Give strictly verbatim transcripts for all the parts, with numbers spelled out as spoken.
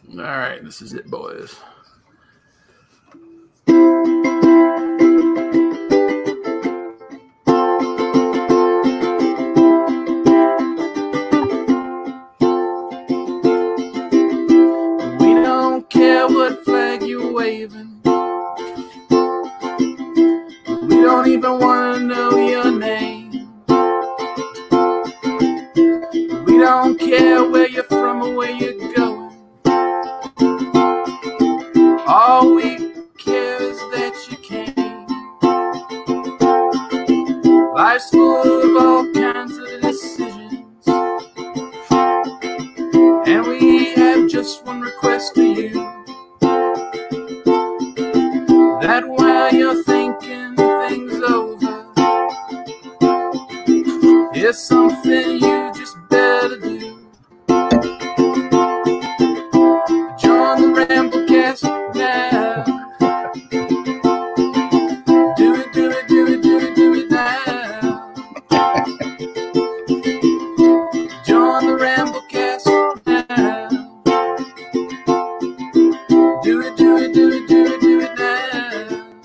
All right, this is it, boys. We don't care what flag you're waving. We don't even want to know your name. We don't care where you're from or where you're going. All we care is that you came. Life's full of all kinds of decisions, and we have just one request to you. That while you're thinking things over, here's something you just better do. Join the Ramblecast now. Do it, do it, do it, do it, do it now. Join the Ramblecast now. Do it, do it, do it, do it, do it now.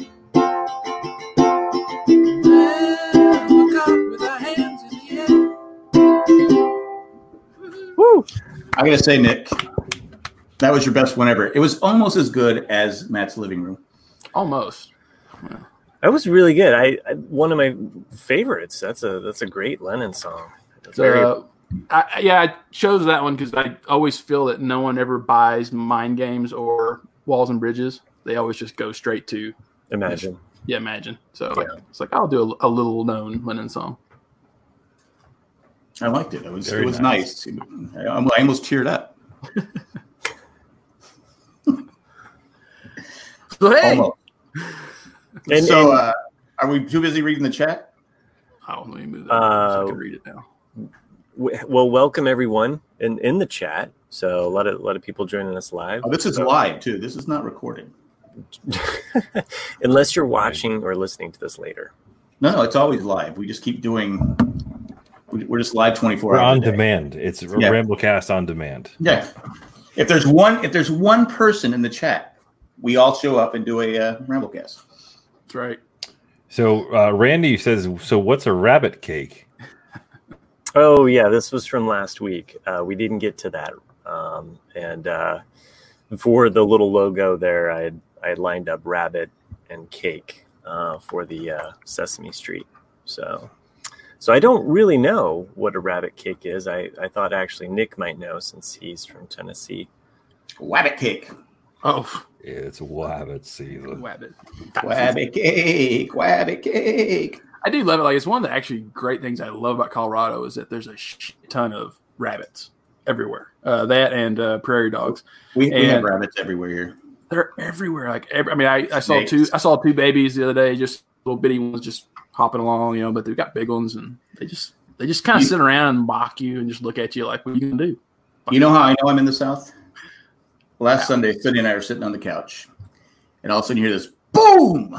Now look up with our hands in the air. Woo! I gotta say, Nick, that was your best one ever. It was almost as good as Matt's Living Room. Almost. Yeah. That was really good. I, I one of my favorites. That's a that's a great Lennon song. It's very, Uh, I, yeah, I chose that one because I always feel that no one ever buys Mind Games or Walls and Bridges. They always just go straight to Imagine. Yeah, Imagine. So Yeah. like, it's like I'll do a, a little known Lennon song. I liked it. It was Very it was nice. nice. I, I almost teared up. So hey, Almost. And, so, and- uh, are we too busy reading the chat? oh, let me move that uh, so I can read it now. w- well, welcome everyone in, in the chat. So a lot of a lot of people joining us live. Oh, this is So- live too. This is not recorded. Unless you're watching or listening to this later. No, no, it's always live. We just keep doing. we- We're just live twenty-four We're hours on a day. demand. It's a Yeah. Ramblecast on demand. Yeah. If there's one, if there's one person in the chat, we all show up and do a uh, Ramblecast. That's right. So uh, Randy says, "So what's a rabbit cake?" Oh yeah, this was from last week. Uh, we didn't get to that, um, and uh, for the little logo there, I had, I had lined up rabbit and cake uh, for the uh, Sesame Street. So, so I don't really know what a rabbit cake is. I, I thought actually Nick might know since he's from Tennessee. Wabbit cake. Oh, It's wabbit season. Wabbit. Wabbit cake. Wabbit cake. I do love it. Like it's one of the actually great things I love about Colorado is that there's a shit ton of rabbits everywhere. Uh, that and uh, prairie dogs. We, we have And- rabbits everywhere here. They're everywhere. Like every, I mean, I, I saw Snakes. two. I saw two babies the other day, just little bitty ones, just hopping along, you know. But they've got big ones, and they just they just kind of You- sit around and mock you and just look at you like, "What are you gonna do?" You know how I know I'm in the South? Last Sunday, Cindy and I were sitting on the couch, and all of a sudden you hear this boom,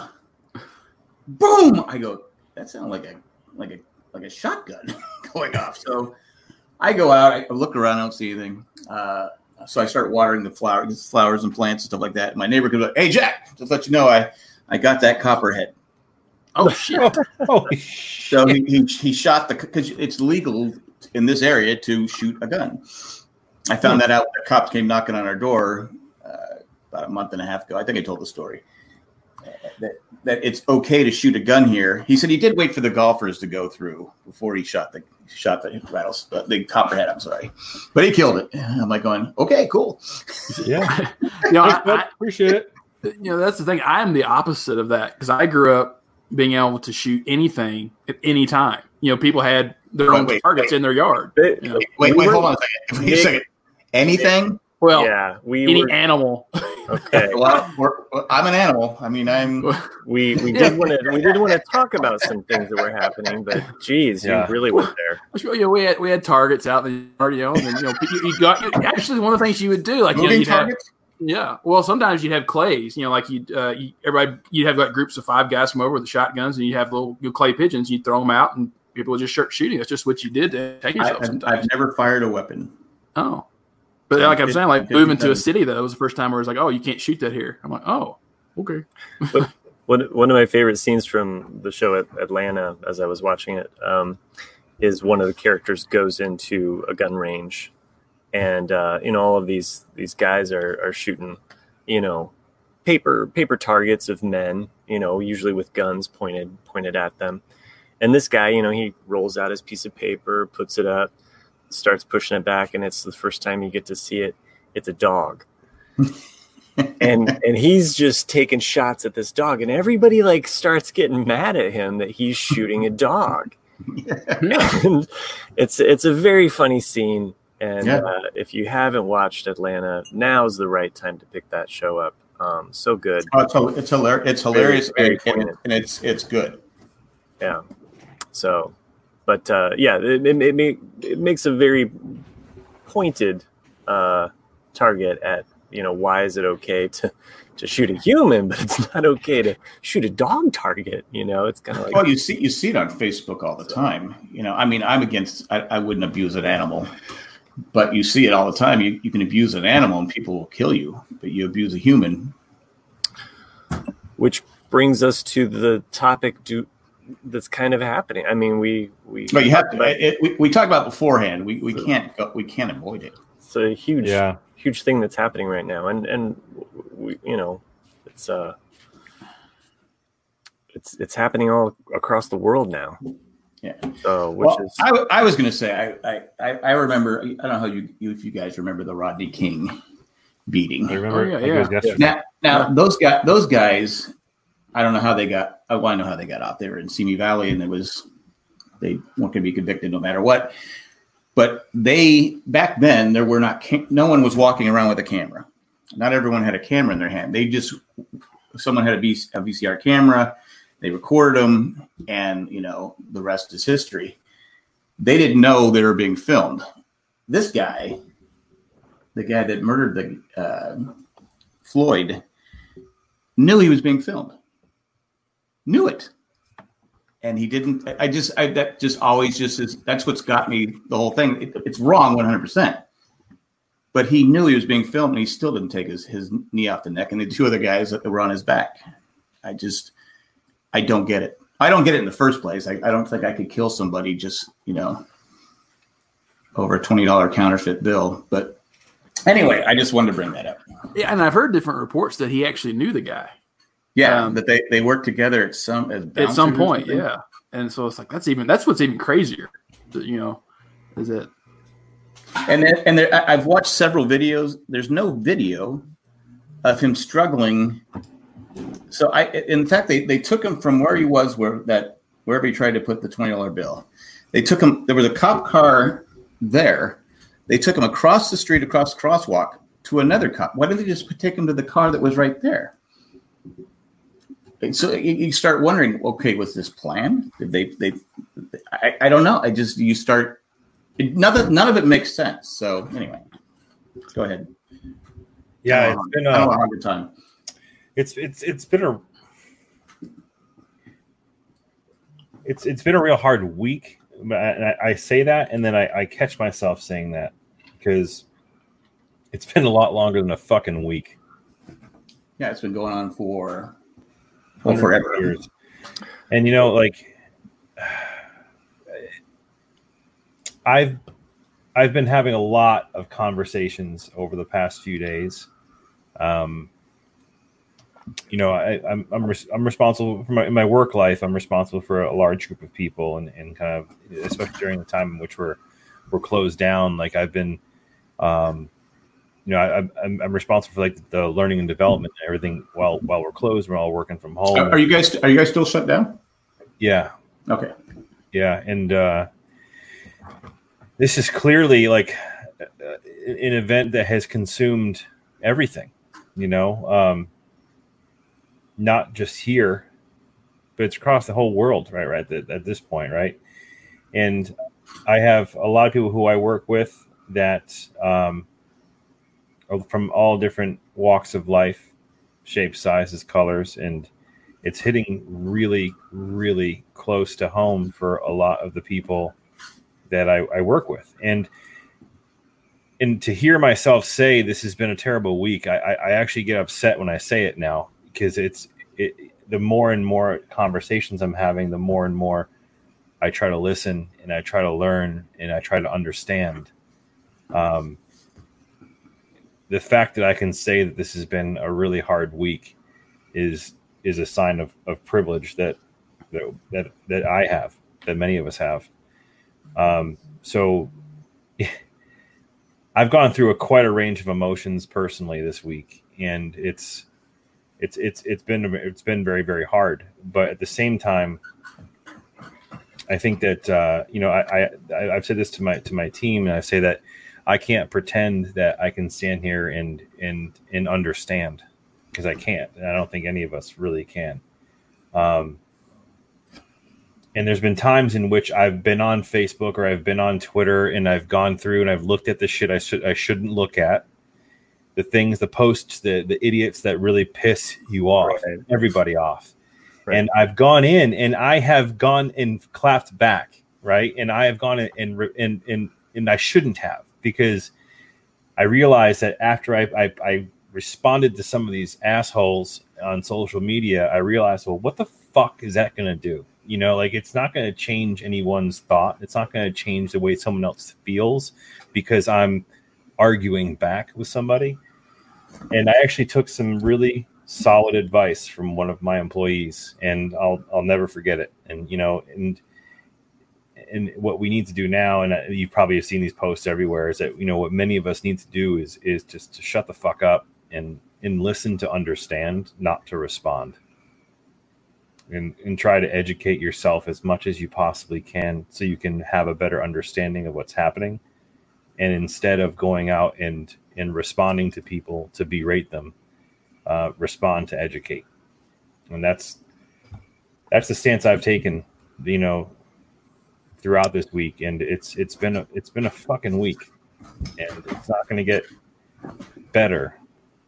boom. I go, that sounded like a like a like a shotgun going off. So I go out, I look around, I don't see anything. Uh, so I start watering the flowers, flowers and plants and stuff like that. My neighbor comes like, "Hey Jack, just let you know, I I got that copperhead." Oh shit! Holy shit. So he he, he shot the because it's legal in this area to shoot a gun. I found that out when the cops came knocking on our door uh, about a month and a half ago. I think I told the story uh, that that it's okay to shoot a gun here. He said he did wait for the golfers to go through before he shot the shot the rattles uh, the copperhead. I'm sorry, but he killed it. I'm like going, okay, cool. Yeah. You know, Thanks, bud. I, Appreciate it. I, you know that's the thing. I'm the opposite of that because I grew up being able to shoot anything at any time. You know, people had their Wait, own wait, targets wait. in their yard. They- You know? Wait, We wait, were- hold on a second. Wait a second. Anything? Well, yeah, we any were animal. okay. Well, we're, I'm an animal. I mean, I'm. We we did want to we did want to talk about some things that were happening, but geez, Yeah. you really went there. You know, we had we had targets out in the yard, you know, and you know, you, you got actually one of the things you would do, like you know, Moving you'd have, targets? yeah. Well, sometimes you'd have clays, you know, like you'd uh, you, everybody you'd have like groups of five guys come over with the shotguns, and you have little, little clay pigeons. You'd throw them out, and people would just start shooting. That's just what you did to take I, yourself. I've, sometimes. I've never fired a weapon. Oh, But like I'm saying, like moving to a fifty-seven. city though, it was the first time where it's like, oh, you can't shoot that here. I'm like, oh, okay. But one one of my favorite scenes from the show at Atlanta, as I was watching it, um, is one of the characters goes into a gun range, and uh, you know all of these these guys are are shooting, you know, paper paper targets of men, you know, usually with guns pointed pointed at them. And this guy, you know, he rolls out his piece of paper, puts it up, starts pushing it back, and it's the first time you get to see it. It's a dog. and and he's just taking shots at this dog, and everybody like starts getting mad at him that he's shooting a dog. And it's it's a very funny scene, and Yeah. uh, if you haven't watched Atlanta, now's the right time to pick that show up. Um, so good. Oh, it's hil- it's hilarious. It's hilarious, Very, very and, and, poignant. and it's it's good. Yeah. So, but uh, yeah, it, it, it, make, it makes a very pointed uh, target at, you know, why is it okay to, to shoot a human, but it's not okay to shoot a dog target? You know, it's kind of like, Well, you see you see it on Facebook all the time. You know, I mean, I'm against. I, I wouldn't abuse an animal, but you see it all the time. You you can abuse an animal and people will kill you, but you abuse a human. which brings us to the topic do, that's kind of happening. I mean, we we But you have to. but It, we, we talked about beforehand. We we can't go, we can't avoid it. it's a huge Yeah. huge thing that's happening right now, and and we, you know, it's uh it's it's happening all across the world now. Yeah. So which Well, is I, w- I was going to say I, I I remember. I don't know how you, you if you guys remember the Rodney King beating. I remember Oh, yeah, I think it was yeah. yesterday. Now, now those guys, those guys, I don't know how they got. I want to know how they got out there in Simi Valley, and it was they weren't going to be convicted no matter what. But they back then there were not. Ca- no one was walking around with a camera. Not everyone had a camera in their hand. They just someone had a, V- a V C R camera. They recorded them, and you know the rest is history. They didn't know they were being filmed. This guy, the guy that murdered the uh, Floyd, knew he was being filmed. Knew it, and he didn't. I just I, that just always just is. That's what's got me the whole thing. It, it's wrong one hundred percent. But he knew he was being filmed, and he still didn't take his, his knee off the neck. And the two other guys that were on his back, I just I don't get it. I don't get it in the first place. I, I don't think I could kill somebody just you know over a twenty dollar counterfeit bill. But anyway, I just wanted to bring that up. Yeah, and I've heard different reports that he actually knew the guy Yeah, Um, that they, they worked together at some as at some bouncers or point. something. Yeah, and so it's like that's even that's what's even crazier. that, You know, is it? And there, and there, I- I've watched several videos. There's no video of him struggling. So I, in fact, they, they took him from where he was, where that wherever he tried to put the twenty dollar bill. They took him. There was a cop car there. They took him across the street, across the crosswalk to another cop. Why didn't they just take him to the car that was right there? And so you, you start wondering, okay, was this planned? Did they? They? I, I don't know. I just you start. It, none of none of it makes sense. So anyway, go ahead. Yeah, I it's don't been know. I don't uh, have a hard time. it's it's it's been a it's it's been a real hard week. I, I say that, and then I, I catch myself saying that because it's been a lot longer than a fucking week. Yeah, it's been going on for well, forever. Years. And you know, like I've I've been having a lot of conversations over the past few days. Um, you know, I, I'm I'm res- I'm responsible for my in my work life. I'm responsible for a large group of people, and, and kind of especially during the time in which we're we're closed down. Like I've been, um, you know, I, I'm I'm responsible for like the learning and development and everything while while we're closed. We're all working from home. Are, are you guys are you guys still shut down? Yeah, Okay. yeah, and uh, this is clearly like an event that has consumed everything. You know. Um, not just here, but it's across the whole world, right? Right at, at this point, right? And I have a lot of people who I work with that um, are from all different walks of life, shapes, sizes, colors, and it's hitting really, really close to home for a lot of the people that I, I work with. And and to hear myself say this has been a terrible week, I, I, I actually get upset when I say it now, because it's it, the more and more conversations I'm having, the more and more I try to listen and I try to learn and I try to understand. Um, the fact that I can say that this has been a really hard week is is a sign of, of privilege that, that that that I have, that many of us have. Um, so I've gone through a quite a range of emotions personally this week, and it's it's it's it's been it's been very, very hard. But at the same time, I think that uh, you know I, I I've said this to my to my team, and I say that I can't pretend that I can stand here and and and understand, because I can't. And I don't think any of us really can. Um, and there's been times in which I've been on Facebook or I've been on Twitter and I've gone through and I've looked at the shit I should I shouldn't look at, the things, the posts, the the idiots that really piss you off, right. everybody off. Right. And I've gone in and I have gone and clapped back, right? And I have gone in and and and, and I shouldn't have, because I realized that after I, I I responded to some of these assholes on social media, I realized, well, what the fuck is that going to do? You know, like, it's not going to change anyone's thought. It's not going to change the way someone else feels because I'm arguing back with somebody. And I actually took some really solid advice from one of my employees, and I'll I'll never forget it. And, you know, and and what we need to do now, and you probably have seen these posts everywhere, is that, you know, what many of us need to do is is just to shut the fuck up and and listen to understand, not to respond. And, and try to educate yourself as much as you possibly can so you can have a better understanding of what's happening. And instead of going out and, and responding to people to berate them, uh, respond to educate. And that's that's the stance I've taken, you know, throughout this week. And it's it's been a it's been a fucking week. And it's not going to get better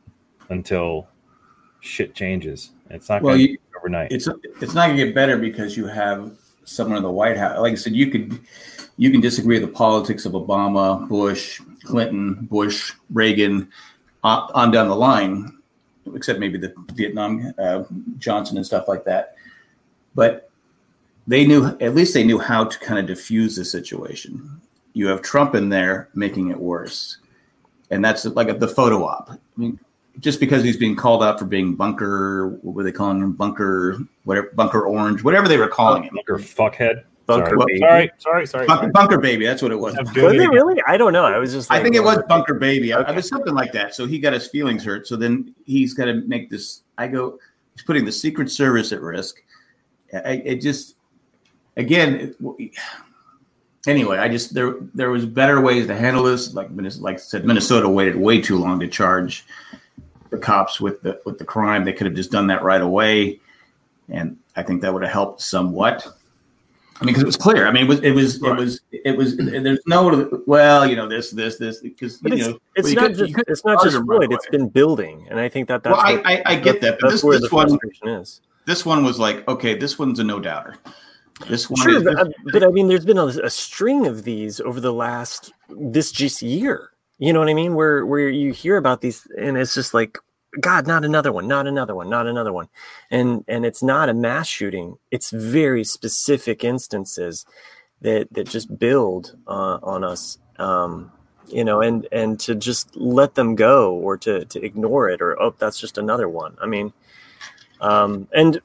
until shit changes. It's not well, going to be overnight. It's it's not going to get better because you have someone in the White House. Like I said, you could you can disagree with the politics of Obama, Bush, Clinton, Bush, Reagan, on, on down the line, except maybe the Vietnam, uh, Johnson and stuff like that. But they knew, at least they knew how to kind of diffuse the situation. You have Trump in there making it worse. And that's like a, the photo op. I mean, just because he's being called out for being bunker, what were they calling him? Bunker, whatever, bunker orange, whatever they were calling him. Bunker fuckhead. Bunker sorry. baby. Sorry, sorry, sorry. Bunker, sorry. bunker baby. That's what it was. Was it really? I don't know. I was just. Like, I think it was bunker baby. Okay. I, I was something like that. So he got his feelings hurt. So then he's got to make this. I go. He's putting the Secret Service at risk. I, it just, again. It, Anyway, I just there there was better ways to handle this. Like like I said, Minnesota waited way too long to charge the cops with the with the crime. They could have just done that right away, and I think that would have helped somewhat. I mean, because it was clear. I mean, it was it was right. it was it was. There's no well, you know, this this this because you it's, know it's not could, just it's not just Floyd. It's been building, and I think that that's. Well, I, I I get that, but that's this where this the one frustration is. This one was like, okay, this one's a no doubter. This one sure, is, but, but I mean, there's been a, a string of these over the last this just year. You know what I mean? Where where you hear about these, and it's just like, God, not another one, not another one, not another one, and and it's not a mass shooting. It's very specific instances that that just build uh, on us. Um, you know, and and to just let them go or to to ignore it or oh, that's just another one. I mean, um, and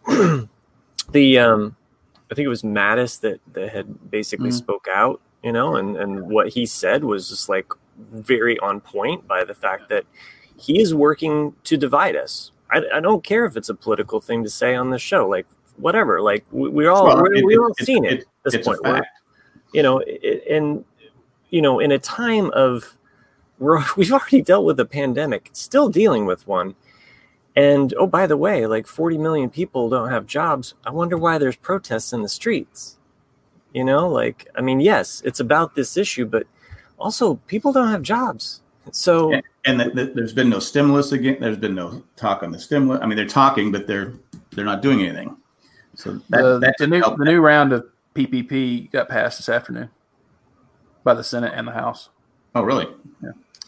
the. Um, I think it was Mattis that, that had basically mm. spoke out, you know, and, and what he said was just like very on point by the fact that he is working to divide us. I, I don't care if it's a political thing to say on this show, like whatever, like we, we're all, well, we're, it, we've all it, seen it, it at this point. Where, you know, it, and, you know, in a time of, we're, we've already dealt with a pandemic, still dealing with one. And, oh, by the way, like forty million people don't have jobs. I wonder why there's protests in the streets. You know, like, I mean, yes, it's about this issue, but also people don't have jobs. So, and, and the, the, there's been no stimulus again. There's been no talk on the stimulus. I mean, they're talking, but they're they're not doing anything. So that, the, that the new the new round of P P P got passed this afternoon by the Senate and the House. Oh, really? Yeah.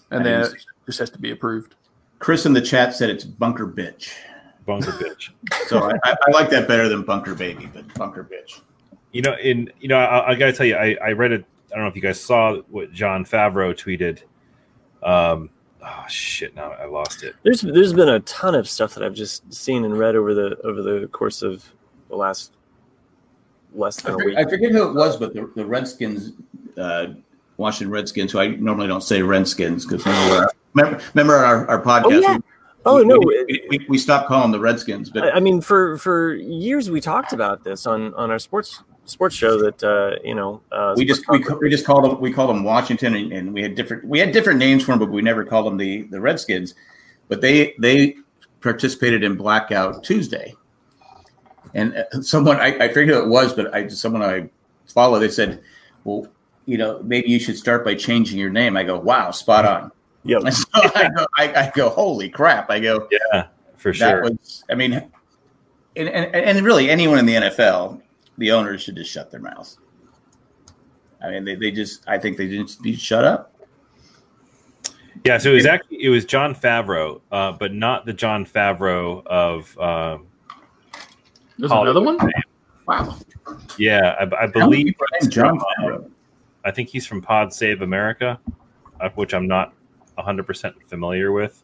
and then it just has to be approved. Chris in the chat said it's bunker bitch. Bunker bitch. So I, I, I like that better than bunker baby, but bunker bitch. You know, in you know, I, I got to tell you, I, I read it. I don't know if you guys saw what Jon Favreau tweeted. Um, oh shit! Now I lost it. There's there's been a ton of stuff that I've just seen and read over the over the course of the last less than I a forget, week. I forget who it was, but the, the Redskins, uh, Washington Redskins, who I normally don't say Redskins because remember, remember, remember our, our podcast. Oh, yeah. we, Oh we, no! we, we, we stopped calling them the Redskins, but I, I mean, for, for years we talked about this on, on our sports sports show that uh, you know uh, we just we, we just called them we called them Washington, and, and we had different we had different names for them, but we never called them the, the Redskins. But they they participated in Blackout Tuesday, and someone I, I forget who it was, but I someone I follow they said, well, you know, maybe you should start by changing your name. I go, wow, spot on. Yep. So I, go, I, I go, holy crap! I go, yeah, for sure. That was, I mean, and, and and really, anyone in the N F L, the owners should just shut their mouths. I mean, they, they just, I think they just be shut up. Yeah, so it was actually it was Jon Favreau, uh, but not the Jon Favreau of. Um, There's another one. Wow. Yeah, I, I believe Jon Favreau. I think he's from Pod Save America, which I'm not one hundred percent familiar with.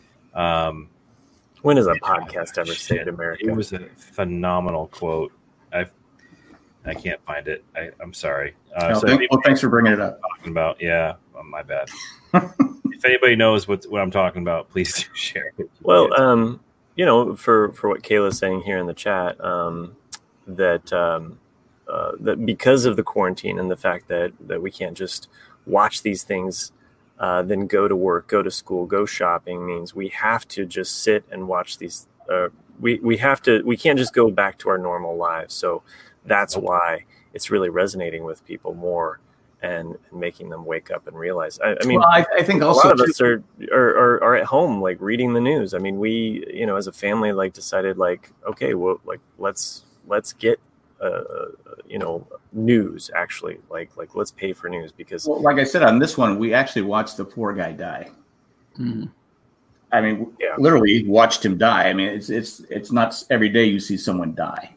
Um, when has a podcast ever saved America? It was a phenomenal quote. I I can't find it. I, I'm sorry. Uh, no, so thank, well, thanks for bringing it up. Talking about yeah, well, my bad. If anybody knows what what I'm talking about, please do share it. Well, um, you know, for for what Kayla's saying here in the chat, um, that um, uh, that because of the quarantine and the fact that that we can't just watch these things. Uh, then go to work, go to school, go shopping means we have to just sit and watch these. Uh, we we have to. We can't just go back to our normal lives. So that's why it's really resonating with people more and, and making them wake up and realize. I, I mean, well, I, I think a also lot of us are, are are are at home, like reading the news. I mean, we you know as a family like decided like okay, well, like let's let's get. Uh, you know, news actually, like like let's pay for news because, well, like I said on this one, we actually watched the poor guy die. Mm-hmm. I mean, yeah. literally watched him die. I mean, it's it's it's not every day you see someone die,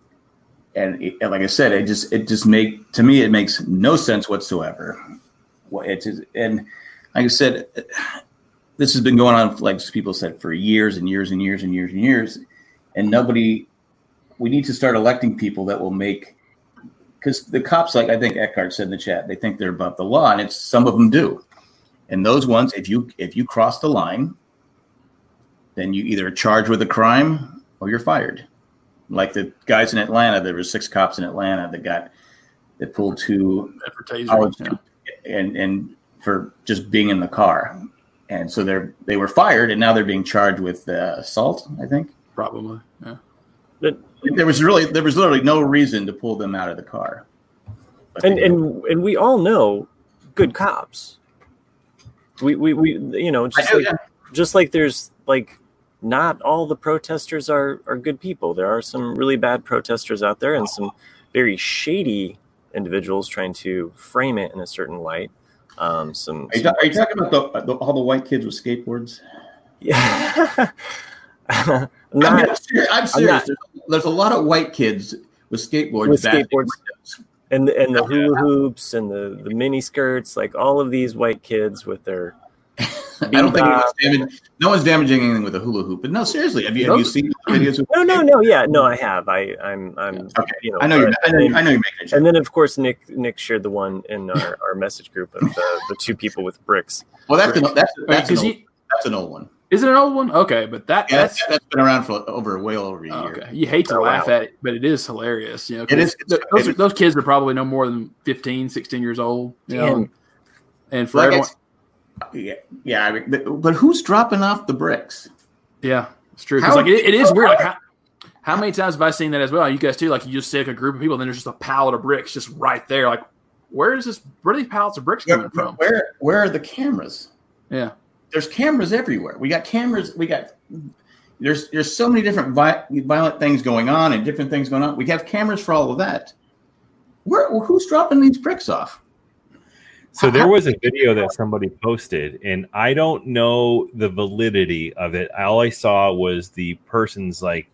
and, it, and like I said, it just it just make to me it makes no sense whatsoever. It's and like I said, this has been going on, like people said, for years and years and years and years and years, and nobody. We need to start electing people that will make, because the cops, like I think Eckhart said in the chat, they think they're above the law, and it's some of them do. And those ones, if you if you cross the line, then you either are charged with a crime or you're fired. Like the guys in Atlanta, there were six cops in Atlanta that got that pulled two college yeah. and and for just being in the car, and so they're they were fired, and now they're being charged with uh, assault. I think probably. Yeah. But, There was really, there was literally no reason to pull them out of the car. But and and and we all know good cops. We we, we you know just do, like, yeah. just like there's like not all the protesters are are good people. There are some really bad protesters out there and some very shady individuals trying to frame it in a certain light. Um, some. Are you, some are you talking about the, the, all the white kids with skateboards? Yeah. I'm, Not, not, I'm serious. I'm I'm serious. not, there's, there's a lot of white kids with skateboards. with bashing skateboards windows. and the, and the hula hoops and the, the mini skirts, like all of these white kids with their. I don't think anyone's damaging, no one's damaging anything with a hula hoop. But no, seriously, have you have you seen videos? With No, no, no. Yeah, no, I have. I, I'm, I'm. Okay, You know, I know you're. but- I know, I know you're making a joke. And then, of course, Nick Nick shared the one in our, our message group of the, the two people with bricks. Well, that's an, that's that's an, Because old, you- that's an old one. Is it an old one? Okay, but that Yeah, that's that's, that's been around for over way over a oh, year. okay. You hate to Oh, laugh wow. at it, but it is hilarious. You know, 'cause It is- th- it those, is. are, those kids are probably no more than fifteen, sixteen years old. You know, Damn. and, and for Like everyone, it's- yeah, yeah. I mean, but, but who's dropping off the bricks? yeah, it's true. 'Cause How- like it, it is weird. Like, how, how many times have I seen that as well? You guys too. Like you just see like a group of people, and then there's just a pallet of bricks just right there. Like, where is this? Where are these pallets of bricks coming Where, from? where where are the cameras? Yeah, There's cameras everywhere. We got cameras. We got there's there's so many different vi- violent things going on and different things going on. We have cameras for all of that. Where who's dropping these bricks off? So there was a video that somebody posted, and I don't know the validity of it. All I saw was the person's like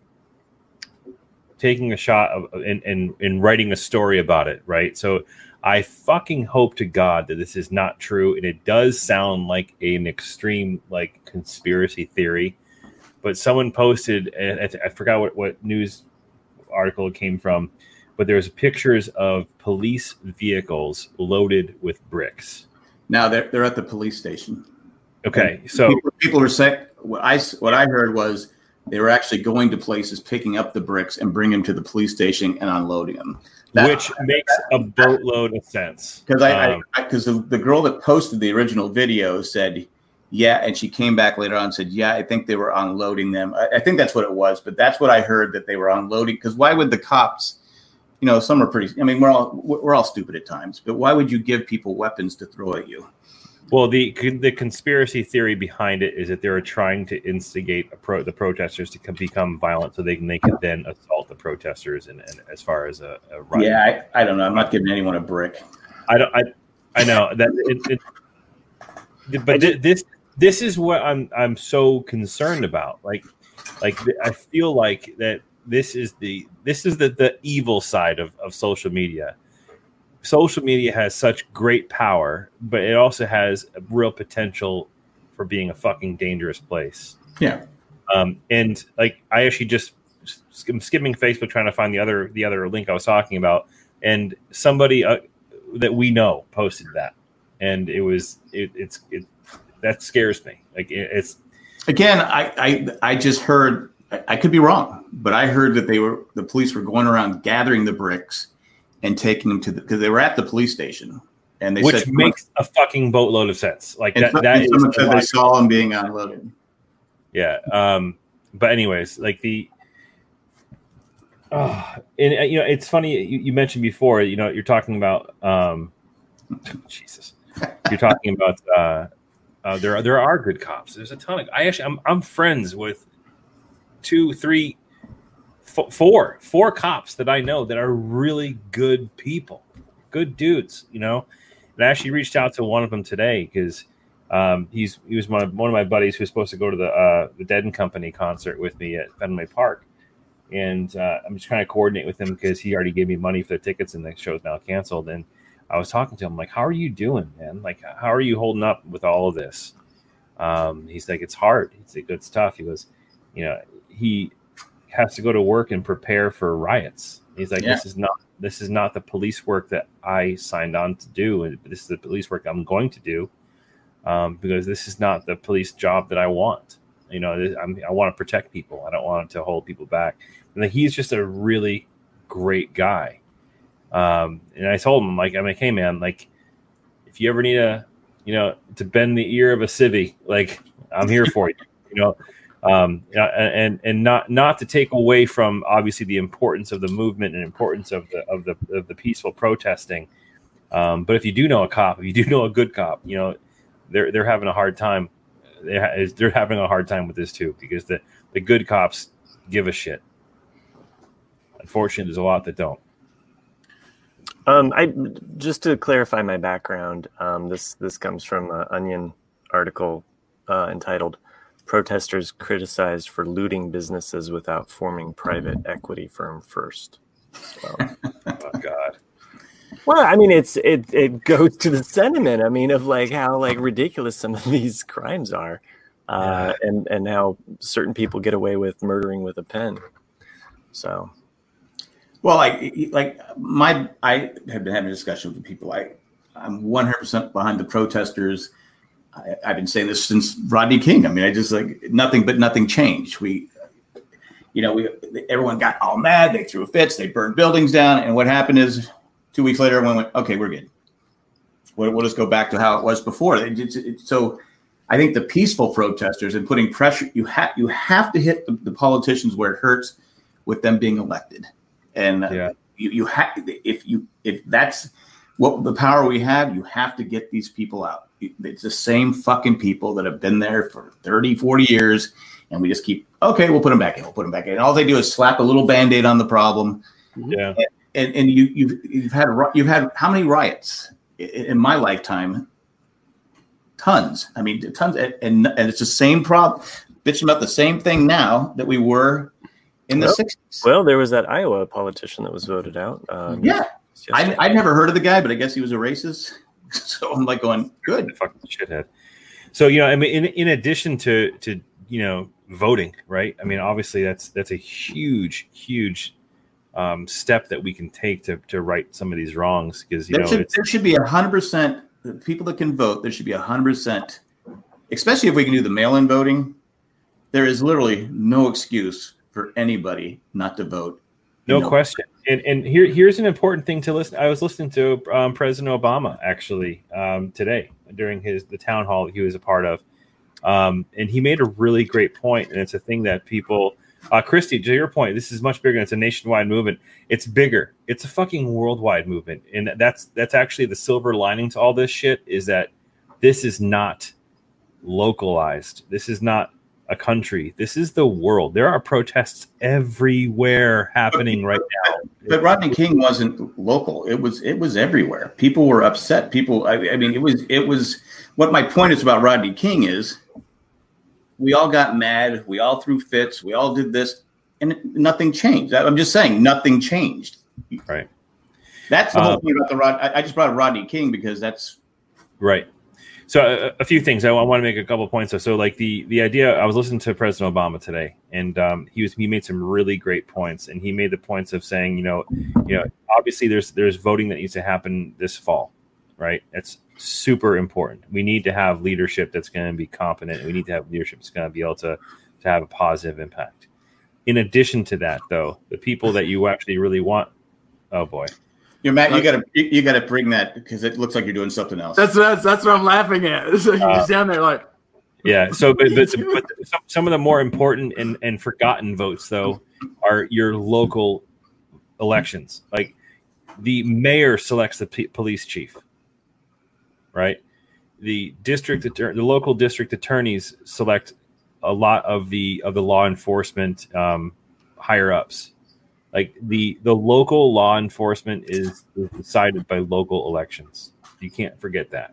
taking a shot of and, and, and writing a story about it, right? So I fucking hope to God that this is not true, and it does sound like an extreme like conspiracy theory. But someone posted, and I, th- I forgot what, what news article it came from, but there's pictures of police vehicles loaded with bricks. Now they're they're at the police station. Okay, and so people, people were saying what I what I heard was they were actually going to places, picking up the bricks and bringing them to the police station and unloading them. That, which makes a boatload of sense. Because I um, because the, the girl that posted the original video said, yeah, and she came back later on and said, yeah, I think they were unloading them. I, I think that's what it was, but that's what I heard, that they were unloading. Because why would the cops? You know, some are pretty. I mean, we're all we're all stupid at times, but why would you give people weapons to throw at you? Well, the the conspiracy theory behind it is that they're trying to instigate a pro, the protesters to come, become violent, so they can they can then assault the protesters. And, and as far as a, a riot. Yeah, I, I don't know. I'm not giving anyone a brick. I don't. I I know that. It, it, but th- this this is what I'm I'm so concerned about. Like like I feel like that this is the this is the, the evil side of, of social media. Social media has such great power, but it also has a real potential for being a fucking dangerous place. Yeah. Um, and like, I actually just I'm skimming Facebook trying to find the other the other link I was talking about, and somebody uh, that we know posted that, and it was it, it's it that scares me. Like it, it's again, I, I I just heard I, I could be wrong, but I heard that they were the police were going around gathering the bricks and taking them to the, because they were at the police station, and they which said, makes a fucking boatload of sense. Like and that, some, that and someone is said they saw them being unloaded. Yeah. Um, but anyways, like the, oh, and uh, you know, it's funny. You, you mentioned before, you know, you're talking about, um, Jesus, you're talking about, uh, uh, there are, there are good cops. There's a ton of, I actually, I'm, I'm friends with two, three, f- four, four cops that I know that are really good people, good dudes, you know, and I actually reached out to one of them today because, Um, he's he was one of one of my buddies who was supposed to go to the uh, the Dead and Company concert with me at Fenway Park, and uh, I'm just trying to coordinate with him because he already gave me money for the tickets and the show's now canceled. And I was talking to him like, "How are you doing, man? Like, how are you holding up with all of this?" Um, he's like, "It's hard. It's like, it's tough." He goes, "You know, he has to go to work and prepare for riots." He's like, Yeah. "This is not this is not the police work that I signed on to do, and this is the police work I'm going to do." Um, because this is not the police job that I want. You know, I'm, I want to protect people. I don't want to hold people back. And then he's just a really great guy. Um, and I told him, like, I'm like, hey, man, like, if you ever need a, you know, to bend the ear of a civvy, like, I'm here for you. You know, um, and and not not to take away from obviously the importance of the movement and importance of the of the of the peaceful protesting. Um, but if you do know a cop, if you do know a good cop, you know. They're they're having a hard time. They're, they're having a hard time with this too because the, the good cops give a shit. Unfortunately, there's a lot that don't. Um, I just to clarify my background. Um, this this comes from an Onion article uh, entitled "Protesters Criticized for Looting Businesses Without Forming Private Equity Firm First." So. Oh God. Well, I mean, it's it it goes to the sentiment. I mean, of like how like ridiculous some of these crimes are, uh, yeah. and and how certain people get away with murdering with a pen. So, well, like like my I have been having a discussion with the people. I I'm one hundred percent behind the protesters. I, I've been saying this since Rodney King. I mean, I just like nothing but nothing changed. We, you know, we everyone got all mad. They threw fits. They burned buildings down. And what happened is. Two weeks later, everyone went, okay, we're good. We'll, we'll just go back to how it was before. It, it, it, so I think the peaceful protesters and putting pressure, you, ha- you have to hit the, the politicians where it hurts with them being elected. And uh, yeah. you, you have if you if that's what the power we have, you have to get these people out. It's the same fucking people that have been there for thirty, forty years. And we just keep, okay, we'll put them back in. We'll put them back in. And all they do is slap a little Band-Aid on the problem. Yeah. And, And, and you, you've you've had you've had how many riots in my lifetime, tons. I mean, tons, and and it's the same problem. Bitching about the same thing now that we were in the well, sixties. Well, there was that Iowa politician that was voted out. Um, yeah, I I'd never heard of the guy, but I guess he was a racist. So I'm like going, good, fucking shithead. So you know, I mean, in in addition to to you know voting, right? I mean, obviously that's that's a huge, huge um, step that we can take to to right some of these wrongs, because you there know should, it's, there should be a hundred percent people that can vote. There should be a hundred percent, especially if we can do the mail-in voting. There is literally no excuse for anybody not to vote. No know. question. And and here here's an important thing to listen. I was listening to um, President Obama actually um, today during his the town hall he was a part of, um, and he made a really great point. And it's a thing that people, uh, Christy, to your point, this is much bigger. It's a nationwide movement. It's bigger. It's a fucking worldwide movement, and that's that's actually the silver lining to all this shit is that this is not localized. This is not a country. This is the world. There are protests everywhere happening right now. But Rodney King wasn't local. It was it was everywhere. People were upset. People. I, I mean, it was it was. What my point is about Rodney King is, we all got mad. We all threw fits. We all did this, and nothing changed. I'm just saying, nothing changed. Right. That's the whole um, thing about the Rod. I, I just brought up Rodney King because that's right. So a, a few things I, I want to make a couple of points. So, so like the the idea, I was listening to President Obama today, and um, he was he made some really great points, and he made the points of saying, you know, you know, obviously there's there's voting that needs to happen this fall, right? That's super important. We need to have leadership that's going to be competent. We need to have leadership that's going to be able to to have a positive impact. In addition to that, though, the people that you actually really want, oh boy. You Matt, you gotta you, you gotta bring that because it looks like you're doing something else. That's that's that's what I'm laughing at. It's like Uh, he's down there like, yeah. So, but, but, but some, some of the more important and, and forgotten votes, though, are your local elections. Like the mayor selects the p- police chief, right? The district, attor- the local district attorneys select a lot of the of the law enforcement um, higher ups. Like the, the local law enforcement is, is decided by local elections. You can't forget that.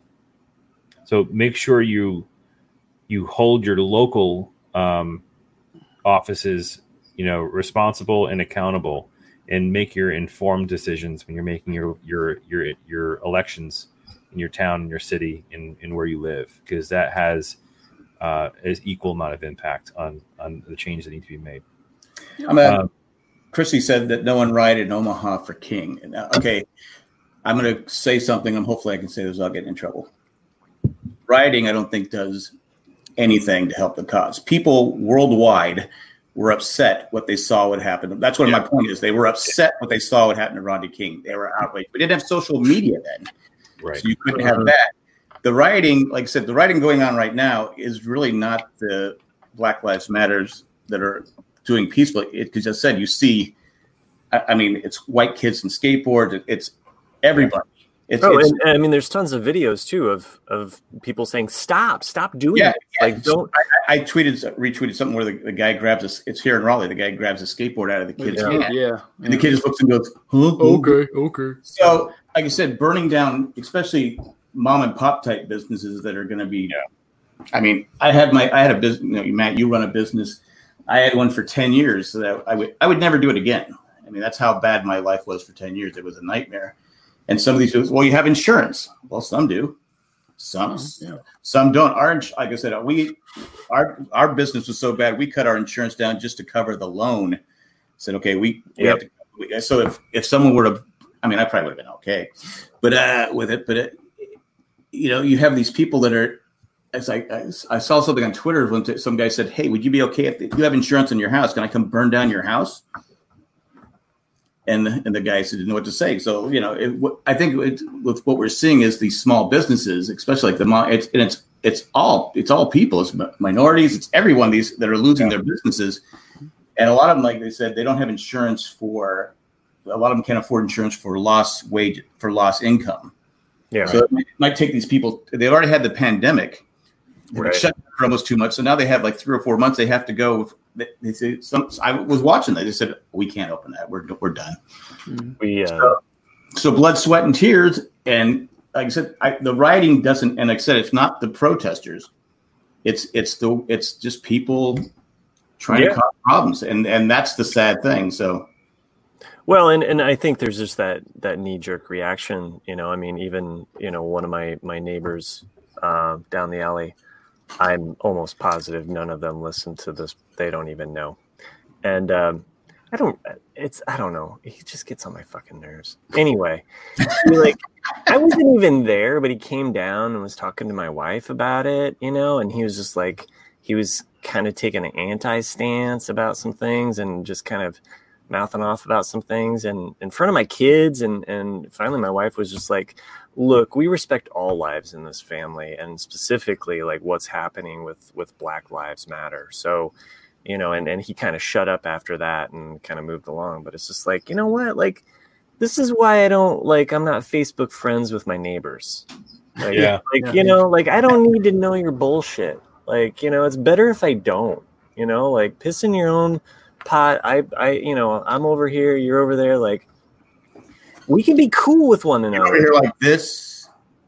So make sure you you hold your local um, offices, you know, responsible and accountable, and make your informed decisions when you're making your your your your elections in your town, in your city, in, in where you live, because that has uh, an equal amount of impact on on the change that need to be made. I'm a, Um, Chrissy said that no one rioted in Omaha for King. And, uh, okay, I'm going to say something, and hopefully I can say this without getting in trouble. Rioting, I don't think, does anything to help the cause. People worldwide were upset what they saw what happened. That's what Yeah. my point is. They were upset what they saw what happened to Rodney King. They were outraged. We didn't have social media then, right. so you couldn't have that. The rioting, like I said, the rioting going on right now is really not the Black Lives Matters that are doing peacefully. Because I said, you see, I, I mean, it's white kids and skateboards. It, it's everybody. It's, Oh, it's and, and I mean, there's tons of videos too of of people saying, "Stop, stop doing yeah, it!" yeah. Like, don't. I, I tweeted, retweeted something where the, the guy grabs a, it's here in Raleigh. The guy grabs a skateboard out of the kid's yeah, hand, yeah, and the kid just looks and goes, huh? okay, okay. So, like I said, burning down, especially mom and pop type businesses that are going to be. Yeah. I mean, I had my, I had a business. You know, Matt, you run a business. I had one for ten years, so that I would, I would never do it again. I mean, that's how bad my life was for ten years. It was a nightmare. And some of these people, well, you have insurance. Well, some do, some, Yeah. some don't. Our, like I said, we, our, our business was so bad, we cut our insurance down just to cover the loan. Said, okay, we, we Yep. have to. We, so if if someone were to, I mean, I probably would have been okay, but uh, with it, but it, you know, you have these people that are. It's like I, I saw something on Twitter when some guy said, "Hey, would you be okay if you have insurance in your house? Can I come burn down your house?" And the, and the guy didn't know what to say. So you know, it, I think it, with what we're seeing is these small businesses, especially like the it's and it's it's all it's all people, it's minorities, it's everyone these that are losing their businesses, and a lot of them, like they said, they don't have insurance for. A lot of them can't afford insurance for lost wage for lost income. Yeah. So it might, it might take these people. They've already had the pandemic. They've been Right. shut down for almost two months. So now they have like three or four months. They have to go. They, they say some. I was watching that. They said we can't open that. We're we're done. We uh, So, so blood, sweat, and tears, and like I said, I, the rioting doesn't, and like I said, it's not the protesters. It's it's the it's just people trying yeah. to cause problems, and and that's the sad thing. So, well, and, and I think there's just that that knee jerk reaction. You know, I mean, even you know, one of my my neighbors uh, down the alley, I'm almost positive none of them listen to this. They don't even know, and um, I don't. It's I don't know. He just gets on my fucking nerves. Anyway, he, like I wasn't even there, but he came down and was talking to my wife about it. You know, and he was just like he was. kind of taking an anti-stance about some things and just kind of mouthing off about some things and in front of my kids. And, and finally my wife was just like, look, we respect all lives in this family and specifically like what's happening with, with Black Lives Matter. So, you know, and, and he kind of shut up after that and kind of moved along, but it's just like, you know what, like, this is why I don't like, I'm not Facebook friends with my neighbors. Like, yeah. like, yeah. you know, like I don't need to know your bullshit. Like, you know, it's better if I don't, you know, like piss in your own pot. I, I, you know, I'm over here, you're over there. Like, we can be cool with one another. You're over here like this.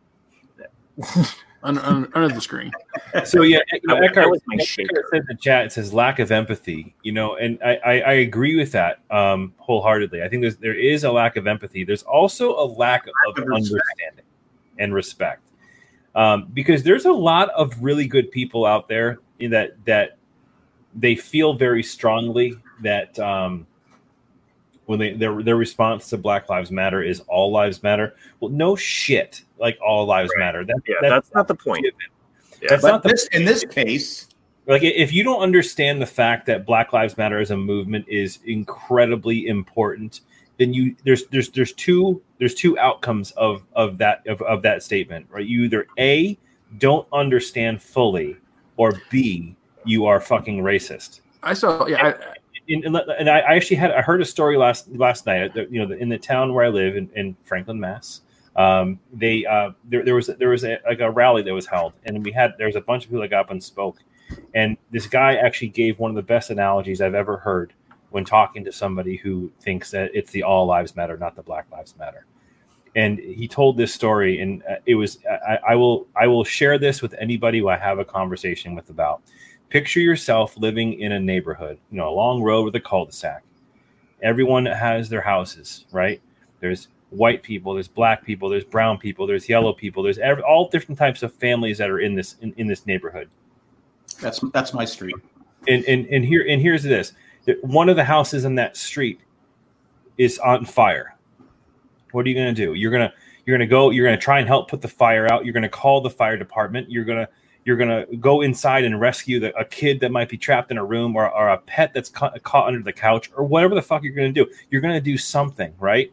under, under, under the screen. So, yeah, you know, Eckhart, Eckhart says in the chat, it says lack of empathy, you know, and I, I, I agree with that um, wholeheartedly. I think there's, there is a lack of empathy. There's also a lack of, of understanding and respect. Um, because there's a lot of really good people out there that that they feel very strongly that um, when they their their response to Black Lives Matter is all lives matter. Well, no shit, like all lives right. matter. That, yeah, that's, that's not the point. Yeah, that's not the this, in this case. Like if you don't understand the fact that Black Lives Matter as a movement is incredibly important, then you there's there's there's two there's two outcomes of of that of, of that statement, right? You either A, don't understand fully, or B, you are fucking racist. I saw yeah. And, I, and, and I actually had I heard a story last last night. You know, in the town where I live in, in Franklin, Mass. Um, they uh, there there was there was a, like a rally that was held, and we had there was a bunch of people that got up and spoke, and this guy actually gave one of the best analogies I've ever heard when talking to somebody who thinks that it's the all lives matter, not the Black Lives Matter. And he told this story, and it was, I, I will, I will share this with anybody who I have a conversation with about. Picture yourself living in a neighborhood, you know, a long road with a cul-de-sac. Everyone has their houses, right? There's white people, there's black people, there's brown people, there's yellow people, there's every, all different types of families that are in this, in, in this neighborhood. That's, that's my street. And, and, and here, and here's this. One of the houses in that street is on fire. What are you going to do? You're going to you're going to go. You're going to try and help put the fire out. You're going to call the fire department. You're going to you're going to go inside and rescue the, a kid that might be trapped in a room, or, or a pet that's ca- caught under the couch, or whatever the fuck you're going to do. You're going to do something, right?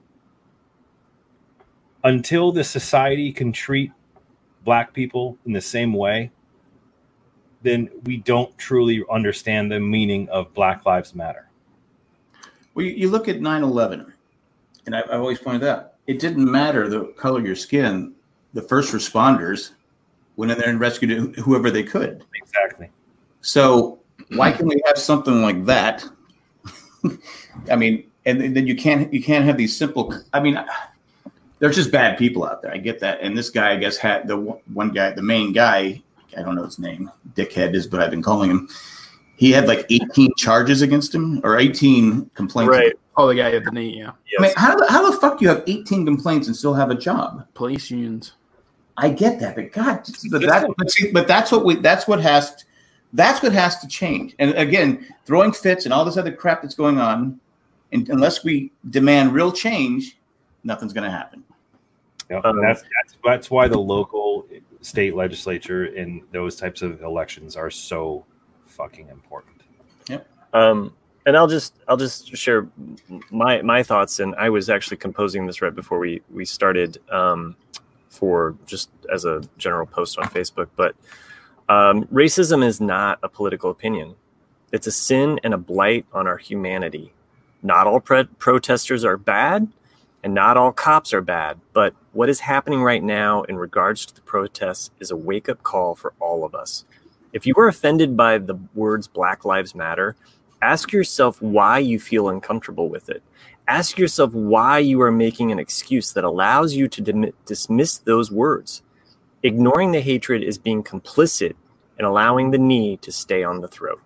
Until the society can treat black people in the same way, then we don't truly understand the meaning of Black Lives Matter. Well, you, you look at nine eleven, and I, I've always pointed out, it didn't matter the color of your skin. The first responders went in there and rescued whoever they could. Exactly. So why can we have something like that? I mean, and then you can't you can't have these simple. I mean, there's just bad people out there. I get that. And this guy, I guess, had the one guy, the main guy. I don't know his name. Dickhead is what I've been calling him. He had like eighteen charges against him, or eighteen complaints. Right. Oh, the guy at the knee, yeah. Yes. I mean, how the, how the fuck do you have eighteen complaints and still have a job? Police unions. I get that, but God, but, that, but, see, but that's what we. That's what has. To, that's what has to change. And again, throwing fits and all this other crap that's going on, and unless we demand real change, nothing's going to happen. Yep. Um, that's that's that's why the local, state legislature and those types of elections are so fucking important. Yep. Um, and I'll just I'll just share my my thoughts. And I was actually composing this right before we we started, um, for just as a general post on Facebook. But um, racism is not a political opinion. It's a sin and a blight on our humanity. Not all pre- protesters are bad, and not all cops are bad. But what is happening right now in regards to the protests is a wake-up call for all of us. If you were offended by the words Black Lives Matter, Ask yourself why you feel uncomfortable with it. Ask yourself why you are making an excuse that allows you to dim- dismiss those words. Ignoring the hatred is being complicit and allowing the knee to stay on the throat.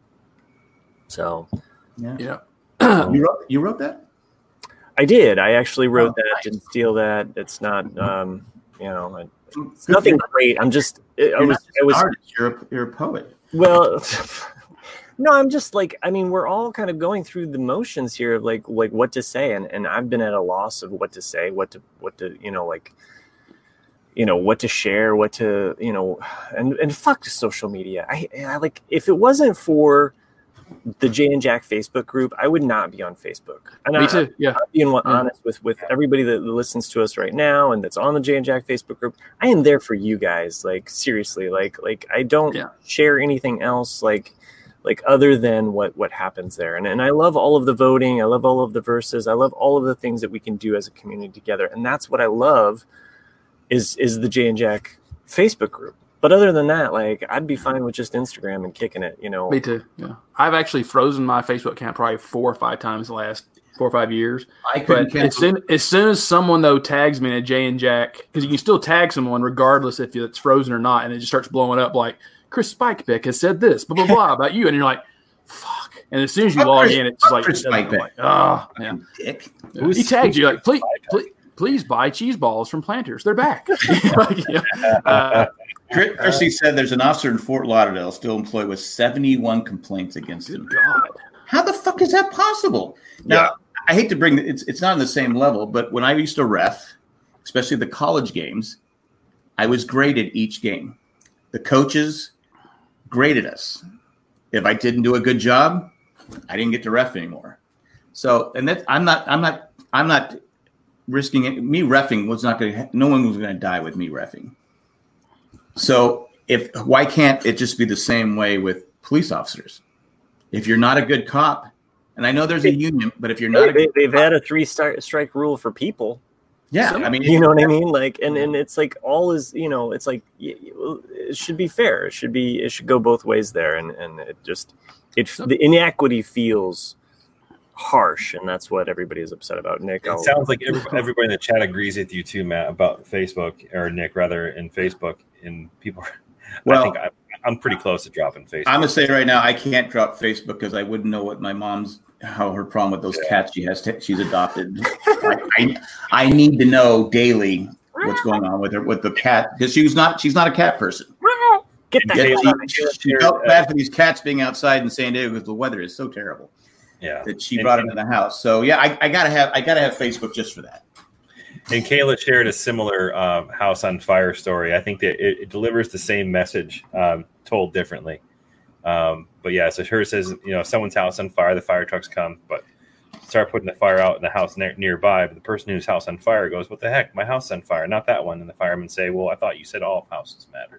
So, Yeah. Yeah. You wrote, you wrote that? I did. I actually wrote Oh, that. nice. Didn't steal that. It's not, um, you know, it's Good nothing for you. great. I'm just, I You're was, not just I was, an artist. You're a, you're a poet. well, no, I'm just like, I mean, we're all kind of going through the motions here of like, like what to say. And, and I've been at a loss of what to say, what to, what to, you know, like, you know, what to share, what to, you know, and, and fuck social media. I, I like, if it wasn't for the Jay and Jack Facebook group, I would not be on Facebook. And Me I, too. Yeah. I'm being honest with, with everybody that listens to us right now and that's on the Jay and Jack Facebook group. I am there for you guys. Like, seriously, like, like I don't Yeah. share anything else, like, like other than what, what happens there. And, and I love all of the voting. I love all of the verses. I love all of the things that we can do as a community together. And that's what I love is, is the Jay and Jack Facebook group. But other than that, like, I'd be fine with just Instagram and kicking it, you know. Me too. Yeah. I've actually frozen my Facebook account probably four or five times the last four or five years. I couldn't But as cancel. soon, as soon as someone, though, tags me in a Jay and Jack, because you can still tag someone regardless if it's frozen or not, and it just starts blowing up like, Chris Spikepick has said this, blah, blah, blah, about you. And you're like, fuck. And as soon as you Fuck log Chris- in, it's just fuck like, Chris I'm Spikepick. like, oh, yeah. Dick. He tags you like, please, please, please buy cheese balls from Planters. They're back. Like, yeah. uh, Chris- Christy said there's an officer in Fort Lauderdale still employed with seventy-one complaints against him. good God. How the fuck is that possible? Now, Yeah. I hate to bring it's it's not on the same level, but when I used to ref, especially the college games, I was graded each game. The coaches graded us. If I didn't do a good job, I didn't get to ref anymore. So, and that I'm not I'm not I'm not risking it. Me reffing was not going to. No one was going to die with me reffing. So, if why can't it just be the same way with police officers? If you're not a good cop, and I know there's a union, but if you're not, They, a good they, they've had a three star strike rule for people. yeah, So, I mean, You know what I mean? Like, and, and it's like all is, you know, it's like y- y- it should be fair. It should be, it should go both ways there. And, and it just, it, the inequity feels harsh. And that's what everybody is upset about. Nick, It I'll- sounds like every, everybody in the chat agrees with you too, Matt, about Facebook or Nick rather in Facebook. And people, Well- I think I, I'm pretty close to dropping Facebook. I'm gonna say right now, I can't drop Facebook because I wouldn't know what my mom's how her problem with those cats she has. To, she's adopted. I, I I need to know daily what's going on with her with the cat because she was not she's not a cat person. get that. Yet out of she, here. she felt bad for these cats being outside in San Diego because the weather is so terrible yeah. that she And- brought them in the house. So yeah, I, I gotta have I gotta have Facebook just for that. And Kayla shared a similar um, house on fire story. I think that it, it delivers the same message, um, told differently. Um, but yeah, so her says, you know, someone's house on fire, the fire trucks come, but start putting the fire out in the house ne- nearby. But the person whose house on fire goes, "What the heck? My house on fire, not that one." And the firemen say, "Well, I thought you said all houses mattered."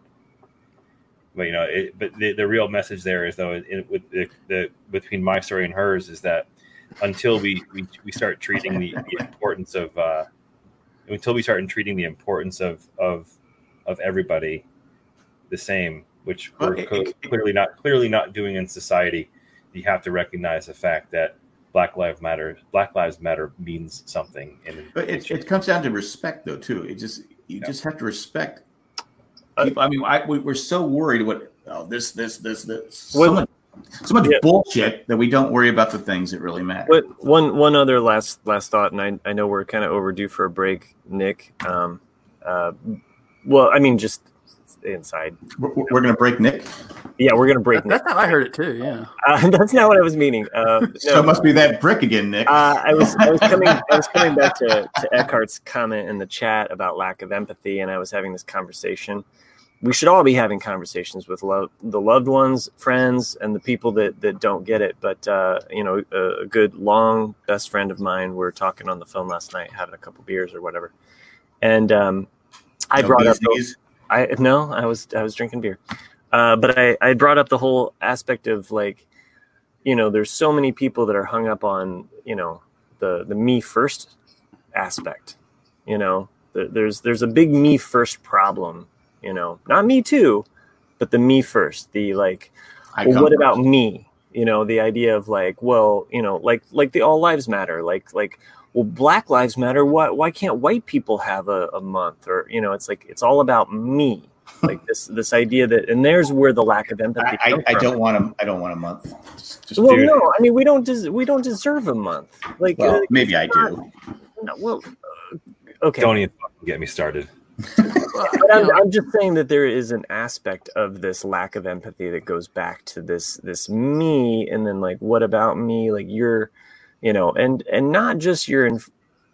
But you know, it, but the, the real message there is though, it, with the, the between my story and hers is that until we we, we start treating the, the importance of uh, until we start treating the importance of of of everybody the same, which we're Okay. cl- clearly not clearly not doing in society, you have to recognize the fact that Black Lives Matter Black Lives Matter means something. And But it, it comes down to respect, though, too. It just you Yeah. just have to respect people. I mean, I, we, we're so worried what oh this this this this so Well, much, so much yeah. bullshit that we don't worry about the things that really matter. What one one other last last thought, and I I know we're kind of overdue for a break, Nick. Um, uh, well, I mean, just inside. We're, we're going to break Nick. Yeah, we're gonna break Nick. That's how I heard it too. Yeah. Uh, that's not what I was meaning. Uh, So no. it must be that brick again, Nick. Uh, I was I was coming I was coming back to, to Eckhart's comment in the chat about lack of empathy, and I was having this conversation. We should all be having conversations with love, the loved ones, friends, and the people that, that don't get it. But uh, you know, a, a good long best friend of mine, we were talking on the phone last night, having a couple beers or whatever, and um, I No brought up. business. I no, I was I was drinking beer, uh, but I, I brought up the whole aspect of like, you know, there's so many people that are hung up on, you know, the the me first aspect. You know, There- there's there's a big me first problem. You know, not me too, but the me first. The like, I well, come what first. about me? You know, the idea of like, well, you know, like like the all lives matter, like like well, Black Lives Matter. Why why can't white people have a, a month? Or you know, it's like it's all about me. Like this this idea that, and there's where the lack of empathy. I, comes I, I from. don't want a I don't want a month. Just, just Well, dude. no, I mean we don't des- we don't deserve a month. Like Well, uh, maybe I not- do. No, well, uh, okay. Don't even fucking get me started. But I'm, I'm just saying that there is an aspect of this lack of empathy that goes back to this this me, and then like, what about me? Like you're, you know, and and not just your. Inf-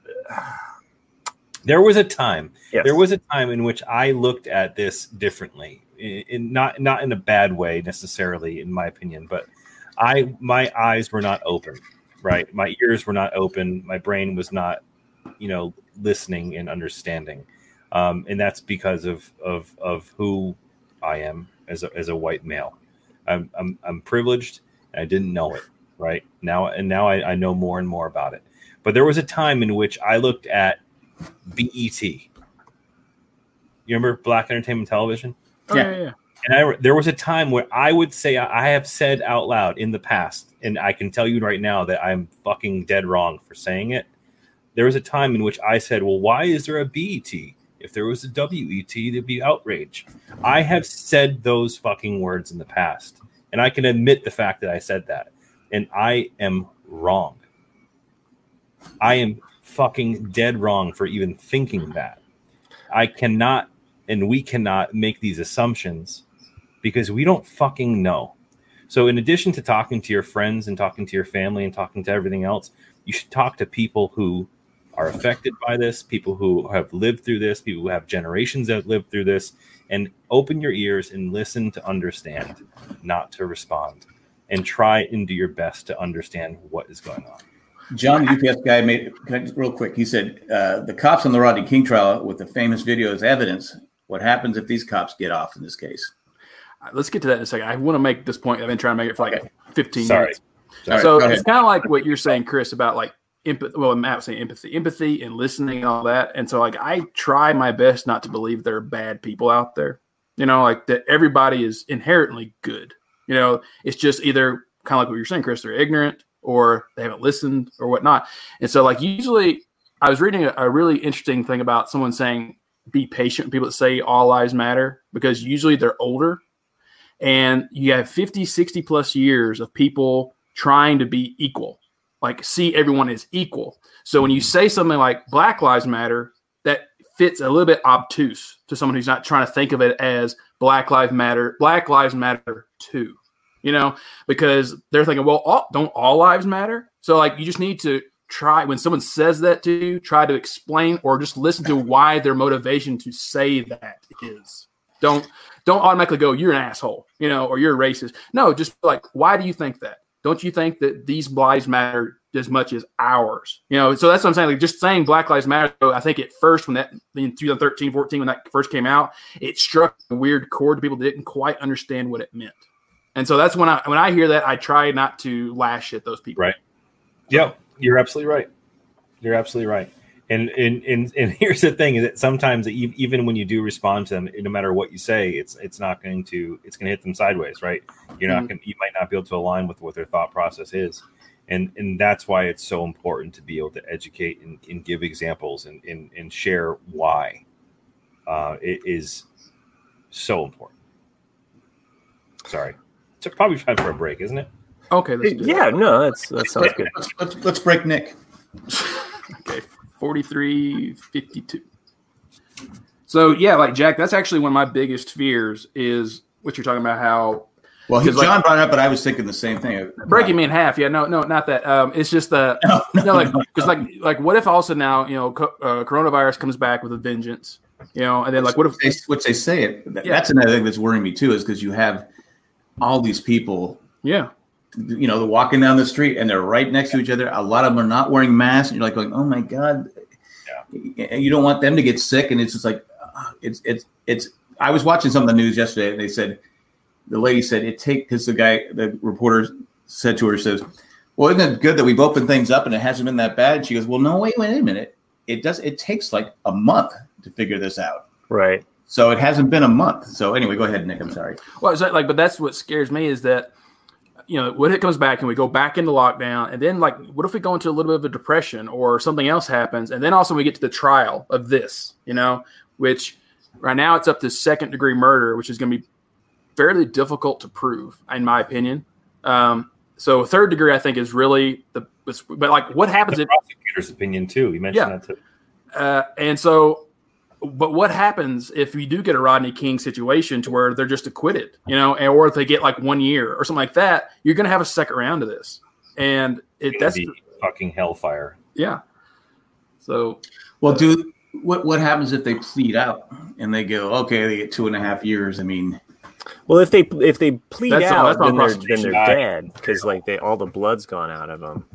There was a time. Yes. There was a time in which I looked at this differently, in, in not not in a bad way necessarily, in my opinion, but I my eyes were not open, right? My ears were not open. My brain was not, you know, listening and understanding, um, and that's because of of of who I am as a as a white male. I'm I'm, I'm privileged, and I didn't know it, right? Now and now I, I know more and more about it. But there was a time in which I looked at B E T. You remember Black Entertainment Television? Oh, yeah, yeah. And I, there was a time where I would say, I have said out loud in the past, and I can tell you right now that I'm fucking dead wrong for saying it. There was a time in which I said, well, why is there a B E T? If there was a W E T, there'd be outrage. I have said those fucking words in the past, and I can admit the fact that I said that, and I am wrong. I am fucking dead wrong for even thinking that. I cannot, and we cannot make these assumptions because we don't fucking know. So in addition to talking to your friends and talking to your family and talking to everything else, you should talk to people who are affected by this, people who have lived through this, people who have generations that have lived through this, and open your ears and listen to understand, not to respond, and try and do your best to understand what is going on. John, the U P S guy, made can I just, real quick. He said uh, the cops on the Rodney King trial with the famous video as evidence. What happens if these cops get off in this case? All right, let's get to that in a second. I want to make this point. I've been trying to make it for like Okay. fifteen Sorry. minutes. Sorry, So go it's ahead. kind of like what you're saying, Chris, about like empathy. Well, Matt was saying empathy, empathy, and listening and all that. And so, like, I try my best not to believe there are bad people out there. You know, like that everybody is inherently good. You know, it's just either kind of like what you're saying, Chris. They're ignorant, or they haven't listened, or whatnot. And so, like, usually, I was reading a, a really interesting thing about someone saying, "Be patient." People that say all lives matter, because usually they're older, and you have fifty, sixty plus years of people trying to be equal, like see everyone as equal. So when you say something like Black Lives Matter, that fits a little bit obtuse to someone who's not trying to think of it as Black Lives Matter, Black Lives Matter too, you know, because they're thinking, well, all, don't all lives matter? So like, you just need to try, when someone says that to you, try to explain or just listen to why their motivation to say that is. Don't, don't automatically go, you're an asshole, you know, or you're a racist. No, just like, why do you think that? Don't you think that these lives matter as much as ours? You know, so that's what I'm saying. Like, just saying Black Lives Matter, I think at first, when that in twenty thirteen, fourteen, when that first came out, it struck a weird chord to people that didn't quite understand what it meant. And so that's when I when I hear that, I try not to lash at those people. Right. Yep. You're absolutely right. You're absolutely right. And and and, and here's the thing: is that sometimes even when you do respond to them, no matter what you say, it's it's not going to it's going to hit them sideways, right? You're not mm-hmm. going you might not be able to align with what their thought process is, and and that's why it's so important to be able to educate and, and give examples and, and and share why uh, it is so important. Sorry, it's probably time for a break, isn't it? Okay. Let's do yeah. that. No, that's that sounds good. Let's, let's, let's break Nick. Okay. forty-three fifty-two. So yeah, like Jack, that's actually one of my biggest fears is what you're talking about. How well, he, John like, brought it up, but I was thinking the same thing. Breaking me in half. Yeah, no, no, not that. Um, it's just the no, no, you know, like no, because no. like like what if also now you know co- uh, coronavirus comes back with a vengeance, you know, and then like what if they, which they say it? That, yeah. That's another thing that's worrying me too, is because you have all these people. Yeah. You know, they're walking down the street and they're right next to each other. A lot of them are not wearing masks, and you're like, going, "Oh my god!" Yeah. You don't want them to get sick, and it's just like, uh, it's it's it's. I was watching some of the news yesterday, and they said the lady said it take because the guy, the reporter said to her, says, "Well, isn't it good that we've opened things up and it hasn't been that bad?" She goes, "Well, no, wait, wait a minute. It does. It takes like a month to figure this out, right? So it hasn't been a month. So anyway, go ahead, Nick. I'm sorry. Well, it's like, but that's what scares me is that." you know, what if it comes back and we go back into lockdown, and then like, what if we go into a little bit of a depression or something else happens, and then also we get to the trial of this, you know, which right now it's up to second degree murder, which is going to be fairly difficult to prove, in my opinion. Um, so third degree, I think, is really the, but like, what happens the if prosecutor's opinion too? You mentioned Yeah. that too. Uh, and so, but what happens if we do get a Rodney King situation to where they're just acquitted, you know, and, or if they get like one year or something like that, you're going to have a second round of this. And it, that's Be fucking hellfire. yeah. So, Well, do what what happens if they plead out and they go, okay, they get two and a half years? I mean, Well, if they if they plead That's on- out, that's on then they're then prostitution. they're dead because like they all the blood's gone out of them.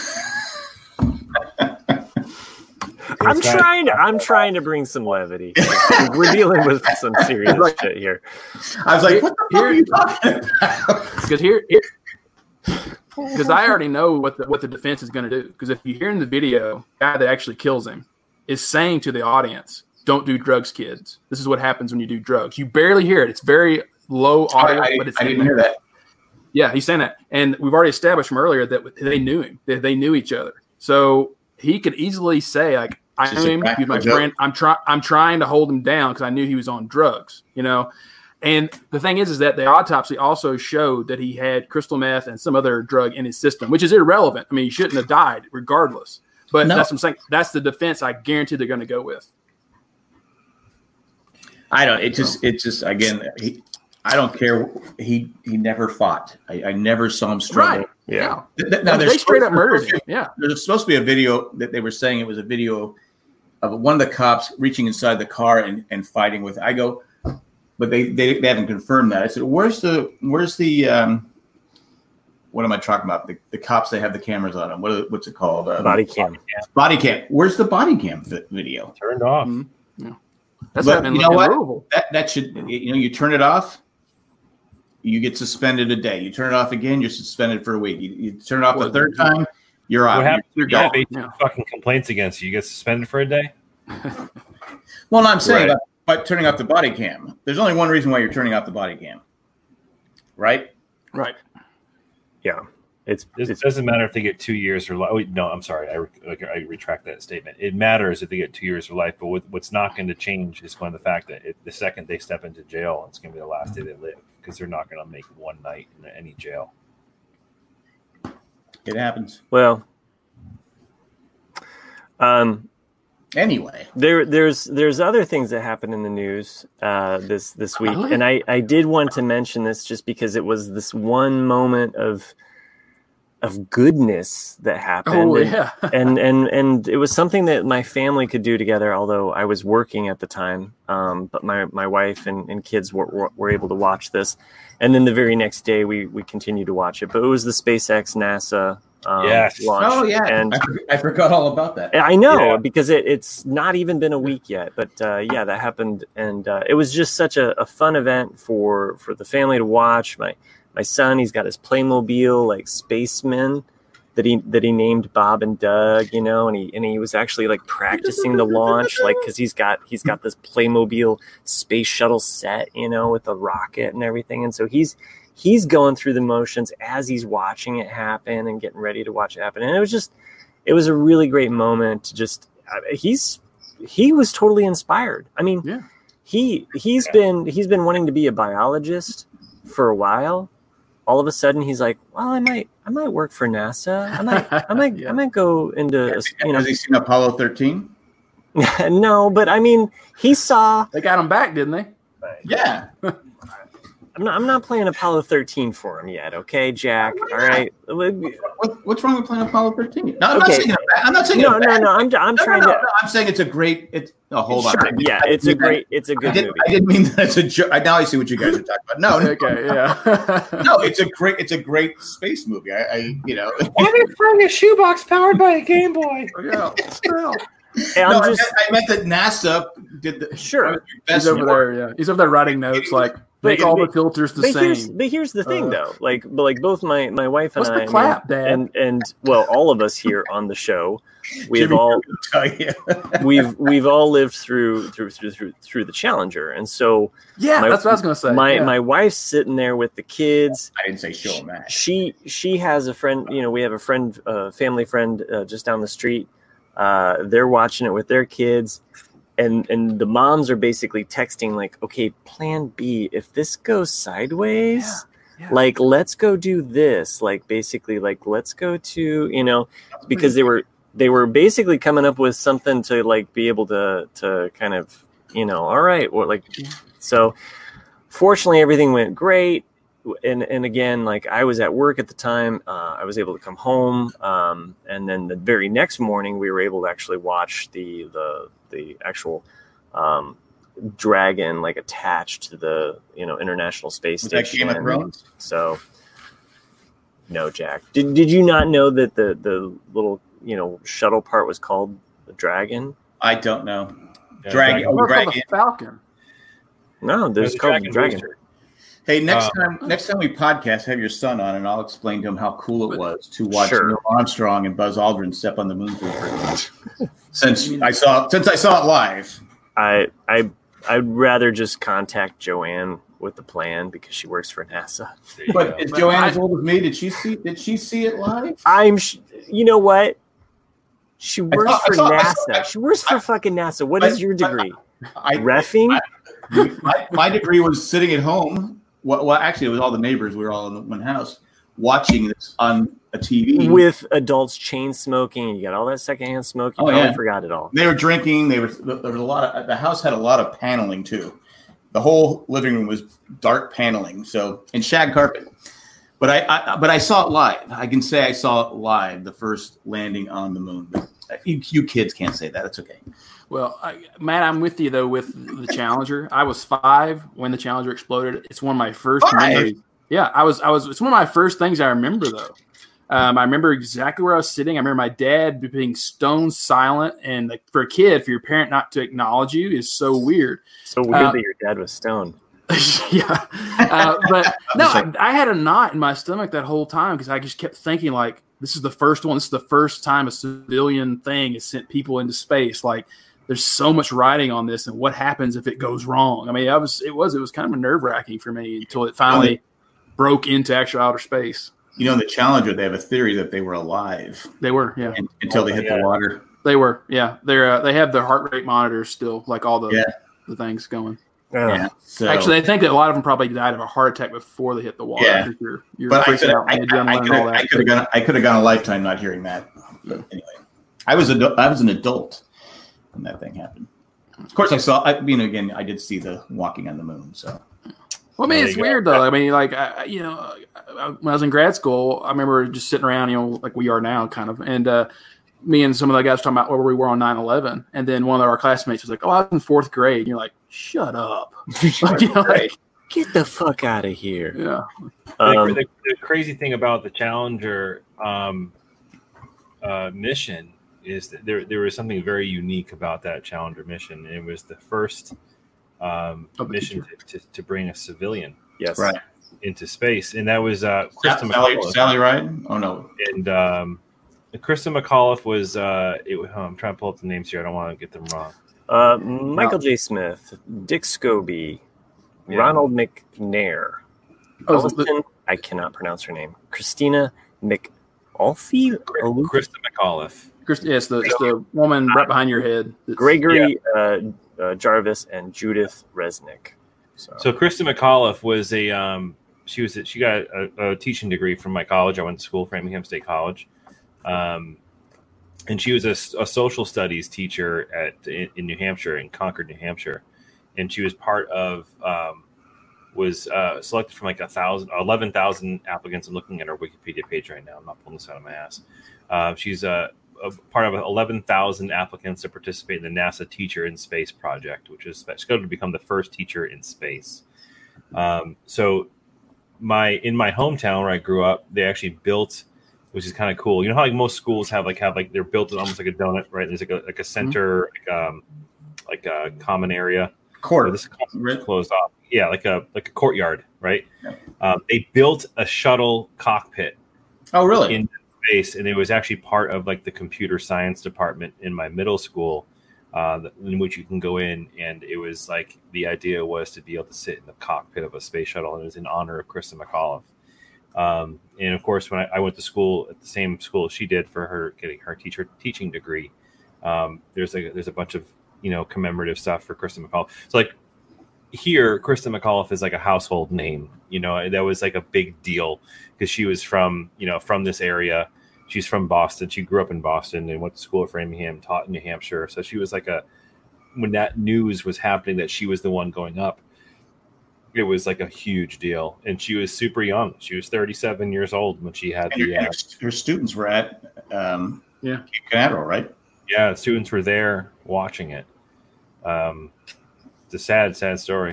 I'm It's not- trying to I'm trying to bring some levity. We're dealing with some serious shit here. I was like, what the fuck are you talking about? because here, because I already know what the, what the defense is going to do. Because if you hear in the video, the guy that actually kills him is saying to the audience, "Don't do drugs, kids. This is what happens when you do drugs." You barely hear it. It's very low audio, I, but it's I in didn't there. hear that. Yeah, he's saying that, and we've already established from earlier that they knew him. That they knew each other, so he could easily say, "Like, I Just knew a him. He's my practical friend. I'm trying. I'm trying to hold him down because I knew he was on drugs." You know, and the thing is, is that the autopsy also showed that he had crystal meth and some other drug in his system, which is irrelevant. I mean, he shouldn't have died regardless. But No. that's what I'm saying. That's the defense I guarantee they're going to go with. I don't. It just. It just. Again, he, I don't care. He he never fought. I, I never saw him struggle. Right? Yeah. Th- th- Now, there's they straight up supposed- murdered him. Yeah. There's supposed to be a video that they were saying it was a video of one of the cops reaching inside the car and, and fighting with. I go, but they, they they haven't confirmed that. I said, where's the where's the um, what am I talking about? The, the cops they have the cameras on them. What are, what's it called? Um, Body cam. Body cam. Where's the body cam vi- video? Turned off. Mm-hmm. That's But happening you know in what? Louisville. That that should you know you turn it off. You get suspended a day. You turn it off again, you're suspended for a week. You, you turn it off the third time, you're out. What happens? You're You're gone. gone. Yeah. Fucking complaints against you. You get suspended for a day. Well, no, I'm saying Right. by, by turning off the body cam. There's only one reason why you're turning off the body cam, right? Right. Yeah. It's, It it's doesn't matter if they get two years or life. Oh, no, I'm sorry. I, re- like, I retract that statement. It matters if they get two years or life, but what, what's not going to change is going to the fact that it, the second they step into jail, it's going to be the last day they live because they're not going to make one night in any jail. It happens well. Um, anyway. There, there's, there's other things that happened in the news uh, this this week, Really? and I, I did want to mention this just because it was this one moment of, of goodness that happened. Oh and, yeah. and and and it was something that my family could do together. Although I was working at the time, um, but my my wife and, and kids were, were were able to watch this, and then the very next day we we continued to watch it. But it was the SpaceX NASA um, Yes. launch. Oh yeah, and I, for- I forgot all about that. I know Yeah. because it, it's not even been a week yet, but uh, yeah, that happened, and uh, it was just such a, a fun event for, for the family to watch. My my son, he's got his Playmobil like spacemen that he that he named Bob and Doug, you know, and he and he was actually like practicing the launch, like because he's got he's got this Playmobil space shuttle set, you know, with a rocket and everything, and so he's. He's going through the motions as he's watching it happen and getting ready to watch it happen. And it was just, it was a really great moment to just, he's, he was totally inspired. I mean, Yeah. he, he's been, he's been wanting to be a biologist for a while. All of a sudden he's like, well, I might, I might work for NASA. I might, I might, Yeah. I might go into, a- you know, Has he seen Apollo thirteen? no, but I mean, he saw, They got him back, didn't they? Yeah. I'm not, I'm not playing Apollo thirteen for him yet. Okay, Jack. All right. What, what's wrong with playing Apollo thirteen? No, I'm Okay. not saying. it- I'm not saying. No, it no, bad. no. I'm, I'm No, trying no, no, to. no, I'm saying it's a great. It's. Oh, hold Sure, on. yeah, it's a great, it's a I good didn't, movie. I didn't mean that it's a joke. Now I see what you guys are talking about. No, no, Okay. Yeah. no. It's a great. It's a great space movie. I, I you know. Why are throwing a shoebox powered by a Game Boy? yeah. Still. And I'm no, just I, meant, I meant that NASA did the Sure. best He's over work. there. Yeah. He's over there writing notes like, Make all the filters the but same. Here's, but here's the thing, uh, though. Like, but like both my, my wife and what's I, the clap, Dad? and and well, all of us here on the show, we've all we've we've all lived through through through through through the Challenger, and so yeah, my, that's what I was gonna say. My yeah. my wife's sitting there with the kids. I didn't say show them that. She she has a friend. You know, we have a friend, uh, family friend, uh, just down the street. Uh, they're watching it with their kids. And and the moms are basically texting like, okay, plan B, if this goes sideways, yeah, yeah. like, let's go do this. Like, basically, like, let's go to, you know, because they were they were basically coming up with something to, like, be able to to kind of, you know, all right. Well, like, so fortunately, everything went great. And and again, like, I was at work at the time. Uh, I was able to come home. Um, and then the very next morning, we were able to actually watch the the the actual um, dragon, like, attached to the, you know, International Space was Station. That Game of Thrones? So, no, Jack. Did did you not know that the the little, you know, shuttle part was called the Dragon? I don't know. Yeah, Dragon. Or Oh, called Dragon. the Falcon. No, there's the called Dragon the Dragon. Booster. Hey, next Uh, time, next time we podcast, have your son on, and I'll explain to him how cool it was to watch Sure. Neil Armstrong and Buzz Aldrin step on the moon for the first time. Since I saw, since I saw it live. I I I'd rather just contact Joanne with the plan because she works for NASA. There you go. But is But Joanne I- as old as me? Did she see? Did she see it live? I'm, sh- you know what? She works saw- I for saw- I NASA. saw- she works for I- fucking NASA. What I- is your degree? I, Reffing? I- my, my degree was sitting at home. Well, well, actually, it was all the neighbors. We were all in the one house watching this on a T V With adults chain smoking, you got all that secondhand smoke. You Oh, probably yeah. forgot it all. They were drinking. They were. There was a lot of. The house had a lot of paneling too. The whole living room was dark paneling. So and shag carpet. But I, I. But I saw it live. I can say I saw it live. The first landing on the moon. But you, you kids can't say that. It's okay. Well, I, Matt, I'm with you though with the Challenger. I was five when the Challenger exploded. It's one of my first Five? memories. Yeah, I was. I was. It's one of my first things I remember though. Um, I remember exactly where I was sitting. I remember my dad being stone silent, and like for a kid, for your parent not to acknowledge you is so weird. So weird Uh, that your dad was stoned. yeah, uh, but no, I, I had a knot in my stomach that whole time because I just kept thinking like, this is the first one. This is the first time a civilian thing has sent people into space. Like, there's so much riding on this, and what happens if it goes wrong? I mean, I was, it was, it was kind of nerve wracking for me until it finally broke into actual outer space. You know, in the Challenger, they have a theory that they were alive They were, yeah, and, until they hit yeah. the water. they were, yeah. They're uh, they have their heart rate monitors still, like all the Yeah. the things going. Yeah. So, Actually, I think that a lot of them probably died of a heart attack before they hit the water. Yeah. because You're, you're but I freaking could out I, with the adrenaline I, and could all have that. I could have gone I could have gone a lifetime not hearing that. But anyway, I was a I was an adult when that thing happened. Of course, I saw. I mean, again, I did see the walking on the moon. So Well, I mean, There it's you go. weird though. I mean, like, I, I- you know, I, when I was in grad school, I remember just sitting around, you know, like we are now, kind of, and uh, me and some of the guys talking about where we were on nine eleven, and then one of our classmates was like, "Oh, I was in fourth grade." And you're like, "Shut up!" Like, you know, like, Get the fuck out of here. yeah, Um, the, the, the crazy thing about the Challenger um, uh, mission is that there there was something very unique about that Challenger mission. It was the first um, Of the mission to, to, to bring a civilian yes. right, into space, and that was uh, Krista Sally, McAuliffe. Sally Ride. Oh no, And um, Krista McAuliffe was. Uh, it, oh, I'm trying to pull up the names here. I don't want to get them wrong. Uh, Michael J. Smith, Dick Scobie, Yeah. Ronald McNair, Oh, so the- Alison, I cannot pronounce her name, Christina McAuliffe. Alufi? Krista McAuliffe. Chris, yes, the, it's the woman right behind your head. that's- Gregory uh, uh, Jarvis, and Judith Resnick. So, So Krista McAuliffe was a um, she was a, she got a, a teaching degree from my college. I went to school, Framingham State College, um, and she was a, a social studies teacher at in, in New Hampshire, in Concord, New Hampshire, and she was part of um, was uh, selected from like a thousand, eleven thousand applicants. I'm looking at her Wikipedia page right now. I'm not pulling this out of my ass. Uh, she's a, a part of eleven thousand applicants to participate in the NASA Teacher in Space project, which is scheduled to become the first teacher in space. Um, so, my in my hometown where I grew up, they actually built, which is kind of cool. You know how like most schools have like have like they're built almost like a donut, right? There's like a like a center, like um, like a common area. Court. This is closed off. Yeah, like a like a courtyard, right? Yeah. Um, they built a shuttle cockpit. Oh, really? In space, and it was actually part of like the computer science department in my middle school, uh, in which you can go in, and it was like the idea was to be able to sit in the cockpit of a space shuttle, and it was in honor of Krista McAuliffe. Um, and of course, when I, I went to school at the same school she did for her getting her teacher teaching degree, um, there's a there's a bunch of you know commemorative stuff for Krista McAuliffe. So like here, Krista McAuliffe is like a household name. You know, that was like a big deal because she was from you know from this area. She's from Boston. She grew up in Boston and went to school at Framingham, taught in New Hampshire. So she was like a when that news was happening that she was the one going up. It was like a huge deal, and she was super young. She was thirty-seven years old when she had and the. Her, uh, her students were at um, yeah Cape Canaveral, right? Yeah, students were there watching it. Um, it's a sad, sad story.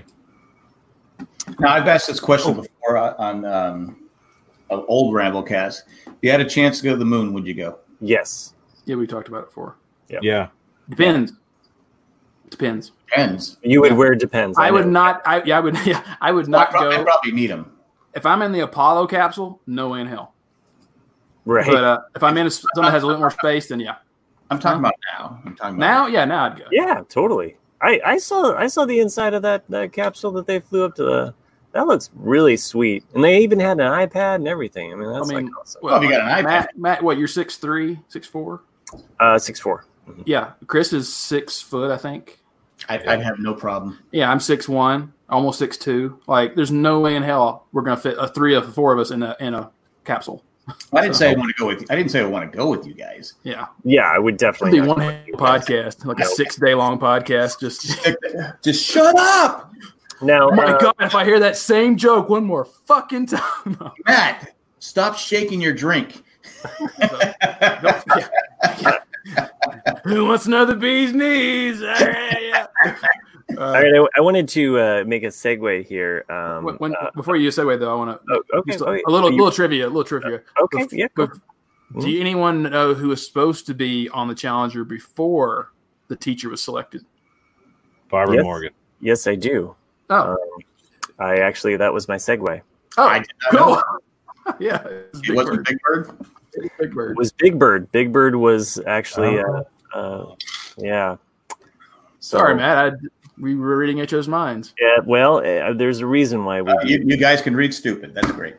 Now I've asked this question before on um, an old Ramblecast. If you had a chance to go to the moon, would you go? Yes. Yeah, we talked about it before. Yep. Yeah. Depends. Depends. Depends. You would wear depends. I, I would know. not. I yeah. I would. Yeah. I would not well, I'd go. I'd probably need them. If I'm in the Apollo capsule, no way in hell. Right. But uh, if I'm in a, something that has a little more space, then yeah. I'm talking about now. I'm talking about now. Yeah, now I'd go. Yeah, totally. I, I saw I saw the inside of that, that capsule that they flew up to the. That looks really sweet, and they even had an iPad and everything. I mean, that's I mean, like awesome. well, oh, you got an iPad. Matt, Matt, what? You're six three, six four. Uh, six four. Mm-hmm. Yeah, Chris is six foot, I think. I, I'd have no problem. Yeah, I'm six one, almost six two. Like, there's no way in hell we're gonna fit a three of the four of us in a in a capsule. I didn't say I want to go with you. I didn't say I want to go with you guys. Yeah, Yeah, I would definitely. it'd be one podcast, like a six day long podcast. Just, just shut up, Now, oh my uh, god! If I hear that same joke one more fucking time, Matt, stop shaking your drink. Who wants another bee's knees? All right, yeah. Uh, all right, I, I wanted to uh, make a segue here. Um, when, when, uh, before you segue, though, I want to oh, okay, okay. a little You- little trivia, a little trivia. Okay, Bef- yeah. bef- Do you, anyone know who was supposed to be on the Challenger before the teacher was selected? Barbara Yes. Morgan. Yes, I do. Oh, Um, I actually that was my segue. oh, I did not cool. know. Yeah, it's It Big wasn't Bird. Big Bird. Big Bird. It was Big Bird. Big Bird was actually, Oh. uh, uh, yeah. So, Sorry, Matt. I, we were reading each other's minds. Yeah, well, uh, there's a reason why we. Uh, do you, you guys can read stupid. That's great.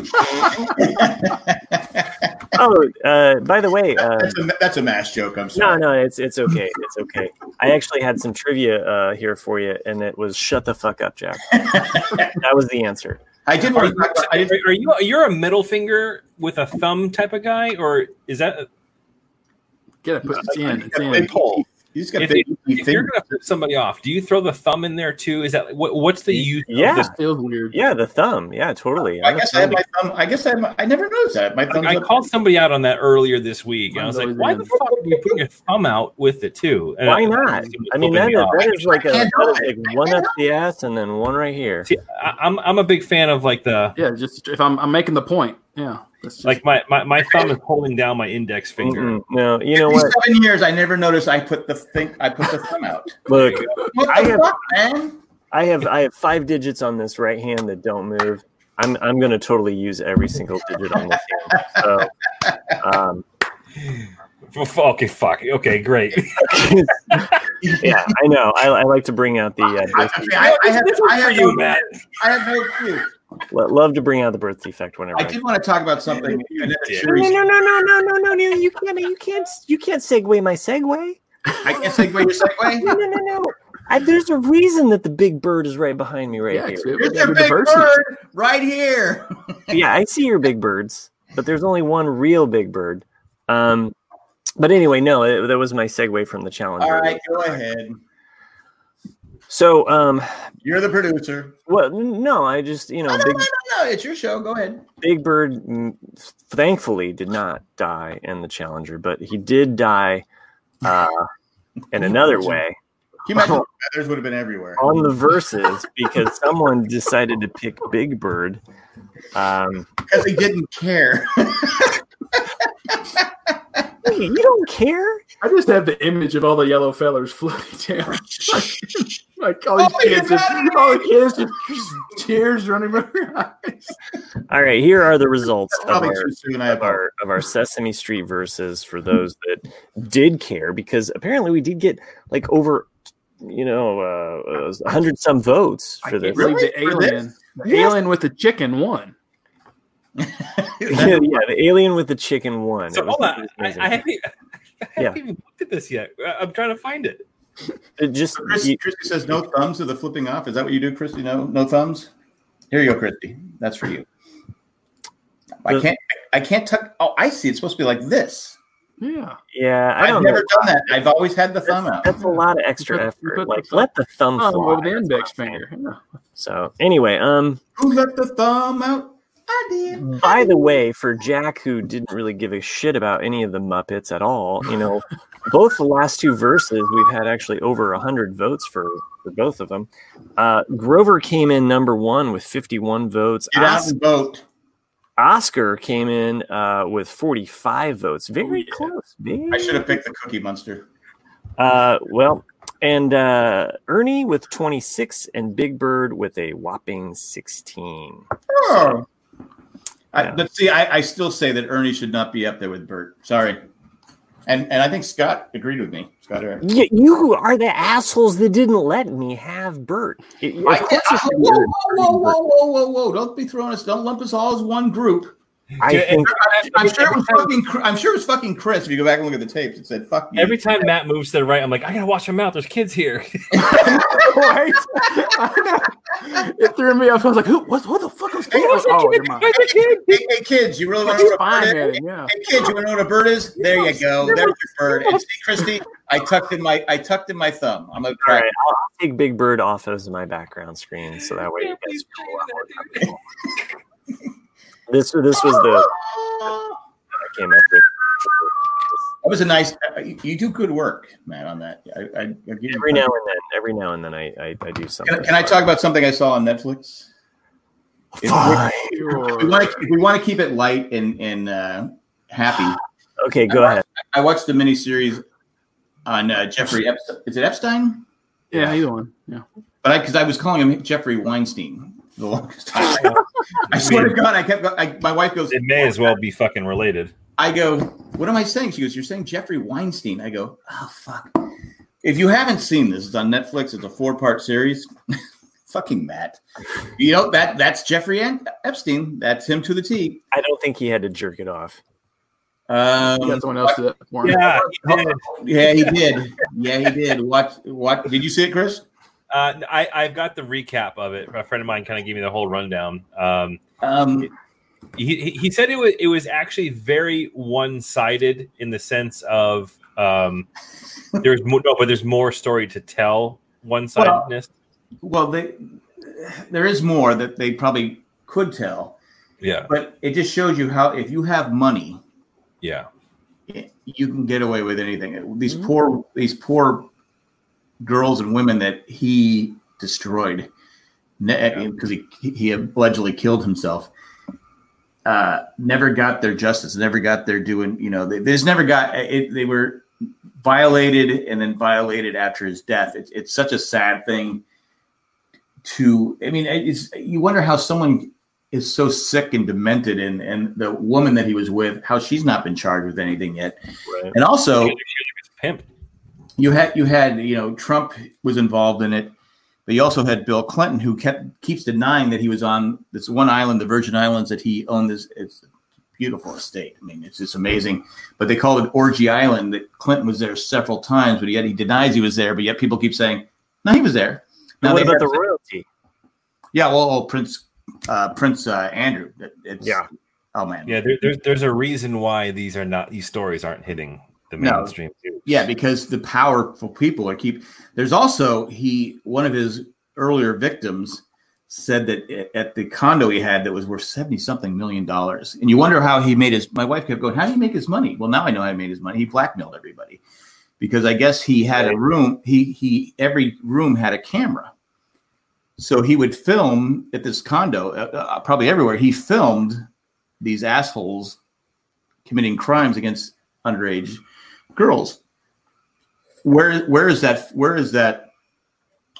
Oh, uh, by the way, uh, that's, a, that's a mass joke. I'm no, sorry. no, it's it's okay, it's okay. I actually had some trivia uh, here for you, and it was "Shut the fuck up, Jack." That was the answer. I did Are want you, to talk about. I did, are you you're a middle finger with a thumb type of guy, or is that Get it. Put it in. It's got a big in. hole. You just got a if, big if finger. you're going to put somebody off? Do you throw the thumb in there too? Is that what, what's the use? Yeah. of this? Feels weird. Yeah, the thumb. Yeah, totally. I I'm a guess I have thumb- my thumb. I guess I have my, I never noticed that. My thumb's I up. called somebody out on that earlier this week, and I was like, Mine's "Why always the fuck are you putting your thumb out with it too?" And Why I- not? it was I mean, that flipping me is, off. that is like a I can't that help is it. like I one can't up the ass and then one right here. See, I, I'm I'm a big fan of like the Yeah, just if I'm I'm making the point. Yeah. That's just, like my, my, my thumb is holding down my index finger. Mm-mm. No, you know These what? seven years, I never noticed. I put the thing. I put the thumb out. Look, What I the have- fuck, man? I have I have five digits on this right hand that don't move. I'm I'm going to totally use every single digit on this hand. So, um, F- Okay, fuck. Okay, great. yeah, I know. I, I like to bring out the. Uh, I, birth I, I, I have, This I one's have for you, no, Matt. I have no clue. Lo- love to bring out the birth defect whenever. I I did want to talk about something. You and did. Sharice- No, no, no, no, no, no, no, no! You can't, you can't, you can't segue my segue. I can't segue your segue. No, no, no, no! I, there's a reason that the big bird is right behind me, right yeah, here. it's, Here's it's your big diversity. bird right here. Yeah, I see your big birds, but there's only one real big bird. Um, but anyway, no, it, that was my segue from the Challenger. All right, go ahead. So, um, You're the producer. well, no, I just, you know, No, no, big no, no, no. It's your show. Go ahead. Big Bird, mm, thankfully, did not die in the Challenger, but he did die uh, in another way Can you imagine the feathers would have been everywhere. on the verses because someone decided to pick Big Bird. Um, Because he didn't care. hey, you don't care? I just have the image of all the yellow fellers floating down. Like all these Oh, kids, you're just, not- all the kids just, just tears running from their eyes. All right, here are the results of Probably our, too soon. I of our of our Sesame Street verses for those that did care, because apparently we did get like over, you know, uh, a hundred some votes I for can't this. believe Really? the For this? alien, the Yes. alien with the chicken won. yeah, yeah, the alien with the chicken won. So It was- hold it on, was I, amazing. I haven't, I haven't Yeah. even looked at this yet. I- I'm trying to find it. It just Chris, you- Christy says no thumbs to the flipping off. Is that what you do, Christy? No, no thumbs. Here you go, Christy. That's for you. I The- can't. I can't tuck. Oh, I see. It's supposed to be like this. Yeah. yeah, I I've don't never know. done that. I've always had the thumb That's, out. that's a lot of extra You put- you effort. put the Like, thumb- let the thumb Oh, fly. over the That's index what I'm saying. finger. Yeah. So anyway, um, Who let the thumb out? I did. by the way, for Jack, who didn't really give a shit about any of the Muppets at all, you know, both the last two verses, we've had actually over one hundred votes for, for both of them. Uh, Grover came in number one with fifty-one votes. Get out Os- and vote. Oscar came in uh, with forty-five votes. Very Oh, yeah. close. Very I should have picked the Cookie Monster. Uh, well, and uh, Ernie with twenty-six and Big Bird with a whopping sixteen. Oh. I, Yeah. but see, I, I still say that Ernie should not be up there with Bert. Sorry. And and I think Scott agreed with me. Scott Aaron. Yeah, you are the assholes that didn't let me have Bert. It- of I course can't, it should be whoa, Ernie. whoa, whoa, whoa, whoa, whoa, whoa! Don't be throwing us. Don't lump us all as one group. I Yeah, think I'm, I'm sure it was fucking. I'm sure it was fucking Chris. If you go back and look at the tapes, it said "fuck you." Every time Matt moves to the right, I'm like, I gotta watch him out. There's kids here. Right? It threw me off. I was like, "Who? What? What the fuck was going on?" Oh, never mind. Hey, hey, kids, you really want to know what a Fine, bird man. is? Yeah. Hey, kids, you want to know what a bird is? There you go. There's your bird. And see, Christy, I tucked in my I tucked in my thumb. I'm a all crack. right. I'll take Big Bird off as my background screen, so that way you guys feel a lot more comfortable. This this was the I came up with. That was a nice. uh, You do good work, man, on that. I, I, I give you Every now and then, every now and then, I I, I do something. Can, can I talk about something I saw on Netflix? If Fine. Sure. we want to, if we want to keep it light and and uh, happy. Okay, go I ahead. watched, I watched the miniseries on uh, Jeffrey Epstein. Is it Epstein? Yeah, either one. Yeah. But I because I was calling him Jeffrey Weinstein the longest time. I swear to God, I kept. I, my wife goes. It may as well be fucking related. I go, what am I saying? She goes, you're saying Jeffrey Weinstein. I go, oh, fuck. If you haven't seen this, it's on Netflix. It's a four-part series. Fucking Matt. You know, that that's Jeffrey Epstein. That's him to the T. I don't think he had to jerk it off. Um, You got someone else to that for him. Yeah, he did. yeah, he did. Yeah, he did. What? What? Did you see it, Chris? Uh, I, I've got the recap of it. A friend of mine kind of gave me the whole rundown. Um, Um, he, he he said it was it was actually very one sided in the sense of um, there's more, no, but there's more story to tell. One sidedness. well, they there is more that they probably could tell, Yeah, but it just shows you how if you have money, yeah, you can get away with anything. These poor, these poor girls and women that he destroyed because he he allegedly killed himself. Uh, never got their justice. Never got their doing. You know, they, they just never got it. They were violated and then violated after his death. It's it's such a sad thing. To I mean, it's you wonder how someone is so sick and demented, and and the woman that he was with, how she's not been charged with anything yet. Right. And also, pimp. you had you had you know Trump was involved in it, but you also had Bill Clinton, who kept keeps denying that he was on this one island, the Virgin Islands, that he owned. This it's a beautiful estate. I mean, it's just amazing. But they call it Orgy Island. That Clinton was there several times, but yet he denies he was there. But yet people keep saying, no, he was there. Now, Now what they about have- the royalty? Yeah, well, oh, Prince uh, Prince uh, Andrew. It's, Yeah. Oh man. Yeah, there, there's there's a reason why these are not these stories aren't hitting the No. mainstream news. Yeah, because the powerful people are keep. There's also he one of his earlier victims said that at the condo he had that was worth seventy something million dollars, and you wonder how he made his. My wife kept going, "How do you make his money?" Well, now I know how he made his money. He blackmailed everybody because I guess he had a room. He he every room had a camera, so he would film at this condo, uh, probably everywhere. He filmed these assholes committing crimes against underage girls. Where where is that where is that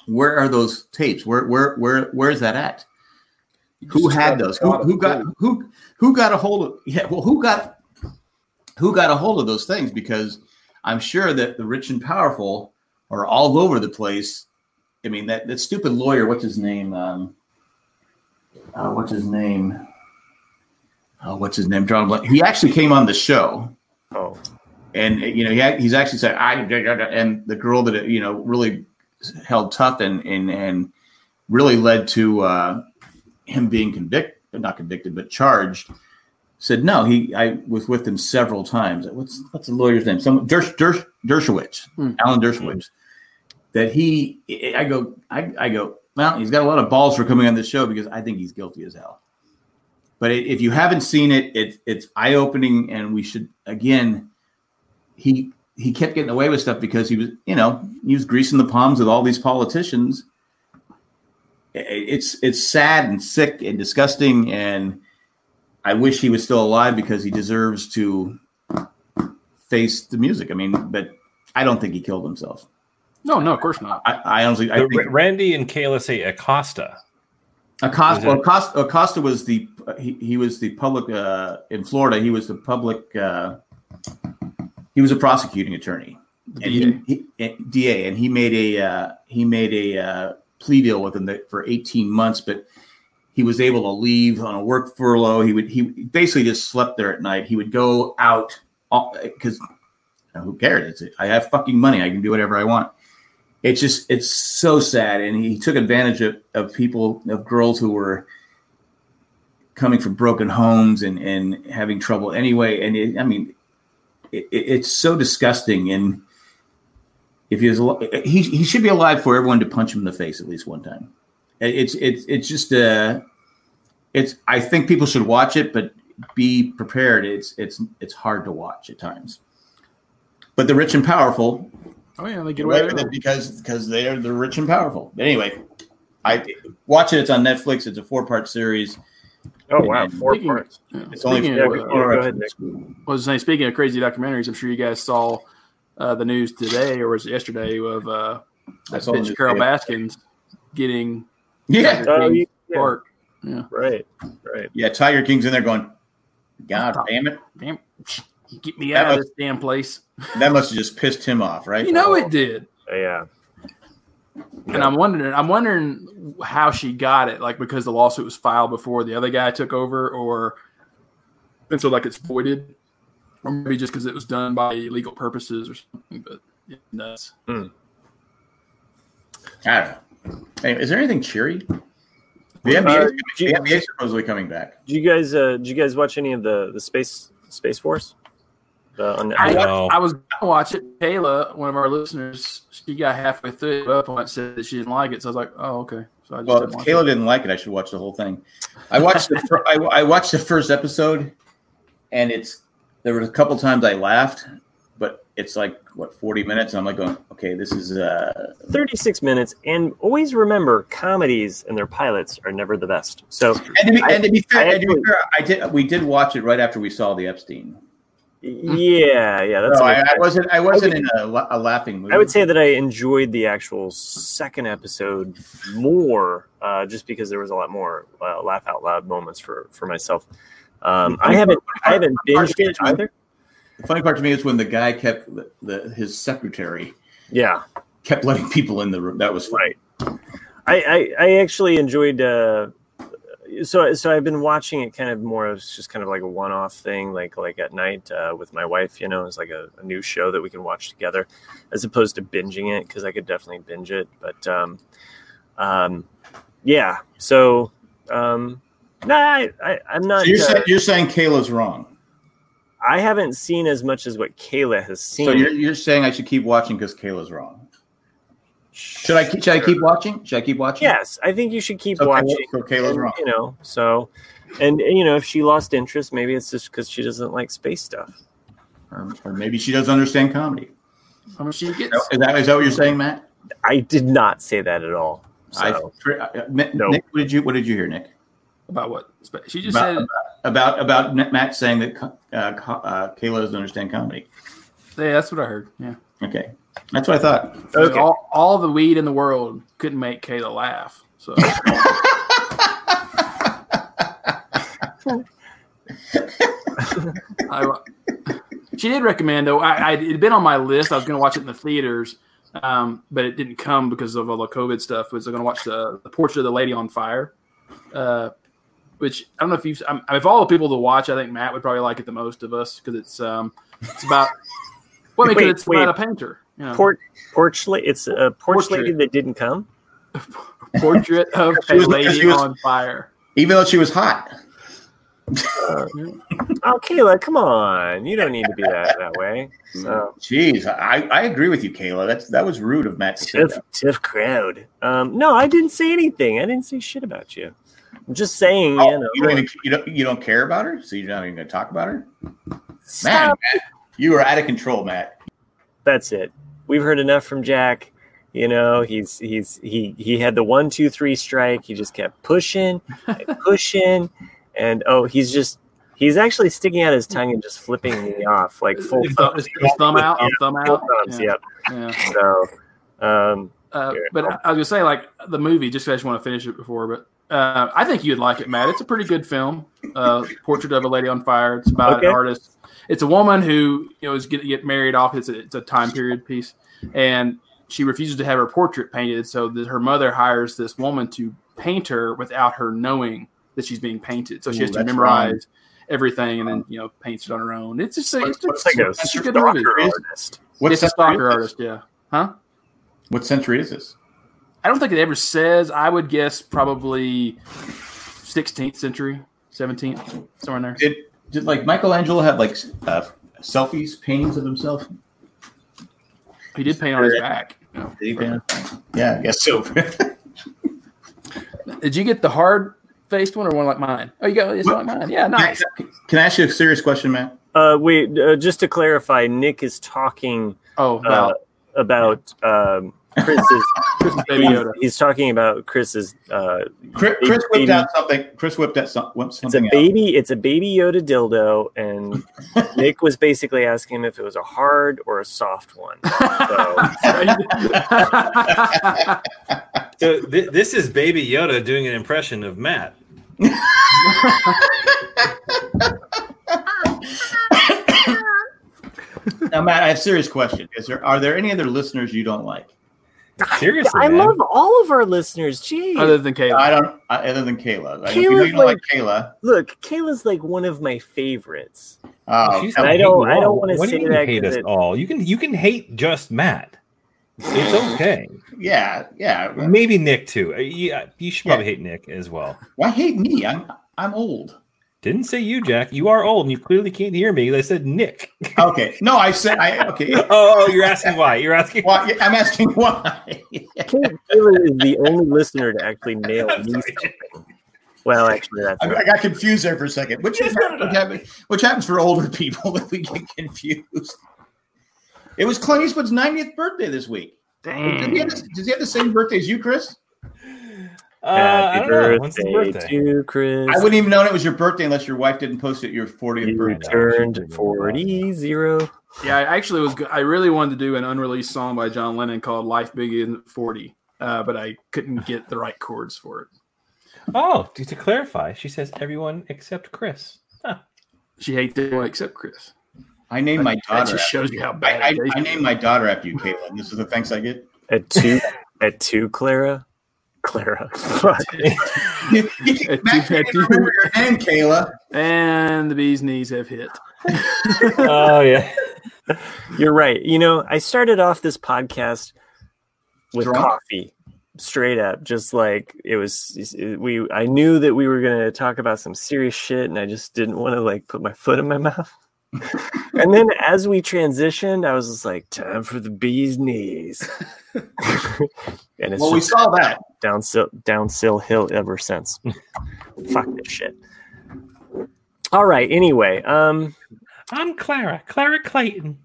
where are those tapes? Where where where where is that at? Who had those? Who, who got who who got a hold of? Yeah, well, who got who got a hold of those things? Because I'm sure that the rich and powerful are all over the place. I mean, that that stupid lawyer. What's his name? Um, uh, what's his name? Oh, what's his name? John Blank. He actually came on the show. Oh, and you know, he had, he's actually said, "I," and the girl that you know really held tough and and and really led to uh, him being convicted, not convicted, but charged. Said no. He I was with him several times. What's what's the lawyer's name? Some Dersh, Dersh, Dershowitz, hmm. Alan Dershowitz. That he, I go, I, I go. Well, he's got a lot of balls for coming on this show because I think he's guilty as hell. But if you haven't seen it, it it's eye opening, and we should again. He he kept getting away with stuff because he was, you know, he was greasing the palms with all these politicians. It's it's sad and sick and disgusting, and I wish he was still alive because he deserves to face the music. I mean, but I don't think he killed himself. No, no, of course not. I, I honestly, I the, think Randy and Kayla say Acosta. Acosta, well, Acosta, Acosta was the he, he was the public uh, in Florida. He was the public. Uh, he was a prosecuting attorney, and D A. He, he, D A, and he made a uh, he made a uh, plea deal with him that, for eighteen months, but he was able to leave on a work furlough. He would he basically just slept there at night. He would go out because who cares? It's, I have fucking money. I can do whatever I want. It's just, it's so sad. And he took advantage of, of people, of girls who were coming from broken homes and, and having trouble anyway. And it, I mean, it, it's so disgusting. And if he was, he, he should be alive for everyone to punch him in the face at least one time. It's, it's, it's just, uh, it's, I think people should watch it, but be prepared. It's, it's, it's hard to watch at times, but the rich and powerful, oh yeah, they get away with it because because they are the rich and powerful. But anyway, I watch it. It's on Netflix. It's a four part series. Oh wow, four speaking, parts. Yeah. It's speaking only four. Of, four uh, go ahead, Nick. I was saying, speaking of crazy documentaries, I'm sure you guys saw uh, the news today or was it yesterday of uh, I saw bitch Carol Baskins getting yeah, oh, yeah. Park. Yeah, right, right. Yeah, Tiger King's in there going, God damn it, damn, get me out of this damn place. That must have just pissed him off, right? You know it did. Yeah. And I'm wondering, I'm wondering how she got it, like because the lawsuit was filed before the other guy took over, or and so like it's voided, or maybe just because it was done by legal purposes or something. But it's nuts. Mm. I don't know. Hey, is there anything cheery? The N B A, Uh, the N B A supposedly coming back. Did you guys? Uh, did you guys watch any of the the space Space Force? Uh, on I, No. I was going to watch it. Kayla, one of our listeners, she got halfway through it up and said that she didn't like it. So I was like, oh, okay. So I just Well, didn't if watch Kayla it. didn't like it, I should watch the whole thing. I watched the fir- I, I watched the first episode, and it's there were a couple times I laughed, but it's like what forty minutes, and I'm like going, okay, this is uh, thirty-six minutes, and always remember, comedies and their pilots are never the best. So, and to be, I, and to be fair, I and to be actually, fair, I did we did watch it right after we saw the Epstein. yeah, yeah, that's. No, a I, good I point. wasn't. I wasn't I in a, la- a laughing mood. I would say that I enjoyed the actual second episode more, uh, just because there was a lot more uh, laugh out loud moments for for myself. Um, I haven't, I haven't binged it either. The funny part to me is when the guy kept the, the his secretary Yeah, kept letting people in the room. That was funny. right. I, I, I actually enjoyed. Uh, so so I've been watching it kind of more as just kind of like a one off thing, like like at night uh, with my wife. You know, it's like a, a new show that we can watch together, as opposed to binging it, because I could definitely binge it. But um, um, yeah. So um, no, I, I I'm not. So you're, uh, saying, you're saying Kayla's wrong. I haven't seen as much as what Kayla has seen. So you're, you're saying I should keep watching because Kayla's wrong. Should I should I keep watching? Should I keep watching? Yes, I think you should keep So watching. Kayla- so Kayla's and, wrong. You know, so and, and you know, if she lost interest, maybe it's just because she doesn't like space stuff. Or, or maybe she doesn't understand comedy. How much she gets? Is that, is that what you're saying, Matt? I did not say that at all. So. I, uh, Nick, No. Nick, what did you what did you hear, Nick? About what? She just About, said, about about Matt saying that uh, uh, Kayla doesn't understand comedy. yeah, that's what I heard. Yeah. Okay. That's what I thought. Okay. All, all the weed in the world couldn't make Kayla laugh. So I, she did recommend, though. I, I it had been on my list. I was going to watch it in the theaters, um, but it didn't come because of all the COVID stuff. I was going to watch the, the Portrait of the Lady on Fire, uh, which I don't know if you've. I'm, if all the people to watch, I think Matt would probably like it the most of us because it's um, it's about well, because Wait, it's wait. about a painter. You know. Port porch. la- It's a porch Portrait. lady that didn't come. Portrait of She a was- Lady she was- on Fire. Even though she was hot. Oh, Kayla, come on! You don't need to be that that way. So Jeez, I, I agree with you, Kayla. That's that was rude of Matt to say tiff, that. tiff crowd. Um, no, I didn't say anything. I didn't say shit about you. I'm just saying, Oh, you know. you don't even you don't you don't care about her, so you're not even going to talk about her. Man, Stop. Matt, you are out of control, Matt. That's it. We've heard enough from Jack. You know, he's he's he he had the one, two, three strike. He just kept pushing and pushing, and oh, he's just he's actually sticking out his tongue and just flipping me off like full His, thumb, his, his thumb out, his thumb full out. thumbs. Yeah. Yep. Yeah. So, um, Uh, Yeah. but I, I was gonna say, like the movie. Just 'cause I just want to finish it before, but uh, I think you'd like it, Matt. It's a pretty good film. Uh, Portrait of a Lady on Fire. It's about Okay. an artist. It's a woman who you know is going to get married off. It's a, it's a time period piece, and she refuses to have her portrait painted. So that her mother hires this woman to paint her without her knowing that she's being painted. So she Ooh, has to that's memorize wrong. everything and then you know paints it on her own. It's just a, it's, What's just, like a it's a good stalker movie. artist. What It's a century stalker is this? artist. Yeah. Huh? What century is this? I don't think it ever says. I would guess probably sixteenth century, seventeenth, somewhere in there. Did did like Michelangelo have like uh, selfies, paintings of himself? He did paint on his back. you know. Did he paint? Yeah, I guess so. Did you get the hard faced one or one like mine? Oh, you got it's like mine. Yeah, nice. Can I ask you a serious question, Matt? Uh, wait, uh, just to clarify, Nick is talking Oh, uh, about about um, Chris's. Chris's Baby he's, Yoda. he's talking about Chris's. Uh, Chris, baby- Chris whipped baby- out something. Chris whipped out some, whipped It's a something out. baby. It's a baby Yoda dildo, and Nick was basically asking him if it was a hard or a soft one. So, So th- this is Baby Yoda doing an impression of Matt. Now, Matt, I have a serious question. Is there are there any other listeners you don't like? Seriously, I man. love all of our listeners. Jeez. Other than Caleb. I don't. Uh, other than Kayla, I know you, know Kayla's you don't like, like- Kayla. Look, Kayla's like one of my favorites. Uh, She's And not I don't- hating I don't all. wanna What do say you mean that hate 'cause us it- all. You can you can hate just Matt. It's okay. yeah, yeah. Maybe Nick too. Uh, Yeah, you should probably Yeah. hate Nick as well. Why hate me? I'm I'm old. Didn't say you, Jack. You are old, and you clearly can't hear me. I said Nick. Okay, no, I said I. Okay, oh, oh, you're asking why? You're asking. well, I'm asking why. Kay- Kayla is the only listener to actually nail I'm me sorry. something. Well, actually, that's I, I got confused there for a second. Which, is, which, happens, which happens for older people that we get confused. It was Clint Eastwood's ninetieth birthday this week. Does he, have, does he have the same birthday as you, Chris? Uh, I Happy don't know. When's his birthday birthday? to Chris. I wouldn't even know it was your birthday unless your wife didn't post it your fortieth You birthday. turned forty zero. Yeah, I actually was. go- I really wanted to do an unreleased song by John Lennon called "Life Begins at forty," uh, but I couldn't get the right chords for it. Oh, to, to clarify, she says everyone except Chris. Huh. She hates everyone except Chris. I named my That daughter. just shows you how I, bad. I, it is. I named my daughter after you, Caitlin. This is the thanks I get. At two, at two, Clara, Clara. Fuck. You, you, At Matt, two- you at didn't two- remember your name, Kayla. And the bee's knees have hit. Oh yeah. You're right. You know, I started off this podcast with Drunk? coffee, straight up, just like it was. We, I knew that we were going to talk about some serious shit, and I just didn't want to like put my foot in my mouth. And then as we transitioned, I was just like, time for the bee's knees. And it's Well, we just saw that. down Sil- down Sill Hill ever since. Fuck this shit. All right. Anyway, um, I'm Clara. Clara Clayton.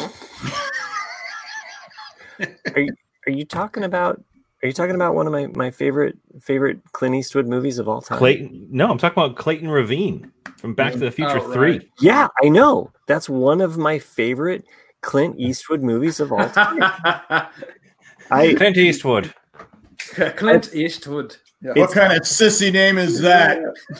are you are you talking about? Are you talking about one of my, my favorite favorite Clint Eastwood movies of all time? Clayton. No, I'm talking about Clayton Ravine from Back to the Future Oh, Three. right. Yeah, I know. That's one of my favorite Clint Eastwood movies of all time. I Clint Eastwood. Clint Eastwood. Yeah. What kind of sissy name is that?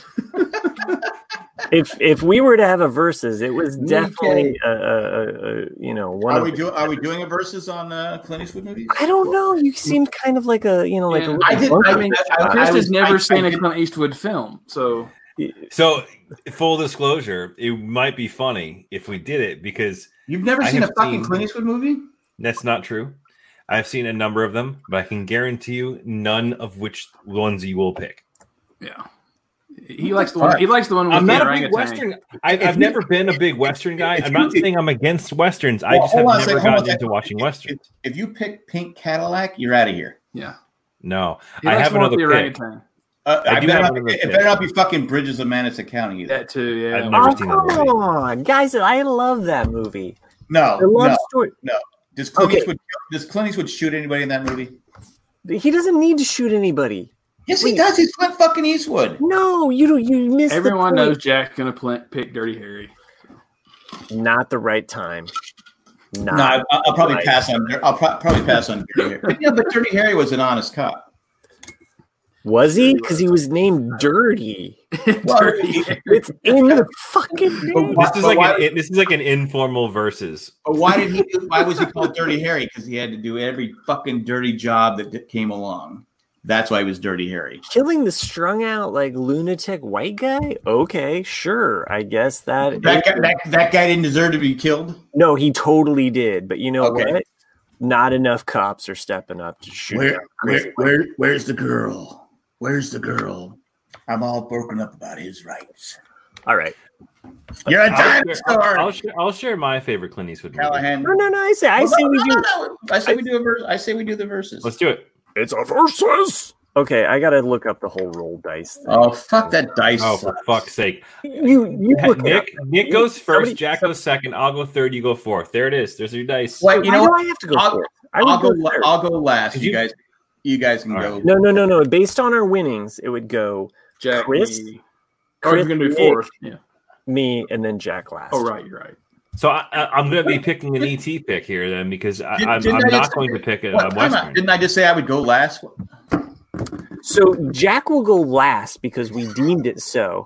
if if we were to have a versus, it was definitely a, a, a you know one. Are of we doing Are we doing a versus on uh, Clint Eastwood movies? I don't know. You seemed kind of like a you know like Yeah, a I did. I mean, I, Chris I has was, never I, seen I a did, Clint Eastwood film, so So, full disclosure, it might be funny if we did it because You've never I seen a have fucking seen- Clint Eastwood movie? that's not true. I've seen a number of them, but I can guarantee you none of which ones you will pick. yeah. He likes the one. He likes the one with I'm the not a orangutan. big Western. I, If I've you- never been a big Western guy. if I'm you- not saying I'm against Westerns. I Well, just have hold on a never second, hold on a gotten second. into watching If- Westerns. If, if you pick Pink Cadillac, you're out of here. Yeah. No, He I likes have the one with another the pick. orangutan. Uh, I I do better have not, another it pick. better not be fucking Bridges of Madison County either. That too. Yeah. I've never Oh seen that come movie. on, guys! I love that movie. No, The love no, story. no. Does Clint, Okay. Eastwood, does Clint Eastwood shoot anybody in that movie? He doesn't need to shoot anybody. Yes, he Wait. does. He's Clint fucking Eastwood. No, you don't. You missed. Everyone the knows point. Jack's gonna pl- pick Dirty Harry. Not the right time. Not No, I, I'll probably right. pass on. I'll pro- probably pass on Dirty Harry. But, yeah, but Dirty Harry was an honest cop. Was he? Because he was named Dirty. Well, Dirty he- Harry. It's in the fucking name. Why- This is but like why- an, this is like an informal versus. But why did he? Do, why was he called Dirty Harry? Because he had to do every fucking dirty job that d- came along. That's why he was Dirty Harry. Killing the strung out like lunatic white guy? Okay, sure. I guess that. That guy, that, that guy didn't deserve to be killed. No, he totally did. But you know Okay. what? Not enough cops are stepping up to shoot. Where, down where, crazy where, where's the girl? Where's the girl? I'm all broken up about his rights. All right. You're a I'll share, dinosaur, I'll, share, I'll share my favorite Clint Eastwood movie. Callahan. No, no, no. I say, I Well, say no, we no, do. no, no. I say we do a verse. I say we do the verses. Let's do it. It's a versus. Okay, I gotta look up the whole roll dice thing. Oh, fuck that dice. Oh, for fuck's sake! You, you look it up. Nick, Nick goes first. Somebody- Jack goes second. I'll go third. You go fourth. There it is. There's your dice. Wait, you Why know do what? I have to go I'll- fourth? I I'll would go. go third. I'll go last. Did You you- guys. You guys can All go. right. No, no, no, no. Based on our winnings, it would go Jack. Chris? me. Oh, you're Chris, gonna do Nick, fourth. Yeah. me, and then Jack last. Oh, right. You're right. So I, I, I'm going to be picking an E T pick here then because I, Did- I'm, didn't I'm I not just- going to pick a, What, a time out. Western. Didn't I just say I would go last? So Jack will go last because we deemed it so.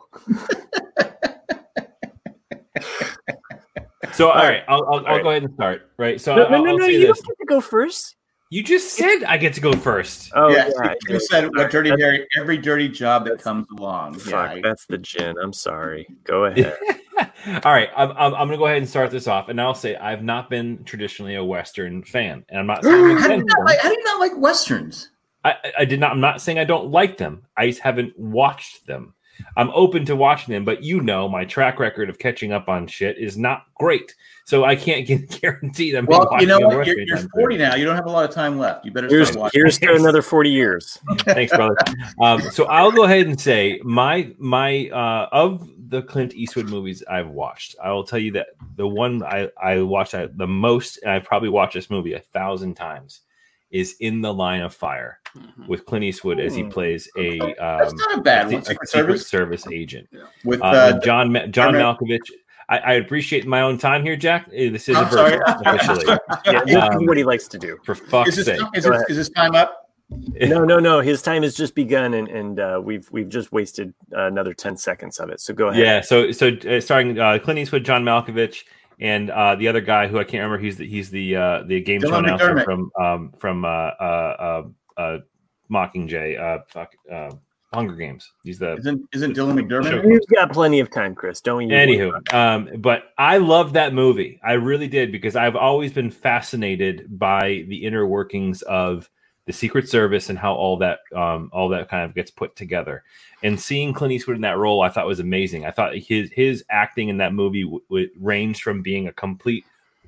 So all right, I'll, I'll, I'll right. go ahead and start. Right. So No, I'll, no, no, I'll no. say You this. don't get to go first. You just said I get to go first. Oh, yes. yeah. I You did. said what dirty That's- Harry. Every dirty job that comes along. Fuck, Yeah, I- that's the gin. I'm sorry. Go ahead. All right, I'm, I'm, I'm going to go ahead and start this off, and I'll say I've not been traditionally a Western fan, and I'm not saying I'm how, do you against not them. like, how do you not like westerns? I, I did not. I'm not saying I don't like them. I just haven't watched them. I'm open to watching them, but you know my track record of catching up on shit is not great, so I can't get guaranteed I'm. Well, you know watching a what? You're, Western you're anytime forty soon. now. You don't have a lot of time left. You better Here's start watching. here's to another forty years. Thanks, brother. Um, so I'll go ahead and say my my uh, of the Clint Eastwood movies I've watched. I will tell you that the one I I watched the most, and I've probably watched this movie a thousand times, is In the Line of Fire with Clint Eastwood as he Hmm. plays a That's um, not a bad a one. Secret, Secret Secret Service Service agent. with Uh, uh, and John Ma- John Dermot- Malkovich. I, I appreciate my own time here, Jack. Uh, This is a I'm sorry. versus officially. Yeah, this Um, is what he likes to do. For fuck's is, this, sake. is, Go this, ahead. is this time up? No, no, no. His time has just begun, and and uh, we've we've just wasted uh, another ten seconds of it. So go ahead. Yeah, so so uh, starring uh, Clint Eastwood, John Malkovich, and uh, the other guy who I can't remember. He's the he's the uh, the game show Dylan announcer McDermott. from um, from uh, uh, uh, uh, Mockingjay, uh, fuck, uh, Hunger Games. He's the Isn't isn't Dylan McDermott? You've got plenty of time, Chris. Don't you? Anywho, um, but I love that movie. I really did because I've always been fascinated by the inner workings of the Secret Service and how all that um, all that kind of gets put together. And seeing Clint Eastwood in that role, I thought was amazing. I thought his his acting in that movie w- w- ranged from being a complete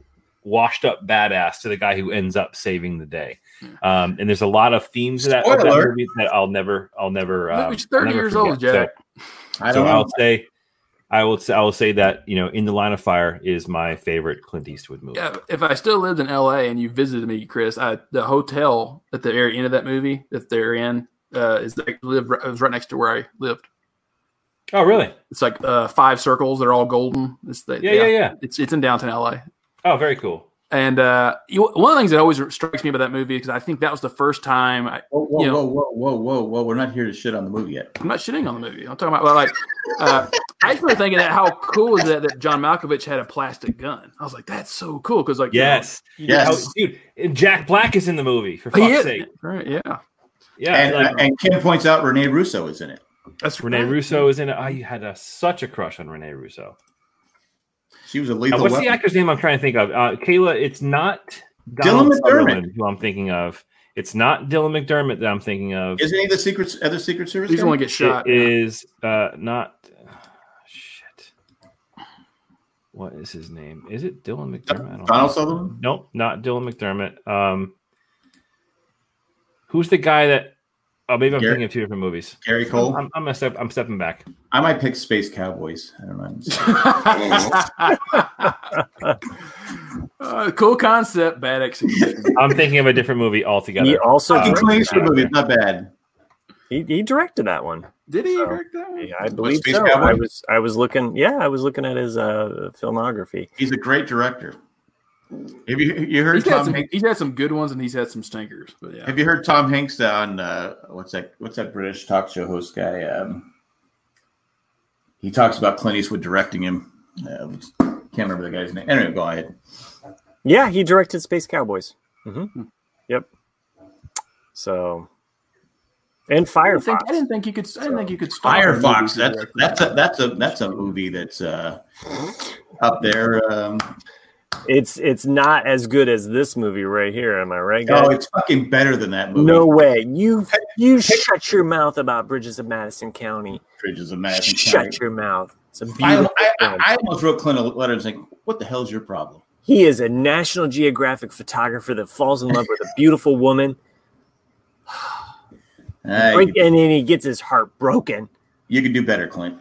washed up badass to the guy who ends up saving the day. Um, and there's a lot of themes of that, of that Spoiler. movie that I'll never I'll never. Um, He's thirty I'll never years forget. old, Jack. I So don't know. I'll say, I will say, I will say that you know, In the Line of Fire is my favorite Clint Eastwood movie. Yeah, if I still lived in L A and you visited me, Chris, I, the hotel at the very end of that movie that they're in uh, is like, lived, it was right next to where I lived. Oh, really? It's like uh, five circles; they're all golden. It's the, Yeah, yeah, yeah. It's it's in downtown L A. Oh, very cool. And uh, you, one of the things that always strikes me about that movie because I think that was the first time. I, Whoa, whoa, you know, whoa, whoa, whoa, whoa, whoa! We're not here to shit on the movie yet. I'm not shitting on the movie. I'm talking about well, like uh, I just remember thinking that how cool is that that John Malkovich had a plastic gun. I was like, that's so cool because like yes, you know, yes, oh, dude, Jack Black is in the movie for he fuck's is, sake. right? Yeah, Yeah, and, like, uh, and Kim points out Rene Russo is in it. that's Renee right. Russo is in it. I had a, such a crush on Renee Russo. She was a Uh, lethal what's weapon. the actor's name I'm trying to think of? Uh, Kayla, it's not Dylan Donald McDermott. Sutherland who I'm thinking of. It's not Dylan McDermott that I'm thinking of. Isn't he the secret other Secret Service? He's guy? the one to get shot. It yeah. is uh, not. Uh, shit. What is his name? Is it Dylan McDermott? I don't Donald know. Sutherland? Nope, not Dylan McDermott. Um, who's the guy that? Oh, maybe I'm Gary- thinking of two different movies. Gary Cole. I'm, I'm, a step, I'm stepping back. I might pick Space Cowboys. I don't know. uh, cool concept, bad execution. I'm thinking of a different movie altogether. He also Fucking directed Clint Eastwood that movie. one. Not bad. He, he directed that one. Did he So, direct that one? Yeah, I believe Space so. Cowboy? I was I was looking. Yeah, I was looking at his uh, filmography. He's a great director. Have you you heard He's had, Tom some, Hanks? he's had some good ones and he's had some stinkers. But yeah, Have you heard Tom Hanks on uh, what's that? What's that British talk show host guy? Um, he talks about Clint Eastwood directing him. Uh, can't remember the guy's name. Anyway, go ahead. Yeah, he directed Space Cowboys. Mm-hmm. Yep. So, and I didn't, think, Firefox. I didn't think you could. I didn't think you could stop a Firefox. movie That's director. that's a that's a that's a movie that's uh, up there. Um, It's it's not as good as this movie right here. Am I right, guys? oh, it's fucking better than that movie. No way. You you shut your mouth about Bridges of Madison County. Bridges of Madison Shut County. your mouth. It's a I, beautiful I, film. I almost wrote Clint a letter and saying, "What the hell's your problem?" He is a National Geographic photographer that falls in love with a beautiful woman, Uh, Break- you, could, and then he gets his heart broken. you could do better, Clint.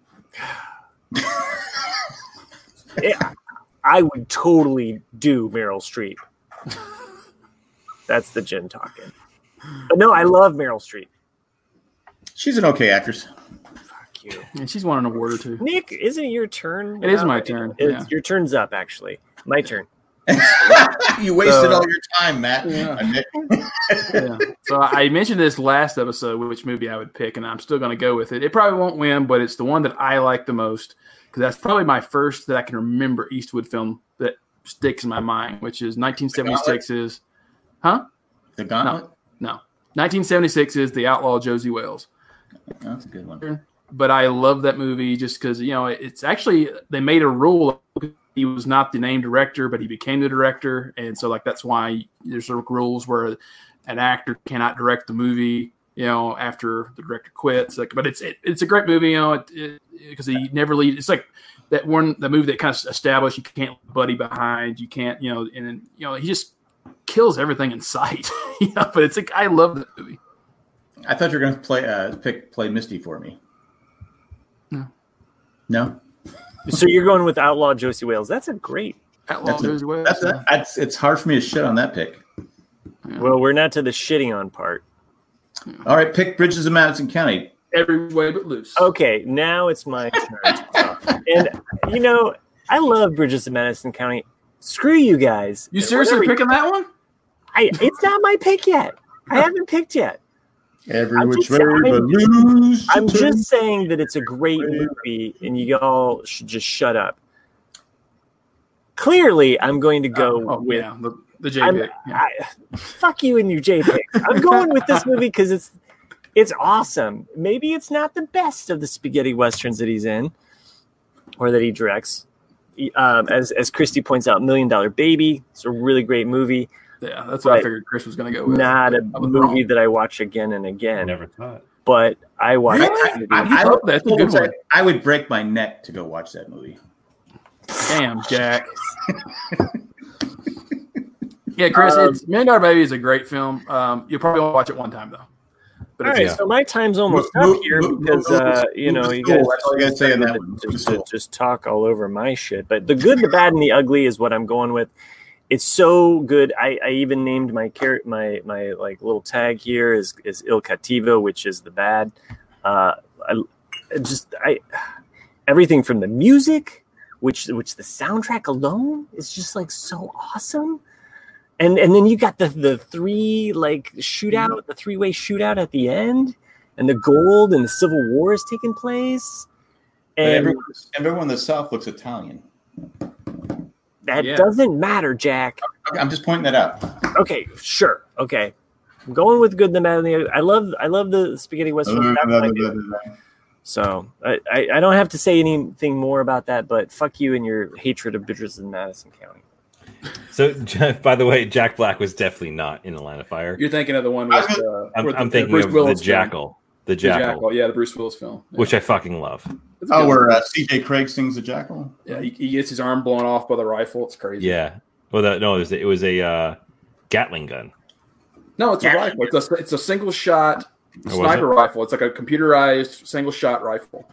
Yeah, I would totally do Meryl Streep. That's the gin talking. But no, I love Meryl Streep. She's an okay actress. Fuck you. And she's won an award or two. Nick, isn't it your turn? It is now? my turn, It's, yeah. Your turn's up, actually. My turn. You wasted So- all your time, Matt. Yeah. I admit- Yeah. So I mentioned this last episode, which movie I would pick, and I'm still going to go with it. It probably won't win, but it's the one that I like the most because that's probably my first that I can remember Eastwood film that sticks in my mind, which is nineteen seventy-six's. Huh? The Gauntlet. No. nineteen seventy-six is The Outlaw Josie Wales. That's a good one. But I love that movie just because, you know, it's actually, they made a rule. He was not the named director, but he became the director. And so, like, that's why there's rules where an actor cannot direct the movie, you know, after the director quits. Like, but it's it, it's a great movie, you know, because it, it, he never leaves. It's like that one, the movie that kind of established you can't leave Buddy behind. You can't, you know, and, you know, he just kills everything in sight. You know, but it's like, I love that movie. I thought you were going to play uh, pick play Misty for me. No. No. So you're going with Outlaw Josie Wales. That's a great. Outlaw That's, Josie a, Wales. that's, a, that's it's hard for me to shit on that pick. Well, we're not to the shitting on part. All right, pick Bridges of Madison County. Every way but loose. Okay, now it's my turn. to talk. And, you know, I love Bridges of Madison County. Screw you guys. You seriously Whatever- picking that one? I, it's not my pick yet. I haven't picked yet. Every I'm which just- way I'm- but lose. I'm just saying that it's a great movie, and you all should just shut up. Clearly, I'm going to go Oh, with. yeah, the, the J I'm, pick. Yeah. I, fuck you and your J picks. I'm going with this movie because it's it's awesome. Maybe it's not the best of the spaghetti westerns that he's in or that he directs. Um, as as Christy points out, Million Dollar Baby. It's a really great movie. Yeah, that's what I But figured Chris was going to go with. Not a I was movie wrong. that I watch again and I again. never thought. But I watch. Really? the I, movie. I, love that. That's a good one. I would break my neck to go watch that movie. Damn, Jack. Yeah, Chris, Um, it's Million Dollar Baby is a great film. Um, you'll probably only watch it one time though. But All it's, right, yeah. so my time's almost Move- up here move- because move- uh, you move know the you stool. guys That's all I gotta say on that to- one. Move to- the to stool. just talk all over my shit. But the good, the bad, and the ugly is what I'm going with. It's so good. I, I even named my car- my my like little tag here is is Il Cattivo, which is the bad. Uh, I, I just I everything from the music which which the soundtrack alone is just like so awesome. And and then you got the the three like shootout, the three way shootout at the end, and the gold and the Civil War is taking place. And everyone, everyone in the South looks Italian. That yeah. doesn't matter, Jack. I'm just pointing that out. Okay, sure. Okay, I'm going with good, the bad, and the ugly. I love I love the spaghetti western. That's what I do. So I, I, I don't have to say anything more about that, but fuck you and your hatred of bitches in Madison County. So, by the way, Jack Black was definitely not in Atlanta Fire. You're thinking of the one with uh, I'm, with I'm the, thinking Bruce of Willis the Jackal. The Jackal. The Jackal, yeah, the Bruce Willis film. Yeah. Which I fucking love. Oh, where uh, C J Craig sings the Jackal? Yeah, he, he gets his arm blown off by the rifle. It's crazy. Yeah. Well, that, no, it was, it was a uh, Gatling gun. No, it's a rifle. It's a, it's a single shot sniper it? rifle. It's like a computerized single shot rifle.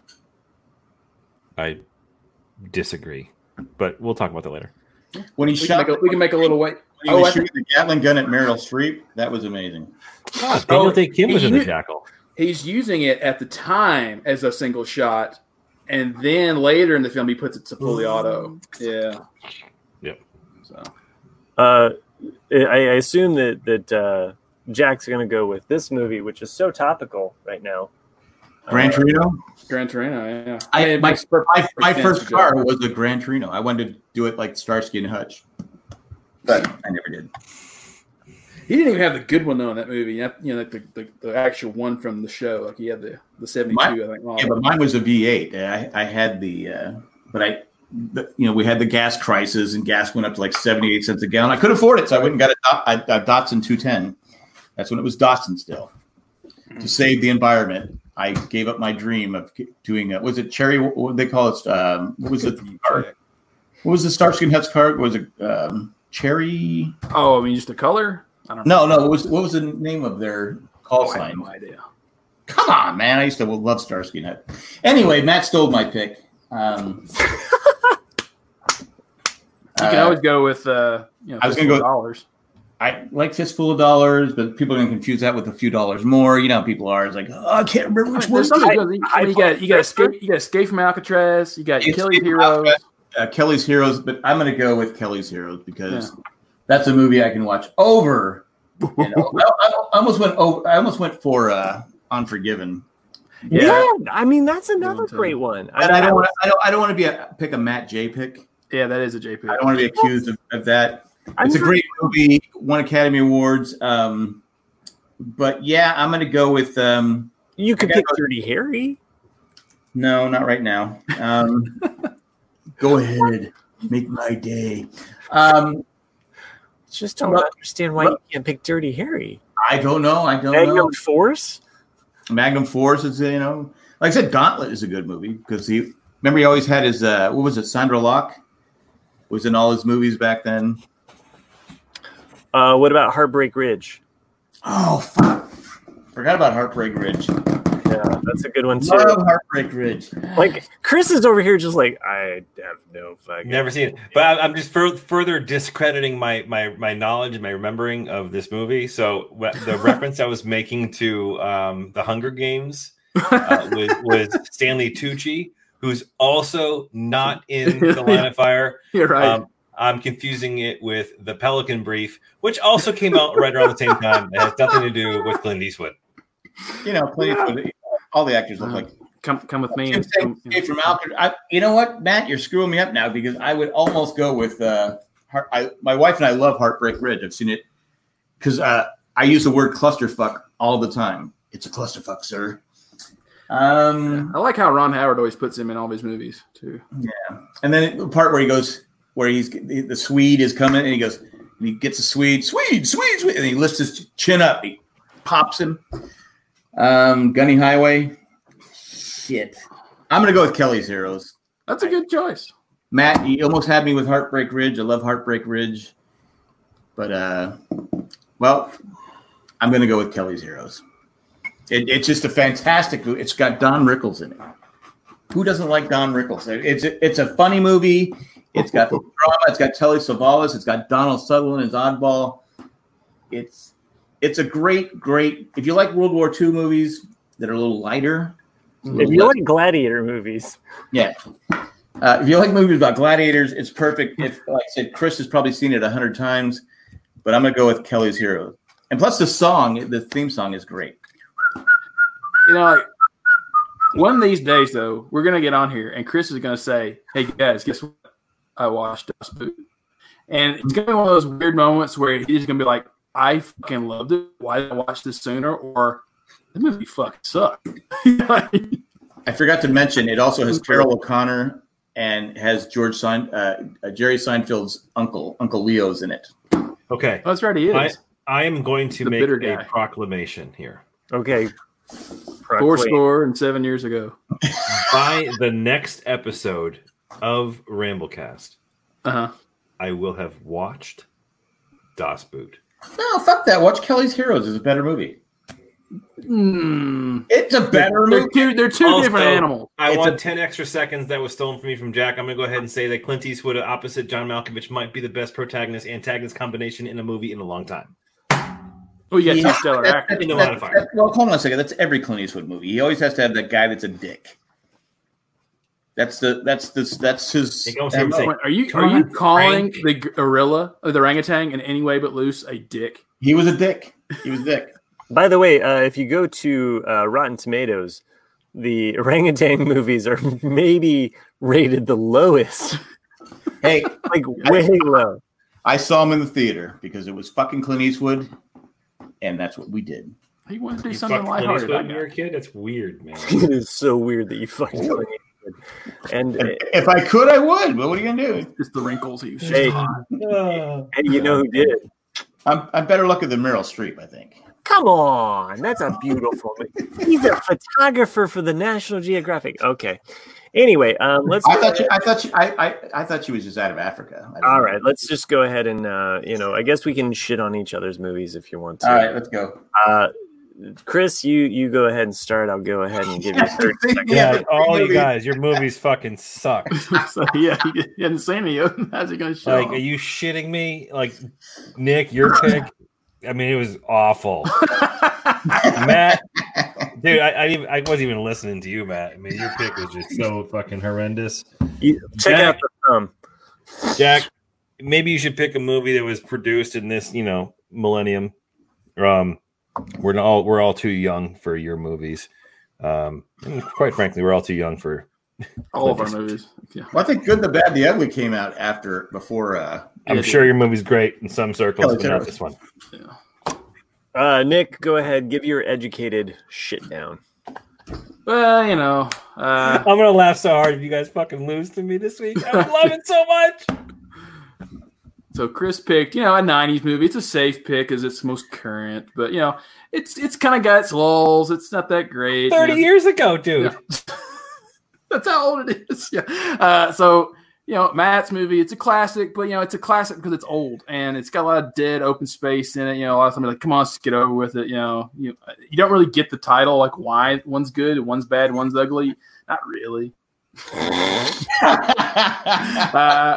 I disagree, but we'll talk about that later. When he we shot, can make a, we can make a little wait. When he oh, was I shooting think, the Gatling gun at Meryl Streep, that was amazing. Oh, Daniel Oh, Day Kim was he- in the Jackal. he's using it at the time as a single shot, and then later in the film he puts it to fully auto. Yeah. Yep. So Uh, I, I assume that that uh, Jack's going to go with this movie, which is so topical right now. Gran Uh, Torino. Gran Torino, yeah. I, it my makes perfect my, my sense first to go. car was a Gran Torino. I wanted to do it like Starsky and Hutch, but I never did. He didn't even have the good one though in that movie. You know, like the, the, the actual one from the show. Like he had the the seventy-two, Mine- I think. model. Yeah, but mine was a V eight. I, I had the, uh, but I, the, you know, we had the gas crisis, and gas went up to like seventy-eight cents a gallon. I couldn't afford it, so I went and got a, Dot- a, a Datsun two ten. That's when it was Datsun still. To save the environment, I gave up my dream of doing. A, was it cherry? What did they call it? Um, what was it? What was the Starsky and Hutch car? Was it um, cherry? Oh, I mean just the color? I don't No, no. What was what was the name of their call know. I have sign? no idea. Come on, man! I used to love Starsky and Hutch. Anyway, Matt stole my pick. Um, You can uh, always go with uh, you know, I was gonna go- dollars. I like Fistful of Dollars, but people are going to confuse that with a few dollars more. You know how people are. It's like, oh, I can't remember which one. There's something I- good. I you got you got escape you got escape from Alcatraz. You got Escape Kelly's from Heroes. Alcatraz. Uh, Kelly's Heroes, but I'm going to go with Kelly's Heroes because that's a movie I can watch over. You know, I, I almost went. Over, I almost went for uh, Unforgiven. Yeah. Yeah. I mean that's another one too. great one. And I don't want. I don't. I don't want to be a pick a Matt J pick. Yeah, that is a J P. I don't want to be accused of, of that. I'm It's a not- great movie. Won Academy Awards. Um, but yeah, I'm going to go with. Um, You could I pick gotta Dirty Harry. No, not right now. Um, go ahead, make my day. Um, Just don't Well- understand why well- you can't pick Dirty Harry. I don't know. I don't Magnum know. Force. Magnum Force is, you know, like I said, Gauntlet is a good movie because he remember he always had his uh, what was it? Sandra Locke was in all his movies back then. Uh, what about Heartbreak Ridge? Oh, fuck. Forgot about Heartbreak Ridge. Yeah, that's a good one too. Love Heartbreak Ridge. Like Chris is over here, just like I have no fucking. Never seen it, but I, I'm just fur- further discrediting my, my my knowledge and my remembering of this movie. So wh- the reference I was making to um, the Hunger Games uh, was, was Stanley Tucci, who's also not in the Line of Fire. You're right. Um, I'm confusing it with the Pelican Brief, which also came out right around the same time. It has nothing to do with Clint Eastwood. You know, plenty of, all the actors look like. come come with me. Tim And, saying Escape from Alcatraz. I, you know what, Matt? You're screwing me up now because I would almost go with. Uh, Heart, I, my wife and I love Heartbreak Ridge. I've seen it because uh, I use the word clusterfuck all the time. It's a clusterfuck, sir. Um, I like how Ron Howard always puts him in all his movies too. yeah, and then the part where he goes, where he's the Swede is coming, and he goes, and he gets a Swede, Swede, Swede, Swede, and he lifts his chin up, he pops him. Um, Gunny Highway. Shit, I'm gonna go with Kelly's Heroes. That's a good choice. Matt, you almost had me with Heartbreak Ridge. I love Heartbreak Ridge. But, uh, well, I'm going to go with Kelly's Heroes. It, it's just a fantastic movie. It's got Don Rickles in it. Who doesn't like Don Rickles? It's a, it's a funny movie. It's got drama. It's got Telly Savalas. It's got Donald Sutherland as Oddball. It's it's a great, great – if you like World War Two movies that are a little lighter. If you like gladiator movies, Yeah. Uh, if you like movies about gladiators, it's perfect. If, like I said, Chris has probably seen it a hundred times, but I'm going to go with Kelly's Heroes. And plus the song, the theme song is great. You know, like, one of these days, though, we're going to get on here, and Chris is going to say, hey, guys, guess what? I watched Das Boot. And it's going to be one of those weird moments where he's going to be like, I fucking loved it. Why did I watch this sooner? Or, the movie fucking sucked. I forgot to mention, it also has Carol O'Connor and has George Sein, uh, uh, Jerry Seinfeld's uncle, Uncle Leo's in it. Okay. Oh, that's right, he is. I, I am going to The make bitter a guy. proclamation here. Okay. Four score and seven years ago. By the next episode of Ramblecast, Uh-huh. I will have watched Das Boot. No, fuck that. Watch Kelly's Heroes. It's a better movie. Mm. It's a better They're movie. two, they're two Also, different animals. I It's want a- ten extra seconds that was stolen from me from Jack. I'm going to go ahead and say that Clint Eastwood opposite John Malkovich might be the best protagonist-antagonist combination in a movie in a long time. Oh, you got Yeah, two stellar that- actors. In the that- line of fire. that- well, hold on a second. That's every Clint Eastwood movie. He always has to have that guy that's a dick. That's the that's this that's his. You can almost hear him M O. say, Wait, Are you Come are you on, calling Frank. the gorilla or the orangutan in any way but loose a dick? He was a dick. He was a dick. By the way, uh, if you go to uh, Rotten Tomatoes, the orangutan movies are maybe rated the lowest, Hey, like way low. I saw him in the theater because it was fucking Clint Eastwood, and that's what we did. He wanted to do You something fucked Clint lighthearted. Eastwood I when you were a guess. kid? That's weird, man. It is so weird that you fucking Clint Eastwood. And uh, If I could, I would. But what are you gonna do? Just the wrinkles. He was just Hey. hot. and you know who did? I'm I'm better luck than Meryl Streep, I think. Come on, that's a beautiful movie. He's a photographer for the National Geographic. Okay. Anyway, um, let's. I go thought you, ahead. I thought you, I, I, I thought she was just out of Africa. I didn't All know. right, let's just go ahead and uh, you know, I guess we can shit on each other's movies if you want to. All right, let's go. Uh, Chris, you you go ahead and start. I'll go ahead and give you thirty seconds. Yeah, Yeah, but all you movie- guys, your movies fucking suck. So, yeah, he, did- he hadn't seen any of them. How's he going to show? Like, are you shitting me? Like, Nick, your pick. I mean, it was awful. Matt, dude, I, I even I wasn't even listening to you, Matt. I mean, your pick was just so fucking horrendous. You, check Jack- out the thumb. Jack, maybe you should pick a movie that was produced in this, you know, millennium. Um, we're all we're all too young for your movies. Um, and quite frankly, we're all too young for. All of our movies. Yeah. Well, I think Good, the Bad, the Ugly came out after before. Uh, I'm Yeah, sure your movie's great in some circles, Kelly but not Terrace. this one. Yeah. Uh, Nick, go ahead. Give your educated shit down. Well, you know, uh, I'm gonna laugh so hard if you guys fucking lose to me this week. I love it so much. so Chris picked, you know, a nineties movie. It's a safe pick because it's most current, but you know, it's it's kind of got its lulls. It's not that great. Thirty you know. years ago, dude. Yeah. That's how old it is. Yeah. Uh, so, you know, Matt's movie, it's a classic, but, you know, it's a classic because it's old and it's got a lot of dead open space in it. You know, a lot of times like, come on, let's get over with it. You know, you, you don't really get the title, like why one's good, one's bad, one's ugly. Not really. uh,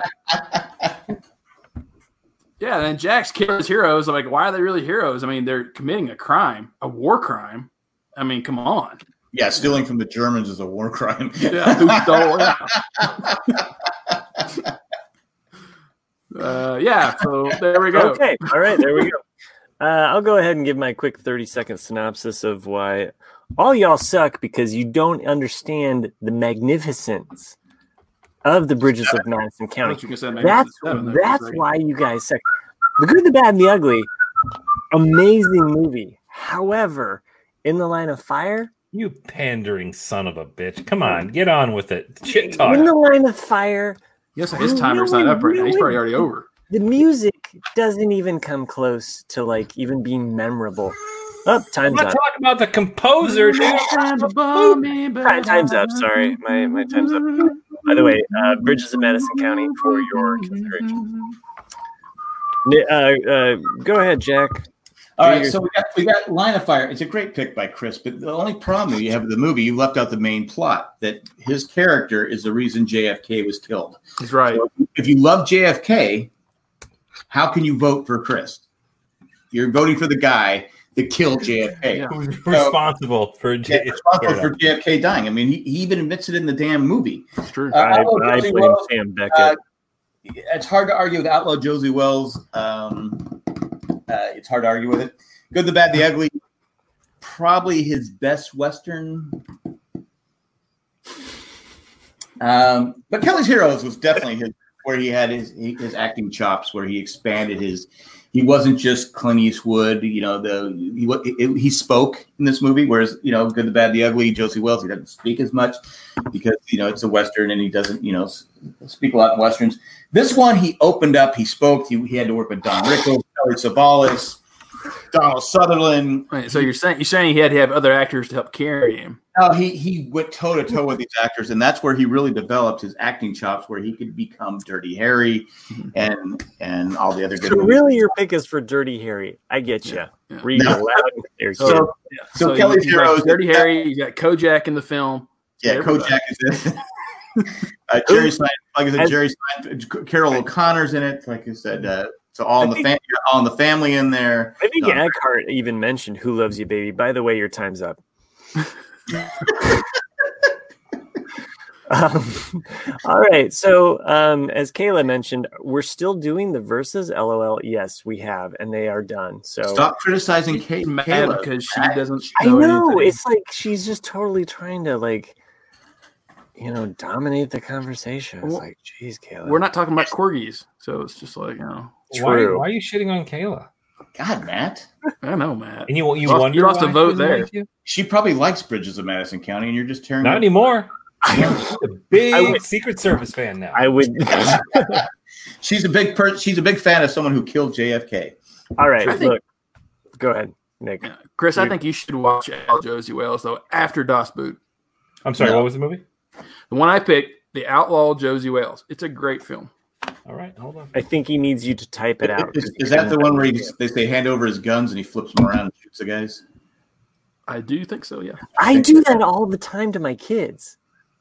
yeah, and then Jack's Killer's Heroes. I'm like, why are they really heroes? I mean, they're committing a crime, a war crime. I mean, come on. yeah, stealing from the Germans is a war crime. Yeah, who stole it? Uh, yeah, so there we go. Okay. All right. There we go. Uh, I'll go ahead and give my quick thirty second synopsis of why all y'all suck because you don't understand the magnificence of the Bridges of Madison I thought County. you were gonna say maybe That's it's seven there for a that's second. why you guys suck. The Good, the Bad, and the Ugly, amazing movie. However, In the Line of Fire, You pandering son of a bitch. Come on, get on with it. Shit In talk. the Line of Fire, Yes, his timer's not up right now. He's probably already over. the music doesn't even come close to like even being memorable. Oh, I'm time's not up. talking about the composer, dude. Ti- Time's up. Sorry, my, my time's up. By the way, uh, Bridges of Madison County for your consideration. Ni- Uh, uh, go ahead, Jack. All right, so we got we got Line of Fire. It's a great pick by Chris, but the only problem you have with the movie, you left out the main plot that his character is the reason J F K was killed. He's right. If you love J F K, how can you vote for Chris? You're voting for the guy to kill J F K. Yeah. Who's So- responsible for Yeah, J- responsible yeah. for J F K dying. I mean, he, he even admits it in the damn movie. It's true. Uh, I, Outlaw I Josie blame Wells, Sam Beckett. uh, it's hard to argue with Outlaw Josie Wells. Um, uh, it's hard to argue with it. Good, the Bad, the Ugly. Probably his best Western. Um, but Kelly's Heroes was definitely his, where he had his his acting chops, where he expanded his. He wasn't just Clint Eastwood. You know, the he it, he spoke in this movie, whereas you know, Good, the Bad, the Ugly, Josie Wells, he doesn't speak as much because you know it's a Western and he doesn't you know speak a lot in Westerns. This one, he opened up, he spoke. He, he had to work with Don Rickles, Telly Savalas, Donald Sutherland. Right, so you're saying you're saying he had to have other actors to help carry him. No, he he went toe to toe with these actors, and that's where he really developed his acting chops, where he could become Dirty Harry and and all the other good. So movies. really, your pick is for Dirty Harry. I get you. Yeah, yeah. Read No. it loud and clear. So, kid. Yeah. So you- Kelly's you got Heroes- Dirty Harry. You got Kojak in the film. yeah, Everybody. Kojak is in it. uh, Jerry Stein, like I said, As- Jerry Stein, Carol O'Connor's in it. Like I said, uh, so all in I the think- family, all in the family in there. I think Don- Eckhart even mentioned "Who Loves You, Baby." By the way, your time's up. um, all right. So, um, as Kayla mentioned, we're still doing the verses. L O L. Yes, we have, and they are done. So Stop criticizing Kate Mad Kayla because she That- doesn't. I know anything. it's like she's just totally trying to like, you know, dominate the conversation. It's Well, like, geez, Kayla. We're not talking about corgis, so it's just like you know. Why, True. why are you shitting on Kayla? God, Matt. I know, Matt. And you you Lost- wonder you lost why a vote she doesn't there. like you? She probably likes Bridges of Madison County, and you're just tearing Not her- anymore. She's a big I would- Secret Service fan now. I would. She's a big per- She's a big fan of someone who killed J F K. All right, I think- look. Go ahead, Nick. Yeah. Chris, I You- think you should watch Al Josie Wells though after Das Boot. I'm sorry. No. What was the movie? The one I picked, The Outlaw Josie Wells. It's a great film. All right, hold on. I think he needs you to type it out. Is, is that the one where he, they say hand over his guns and he flips them around and shoots the guys? I do think so. Yeah. I do that all the time to my kids.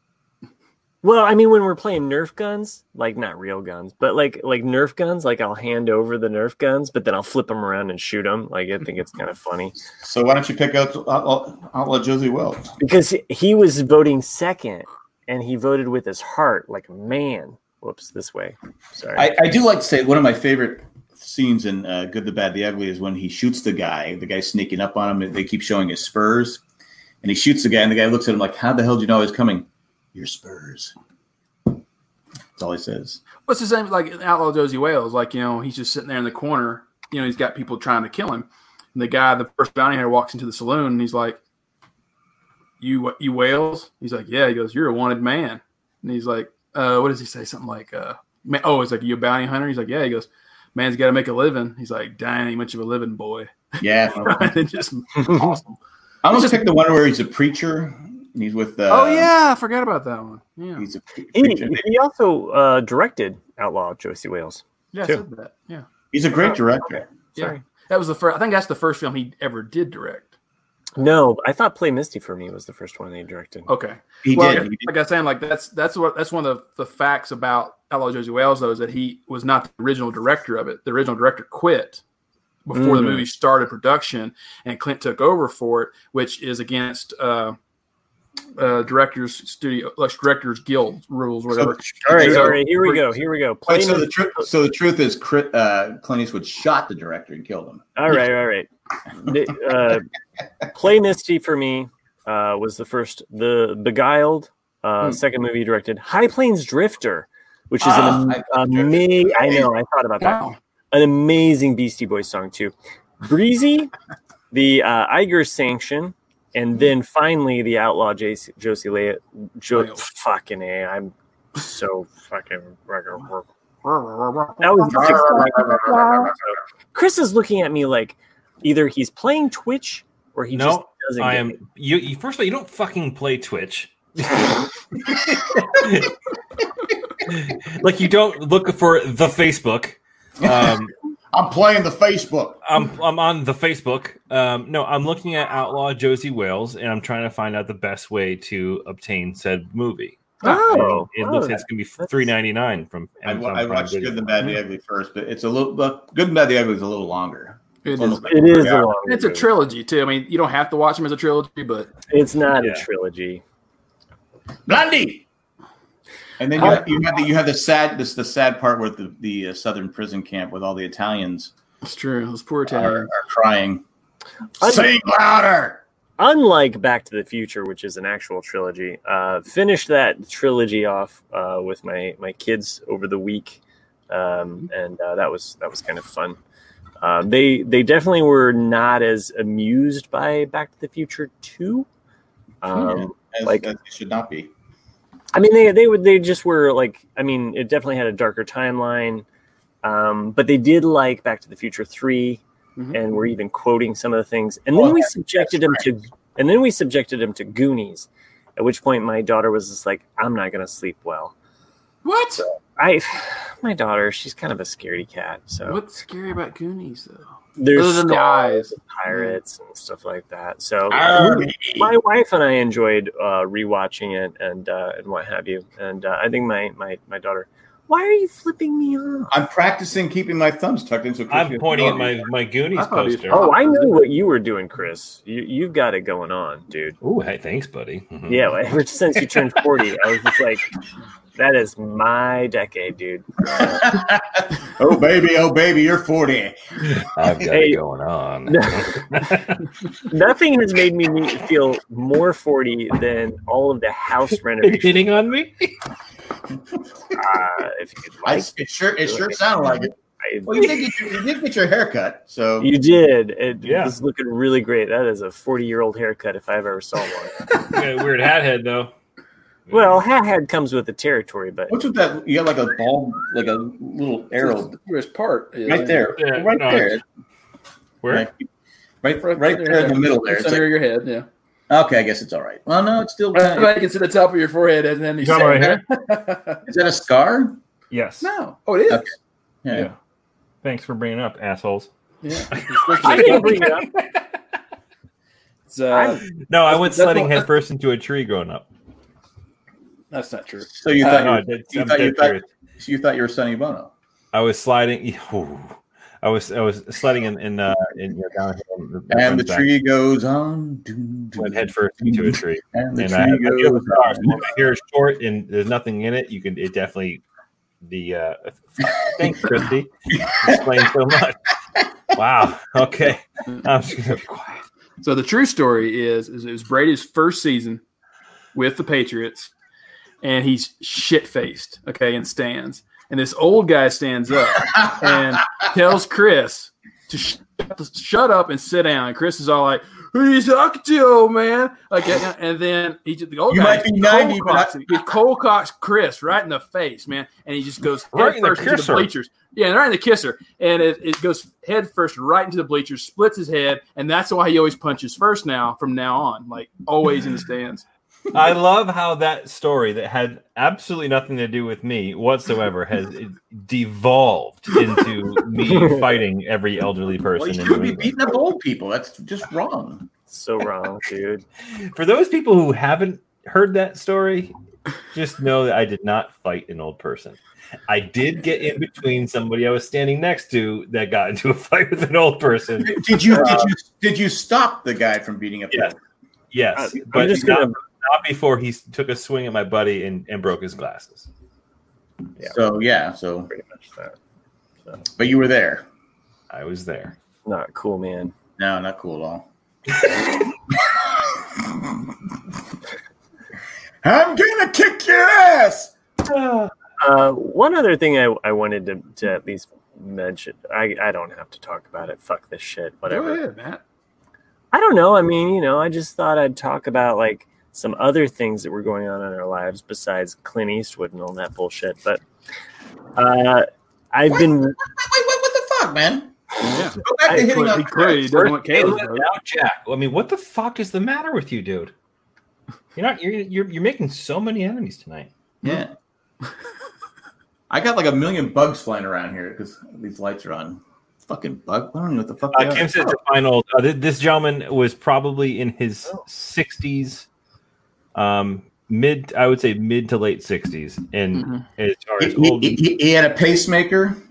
Well, I mean, when we're playing Nerf guns, like not real guns, but like like Nerf guns, like I'll hand over the Nerf guns, but then I'll flip them around and shoot them. Like I think it's kind of funny So why don't you pick out Outlaw, Outlaw Josie Wells? because he was voting second, and he voted with his heart, like a man. Whoops, this way. Sorry. I, I do like to say one of my favorite scenes in uh, Good, the Bad, the Ugly is when he shoots the guy. The guy's sneaking up on him. And they keep showing his spurs, and he shoots the guy. And the guy looks at him like, "How the hell did you know I was coming?" Your spurs. That's all he says. What's the same like in Outlaw Josie Wells? Like you know, he's just sitting there in the corner. You know, he's got people trying to kill him, and the guy, the first bounty hunter, walks into the saloon, and he's like, "You, you Wales?" He's like, "Yeah." He goes, "You're a wanted man," and he's like, Uh, what does he say? Something like, uh, man, oh, it's like, you a bounty hunter? He's like, yeah. He goes, man's got to make a living. He's like, dang, ain't much of a living, boy. Yeah. It's just awesome. I almost picked the one where he's a preacher and he's with. Uh, oh, yeah. I forgot about that one. Yeah. He's a pre- he, preacher. he also uh, directed Outlaw Josie Wales. Yeah, I too. said that. Yeah. He's a great director. Sorry. Yeah. That was the first, I think that's the first film he ever did direct. No, I thought Play Misty for Me was the first one they directed. Okay. He well, did. He did. Like I was saying, like that's that's what that's one of the, the facts about Outlaw Josie Wells, though, is that he was not the original director of it. The original director quit before the Mm. movie started production, and Clint took over for it, which is against uh, uh, directors studio, like directors guild rules, or whatever. All right, So- all right, here we go. Here we go. Play Wait, so the Misty- truth. So the truth is, Cri- uh, Clint Eastwood shot the director and killed him. All right, all right. The, uh, Play Misty for Me uh, was the first. The Beguiled, uh, Hmm. second movie he directed. High Plains Drifter, which is Ah, an High am- Plains Drifter. amazing. I know. I thought about that. Wow. An amazing Beastie Boys song too. Breezy, the uh, Iger Sanction, and then finally the Outlaw J- Josie Leah. Jo- Wales. fucking fucking a, I'm so fucking. That was the Chris is looking at me like either he's playing Twitch or he just No, doesn't. I get am. it. You, you first of all, you don't fucking play Twitch. Like you don't look for the Facebook. Um, I'm playing the Facebook. I'm I'm on the Facebook. Um, no, I'm looking at Outlaw Josie Wales, and I'm trying to find out the best way to obtain said movie. Oh, it oh, looks like it's gonna be that's- three ninety nine from I, Amazon I Prime watched Video. Good, the Bad, the Ugly first, but it's a little. But Good and Bad, the Ugly is a little longer. It Almost is. like It three is a hours. long. It's a movie. trilogy too. I mean, you don't have to watch them as a trilogy, but It's not Yeah. a trilogy. Blondie. And then you have, you have the you have the sad this the sad part with the the uh, southern prison camp with all the Italians it's true. Those poor are, Italians. are crying. Un- Sing louder. Unlike Back to the Future, which is an actual trilogy, uh, finished that trilogy off uh, with my my kids over the week, um, and uh, that was that was kind of fun. Uh, they they definitely were not as amused by Back to the Future two. Um, Yeah, as, like- as it should not be. I mean, they they would they just were like. I mean, it definitely had a darker timeline, um, but they did like Back to the Future three, Mhm. and were even quoting some of the things. And then Oh, we that's- subjected them to, and then we subjected them to Goonies. At which point, my daughter was just like, "I'm not going to sleep well." What? I, my daughter, she's kind of a scaredy cat. So What's scary about Goonies though? there's Other than the stars eyes. and pirates and stuff like that. So Arr, we- my wife and I enjoyed uh, rewatching it and uh, and what have you. And uh, I think my, my my daughter, why are you flipping me off? I'm practicing keeping my thumbs tucked in. So I'm Chris pointing at can- my, my Goonies I thought he was- poster. Oh, I knew what you were doing, Chris. You you've got it going on, dude. Ooh, hey, thanks, buddy. Mhm. Yeah, well, ever since you turned forty, I was just like, that is my decade, dude. Oh baby, oh baby, you're forty. I've got Hey. it going on. Nothing has made me me feel more forty than all of the house renovations. Hitting on me? Uh, if you'd I, like, it sure it sure sounded like it. I, Well, you did get your, you did get your hair cut, so you did. It Yeah. was looking really great. That is a forty-year-old haircut if I've ever saw one. Got a weird hat head, though. Well, hat head comes with the territory, but what's with that? You got like a ball, like a little arrow There's part is- right there, Yeah, right no, there, Where? right, right, right there in the middle there. It's It's under like, your head. Yeah. okay, I guess it's all right. Well, no, it's still. Right back into the top of your forehead, and then you You talking say, right Is that a scar? Yes. No. Oh, it is. Okay. Yeah. Yeah. Thanks for bringing it up, assholes. Yeah. I didn't bring it up. It's, uh, No, I went That's sledding what- head first into a tree growing up. that's not true. So you Uh, thought No, I you, did- you I'm thought you dead thought serious. so you thought you were Sonny Bono. I was sliding. Ooh. I was I was sledding in in, uh, in you know, downhill. And the tree goes on. Doom, doom, went head first into a tree. And the And I, I tree do have a goes scar. So on. when my hair is short and there's nothing in it, you can it definitely the uh thanks, Christy. Explain so much. Wow. Okay. I'm just gonna be quiet. So the true story is, is it was Brady's first season with the Patriots, and he's shit faced. Okay, and stands, and this old guy stands up and tells Chris to sh- shut up and sit down. And Chris is all like, "Who are you talking to, old man?" Like, and and then he just the old You guy might be just ninety, cold but cocks, he cold cocks Chris right in the face, man, and he just goes Right head in the first into the kisser. bleachers. Yeah, right in the kisser, and it, it goes head first right into the bleachers, splits his head, and that's why he always punches first now from now on, like always in the stands. I love how that story that had absolutely nothing to do with me whatsoever has devolved into me fighting every elderly Well, person you in should New be England. beating up old people. That's just wrong. so wrong, dude. For those people who haven't heard that story, just know that I did not fight an old person. I did get in between somebody I was standing next to that got into a fight with an old person. Did you did you did you stop the guy from beating up? Yes. the- Yes, Uh, I'm but just not, gonna- not before he took a swing at my buddy and, and broke his glasses. Yeah. So yeah. So Pretty much that. So, but you were there. I was there. not cool, man. No, not cool at all. I'm gonna kick your ass. Uh, one other thing I, I wanted to, to at least mention. I, I don't have to talk about it. Fuck this shit. Whatever. Go ahead, Matt. I don't know. I mean, you know, I just thought I'd talk about like some other things that were going on in our lives besides Clint Eastwood and all that bullshit. But uh, I've What? been Wait, wait, wait, what the fuck, man? Yeah. Go back I- to hitting He on clearly Chris. doesn't want Hey, Caleb's look vote. out, Jack. I mean, what the fuck is the matter with you, dude? You're not. You're you're, you're making so many enemies tonight. Yeah. I got like a million bugs flying around here because these lights are on. Fucking bug. I don't know what the fuck. they Uh, are. Kim says to find old. Uh, th- this gentleman was probably in his sixties, um, mid. I would say mid to late sixties, and Mhm. as far He, as he- old, he- he had a pacemaker.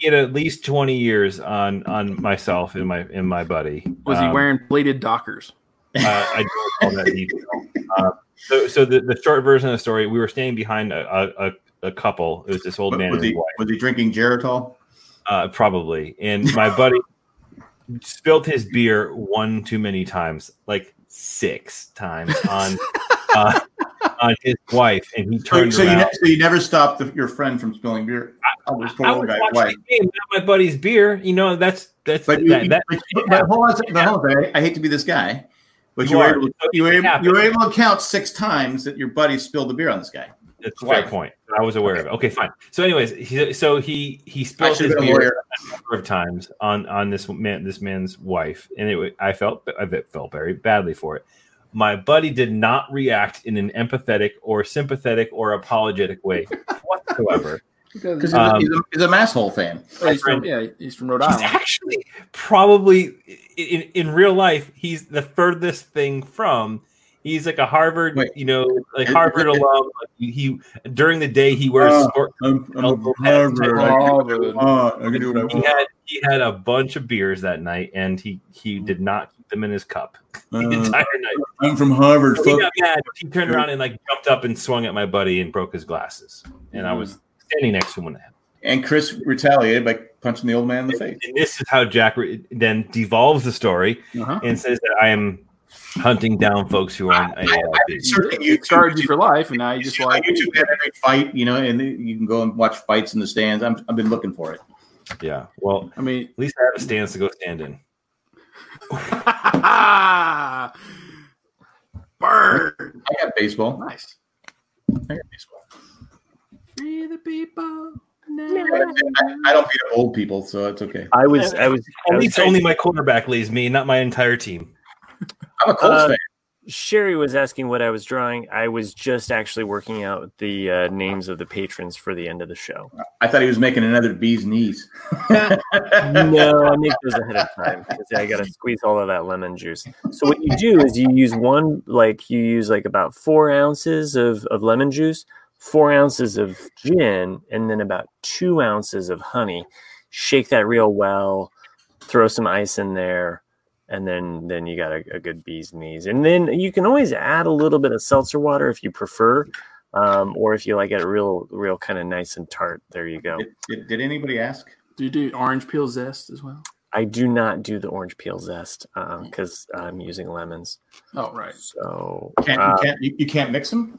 get at least twenty years on on myself and my and my buddy. Was he Um, wearing pleated Dockers? Uh, I don't know that detail. Uh, so, so the, the short version of the story: we were standing behind a a, a couple. It was this old man was and he his wife. was he drinking Geritol? Uh, probably. And my buddy spilled his beer one too many times, like six times on uh, on his wife, and he So, turned so you around. ne- so you never stopped the, your friend from spilling beer? Oh, this poor I old would guy's watch wife. the game, not my buddy's beer. You know, that's that's But, you, that, you- that, but, but hold on, a second, but hold on a second. I hate to be this guy, but you, You were are. able, So you, were it able, happened. you were able to count six times that your buddy spilled the beer on this guy. That's a fair Wife. point. I was aware of it. Okay, fine. So, anyways, he, so he he I spilled should his have been a beer lawyer. a number of times on on this man this man's wife, and it wa- I felt I felt very badly for it. My buddy did not react in an empathetic or sympathetic or apologetic way whatsoever. Because Because Um, he's, a, he's a masshole fan. he's from, yeah, he's from Rhode He's Island. actually probably in, in real life he's the furthest thing from. He's like a Harvard, Wait. you know, like Is- Harvard is- alum. Like he, he during the day he wears Oh, sport. I'm, I'm elbow a pads. Harvard. I can do what I Harvard. want. I can do what I He want. had he had a bunch of beers that night, and he he did not keep them in his cup the Uh, entire night. I'm from Harvard. So he Fuck. got mad. He turned around and like jumped up and swung at my buddy and broke his glasses. And I was standing next to him when it happened. And Chris retaliated by punching the old man in the face. And this is how Jack re- then devolves the story Uh-huh. and says that I am hunting down folks who are on A L B. Certainly, It scarred you for life, and now you just on like YouTube, they have every fight, you know, and you can go and watch fights in the stands. I'm, I've been looking for it. Yeah. Well, I mean, at least I have a stance to go stand in. bird. I got baseball. Nice. I got baseball. Free the people. I, I don't beat up old people, so it's okay. I was, I was, I At was least only my quarterback leaves me, not my entire team. I'm a Colts Uh, fan. Sherry was asking what I was drawing. I was just actually working out the uh, names of the patrons for the end of the show. I thought he was making another bee's knees. No, I make those ahead of time because I got to squeeze all of that lemon juice. So what you do is you use one, like you use like about four ounces of, of lemon juice, four ounces of gin, and then about two ounces of honey. Shake that real well, throw some ice in there, and then then you got a, a good bee's knees. And then you can always add a little bit of seltzer water if you prefer, um, or if you like it real, real kind of nice and tart. There you go. Did, did, did anybody ask? Do you do orange peel zest as well? I do not do the orange peel zest because I'm using lemons. Oh, right. So Can't, uh, you, can't, you, you can't mix them?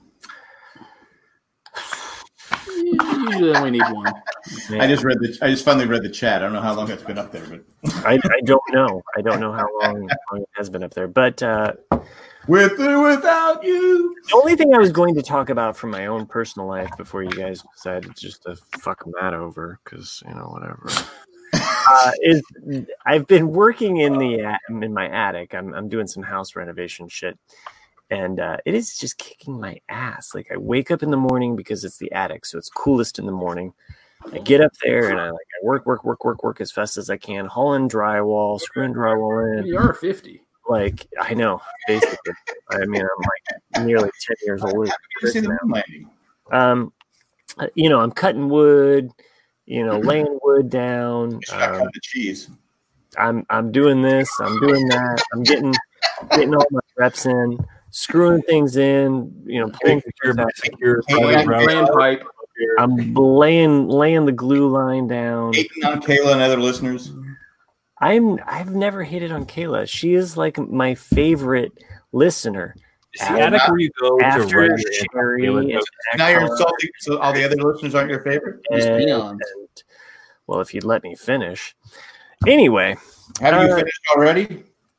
Usually only need one. man, I just read the. I just finally read the chat. I don't know how long it's been up there, but I, I don't know. I don't know how long, how long it has been up there. But uh, with or without you. the only thing I was going to talk about from my own personal life before you guys decided just to fuck that over, because you know whatever, uh, is I've been working in the a- in my attic. I'm I'm doing some house renovation shit. And uh, it is just kicking my ass. Like I wake up in the morning because it's the attic, so it's coolest in the morning. I get up there and I like I work, work, work, work, work as fast as I can, hauling drywall, screwing drywall in. You are fifty. Like I know, basically. I mean, I'm like nearly ten years old. You see the moon landing. Um, uh, you know, I'm cutting wood. You know, laying wood down. You should not Um, cut the cheese. I'm I'm doing this. I'm doing that. I'm getting getting all my reps in. Screwing things in, you know, pulling Secure, things out. secure, Hey, route. Grand pipe. I'm laying laying the glue line down. Hating on Kayla and other listeners. I'm I've never hated on Kayla. She is like my favorite listener. Is the attic where you go to After write your Sherry and anti- Now you're Eckhart insulting. So all the other listeners aren't your favorite. Just and- neons. and- well, if you'd let me finish. Anyway, Have you Uh, finished already?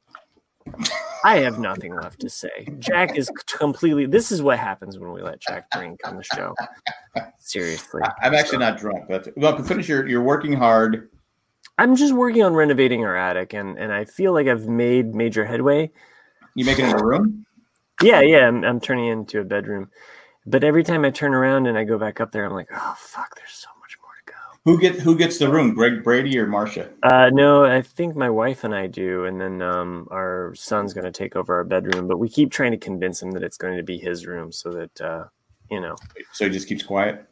I have nothing left to say. Jack is completely. This is what happens when we let Jack drink on the show. Seriously, I- I'm actually not drunk. But well, finish. You're you're working hard. I'm just working on renovating our attic, and and I feel like I've made major headway. You make it in a room. Yeah, yeah, I'm, I'm turning it into a bedroom. But every time I turn around and I go back up there, I'm like, oh fuck, there's so much more to go. Who gets who gets the room? Greg Brady or Marcia? Uh, no, I think my wife and I do, and then um, our son's going to take over our bedroom. But we keep trying to convince him that it's going to be his room, so that uh, you know. So he just keeps quiet.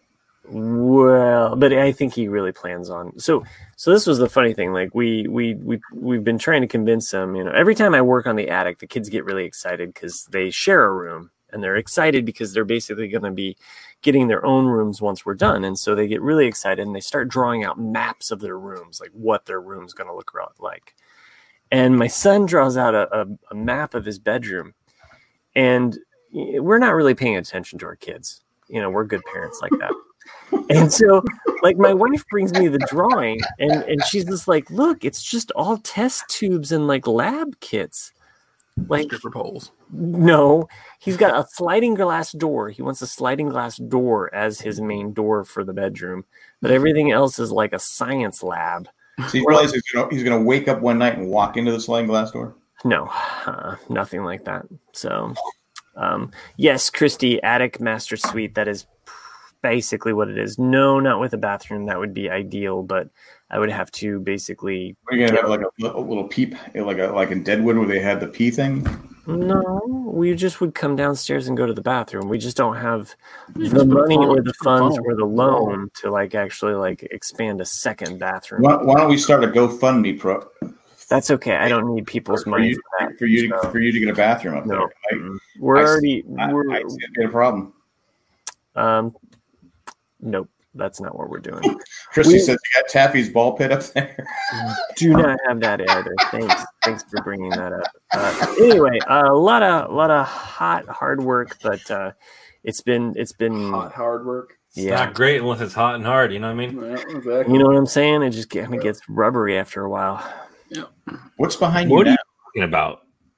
Well, but I think he really plans on. So, so this was the funny thing. Like we, we, we, we've been trying to convince them, you know, every time I work on the attic, the kids get really excited because they share a room and they're excited because they're basically going to be getting their own rooms once we're done. And so they get really excited and they start drawing out maps of their rooms, like what their room's going to look like. And my son draws out a, a, a map of his bedroom, and we're not really paying attention to our kids. You know, we're good parents like that. And so, like, my wife brings me the drawing, and, and she's just like, look, it's just all test tubes and, like, lab kits. Like, stripper poles. No, he's got a sliding glass door. He wants a sliding glass door as his main door for the bedroom. But everything else is like a science lab. So you realize he's going to wake up one night and walk into the sliding glass door? No, uh, nothing like that. So, um, yes, Christy, attic master suite. That is basically what it is. No, not with a bathroom. That would be ideal, but I would have to basically. Are you gonna have like a, a little peep, like a like in Deadwood where they had the pee thing? No, we just would come downstairs and go to the bathroom. We just don't have the money or the funds or the loan to like actually like expand a second bathroom. Why, why don't we start a GoFundMe pro? That's okay. I don't need people's for money you, for that. For you, so. to, for you to get a bathroom up No, there. I, we're I, already. I, we're, I, I see it be a problem. Um, nope, that's not what we're doing. Christy we, says you got Taffy's ball pit up there. Do not have that either. Thanks, thanks for bringing that up. Uh, anyway, uh, a lot of, a lot of hot, hard work, but uh, it's been, it's been hot, hard work. It's yeah. not great unless it's hot and hard. You know what I mean? Yeah, exactly. You know what I'm saying? It just kind of gets rubbery after a while. Yeah. What's behind What you are now? you talking about?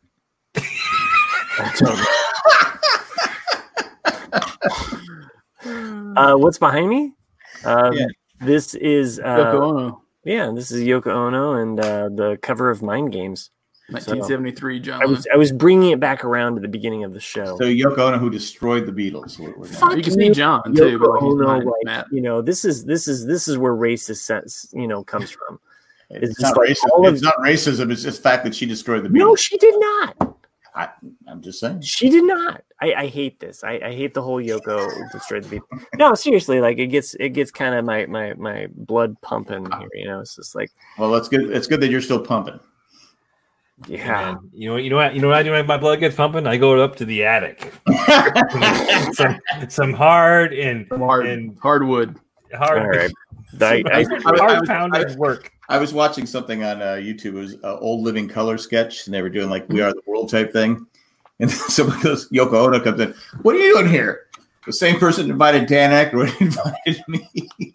uh, what's behind me? Um, Yeah. This is uh, Yoko Ono, yeah, this is Yoko Ono and uh, the cover of Mind Games. nineteen seventy-three. John. I was I was bringing it back around to the beginning of the show. So Yoko Ono, who destroyed the Beatles. We're, we're Fuck you can see John too, but like he's Ono, not like, Matt. you know, this is this is this is where racist sense, you know, comes from. It's, It's not just like racism. all of- It's not racism. It's just the fact that she destroyed the Beatles. No, she did not. I, I'm just saying. She did not. I, I hate this. I, I hate the whole Yoko destroyed the people. No, seriously, like it gets it gets kind of my, my my blood pumping here. You know, it's just like Well, that's good. It's good that you're still pumping. yeah. Man, you know, you know what, you know what I do when my blood gets pumping? I go up to the attic. some, some hard and Hard, and hardwood. hard, All right. I, I, I- hard I- pounding I- work. I was watching something on uh, YouTube. It was an old living color sketch, and they were doing like "We Are the World" type thing. And someone goes, Yoko Ono comes in. What are you doing here? The same person invited Dan Aykroyd invited me.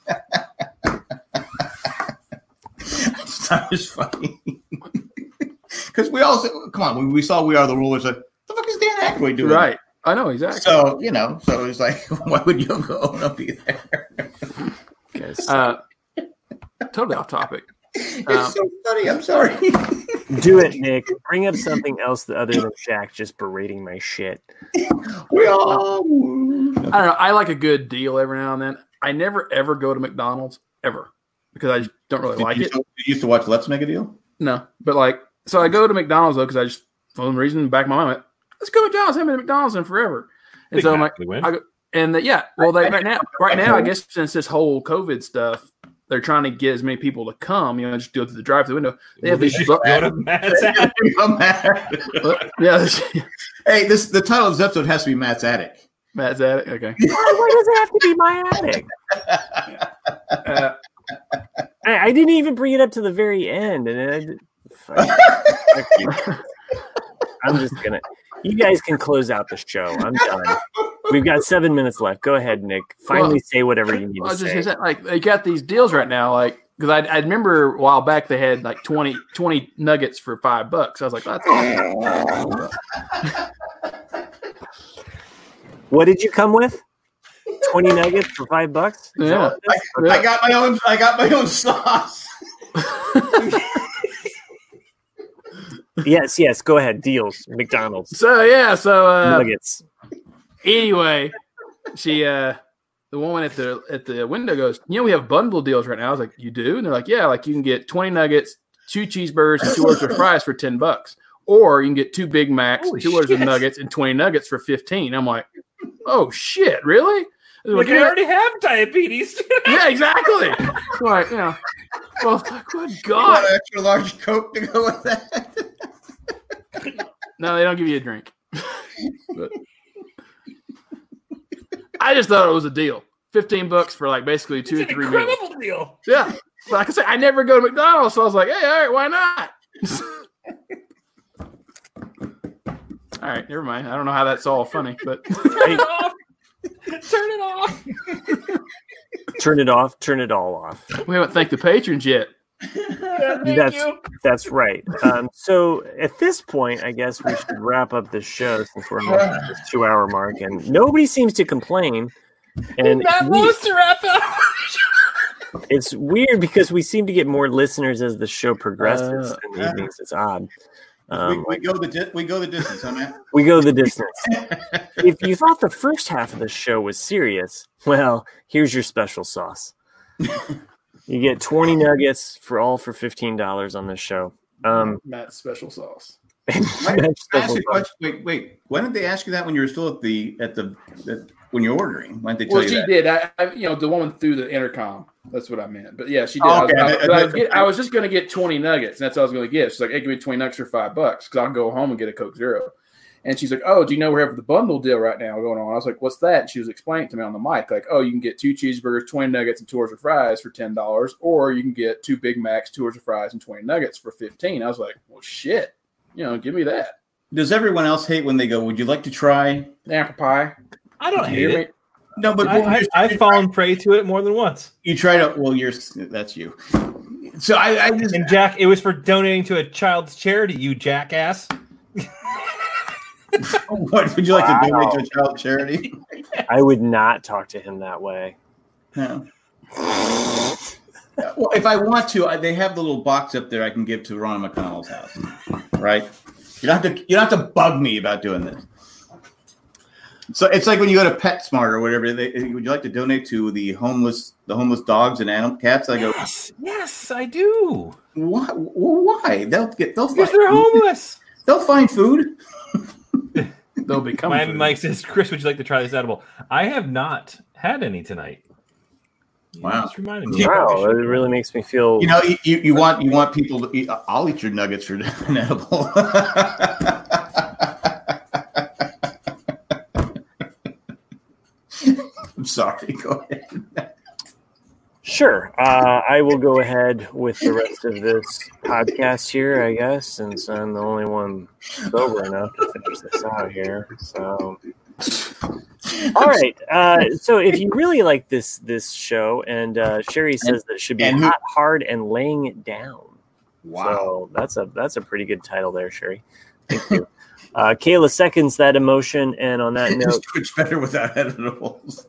I just thought it was funny because we all said, "Come on!" When we saw "We Are the World," it's like, "What the fuck is Dan Aykroyd doing?" Right. I know exactly. So you know, so it's like, why would Yoko Ono be there? guys, Uh, totally off topic. It's Um, so funny. I'm sorry. do it, Nick. Bring up something else other than Shaq just berating my shit. We all. I don't know. I like a good deal every now and then. I never ever go to McDonald's ever because I just don't really Did like you it. used to- you used to watch Let's Make a Deal? No, but like, so I go to McDonald's though because I just, for some reason, in the back of my mind, I went, let's go to McDonald's. I haven't been to McDonald's in forever. And Big so I'm Mac, like, they win. I go, and the, yeah, well, they right now, right now, I guess since this whole COVID stuff, they're trying to get as many people to come. You know, just go through the drive-through window. They have Well, these, you bu- go to Matt's attic. yeah, Hey, this the title of this episode has to be Matt's Attic. Matt's at it. Okay. Why, why does it have to be my attic? Uh, I, I didn't even bring it up to the very end, and I, fuck, fuck you. I'm just gonna. You guys can close out the show. I'm done. We've got seven minutes left. Go ahead, Nick. Finally, Well, say whatever you need I to was just say. gonna say, like they got these deals right now, like because I, I remember a while back they had like twenty, twenty nuggets for five bucks. I was like, that's awesome. What did you come with? Twenty nuggets for five bucks? Is that Yeah. what it is? I got my own. I got my own sauce. Yes, yes. Go ahead. Deals. McDonald's. So yeah, so uh, Nuggets. anyway, she uh the woman at the at the window goes, you know, we have bundle deals right now. I was like, you do? And they're like, yeah, like you can get twenty nuggets, two cheeseburgers, and two orders of fries for ten bucks. Or you can get two Big Macs, Holy two orders of shit. nuggets, and twenty nuggets for fifteen. I'm like, oh shit, really? Like, I already have diabetes. Yeah, exactly. Like, you know, well, good You God. want an extra large Coke to go with that? No, they don't give you a drink. But I just thought it was a deal. Fifteen bucks for like basically two It's or an three meals. incredible deal. Yeah, but like I said, I never go to McDonald's, so I was like, hey, all right, why not? All right, never mind. I don't know how that's all funny, but Turn it off. Turn it off. Turn it off. Turn it all off. we haven't thanked the patrons yet. Thank That's you. that's right. Um, so at this point, I guess we should wrap up this show since we're almost at this two-hour mark, and nobody seems to complain. And Matt we- wants to wrap up. it's weird because we seem to get more listeners as the show progresses Uh, in the evenings. It's odd. we, Um, we go the di- we go the distance, huh, Matt? we go the distance. If you thought the first half of the show was serious, well, here's your special sauce. You get twenty nuggets for all for fifteen dollars on this show. Um, Matt's special sauce. that's I asked special you a sauce. question. Wait, wait. Why didn't they ask you that when you were still at the at the, the when you're ordering? Why didn't they tell Well, you she that? did. I, I, you know, the woman through the intercom. That's what I meant. But yeah, she did. Oh, I, was, okay. I, was- I- but I I- was get- I was just going to get twenty nuggets, and that's all I was going to get. She's like, "Hey, give me twenty nuggets for five bucks, because I'll go home and get a Coke Zero." And she's like, "Oh, do you know we have the bundle deal right now going on?" I was like, "What's that?" And she was explaining to me on the mic, like, "Oh, you can get two cheeseburgers, twenty nuggets, and two orders of fries for ten dollars, or you can get two Big Macs, two orders of fries, and twenty nuggets for fifteen." I was like, "Well, shit, you know, give me that." Does everyone else hate when they go, would you like to try? Apple pie. I don't You hate hear me? it. No, but I, I, you, I've fallen prey to it more than once. you try to, well, you're, that's you. So I, I just, And Jack, it was for donating to a child's charity, you jackass. what, would you like Wow. to donate to a child charity? I would not talk to him that way. No. Well, if I want to, I, they have the little box up there I can give to Ron McConnell's house, right? You don't have to, you don't have to bug me about doing this. So it's like when you go to PetSmart or whatever. They, would you like to donate to the homeless, the homeless dogs and animal cats? I go, Yes, yes, I do. why? Well, why? They'll get, they'll Because find, they're homeless. they'll find food. They'll be coming. Miami Mike says, Chris, would you like to try this edible? I have not had any tonight. You Wow. just reminded me. Wow, it really makes me feel. You know, you, you, you want you want people to eat. I'll eat your nuggets for an edible. I'm sorry. Go ahead. Sure. Uh, I will go ahead with the rest of this podcast here, I guess, since I'm the only one sober enough to finish this out here. So, all right. Uh, so, if you really like this this show, and uh, Sherry says that it should be and who- hot, hard, and laying it down. Wow. So that's a that's a pretty good title there, Sherry. Thank you. Uh, Kayla seconds that emotion, and on that note, Just Twitch better without editables.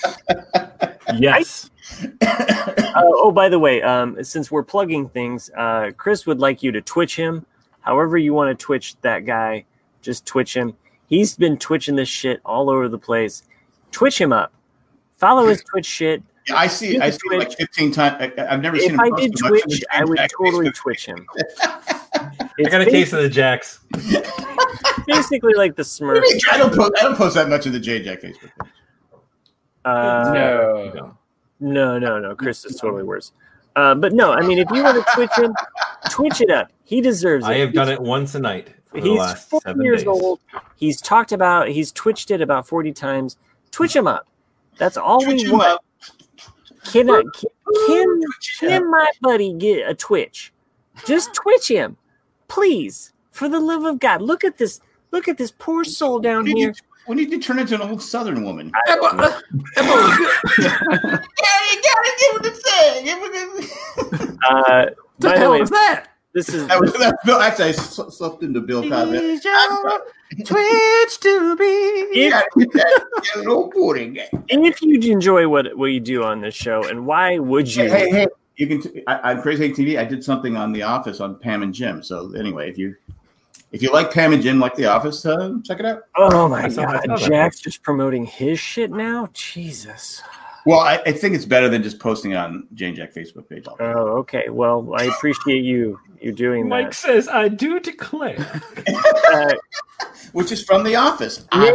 Yes. Uh, oh, by the way, um, since we're plugging things, uh, Chris would like you to Twitch him. However you want to Twitch that guy, just Twitch him. He's been twitching this shit all over the place. Twitch him up. Follow his Twitch shit. Yeah, I see. You I can see him like Twitch. fifteen times. I, I've never seen If him. I post did so much on Twitch, the I would Jack totally Facebook. Twitch him. I It's got a taste of the Jacks. basically like the What do Smurf. you mean? I don't post. I don't post that much of the J Jack Facebook page. Uh, No. No, no, no. Chris is totally worse. Uh, but no, I mean, if you want to Twitch him, Twitch it up. He deserves it. I have He's- done it once a night for the He's last forty seven years days. old. He's talked about, he's twitched it about forty times. Twitch him up. That's all Twitch we him want. up. Can, I, can, can, Twitch him can my buddy get a Twitch? Just Twitch him. Please. For the love of God. Look at this. Look at this poor soul down When did, here. you, when did you turn into an old Southern woman? I don't know. Yeah, you gotta give it a thing. Give it a- Uh, What by the the hell way, was that? this is That was that. Bill, actually, I sl- slipped into Bill Cosby. Twitch to be. if, Get a little pudding. if you enjoy what, what you do on this show, and why would you? Hey, hey, hey! You can. T- I, I'm Crazy Eight T V. I did something on The Office on Pam and Jim. So anyway, if you if you like Pam and Jim, like The Office, uh, check it out. Oh my I saw- I God. saw that. Jack's just promoting his shit now? Jesus. Well, I, I think it's better than just posting it on Jane Jack Facebook page. All the time. Oh, okay. Well, I appreciate you you doing Mike that. says, I do declare. Uh, Which is from The Office. Nick,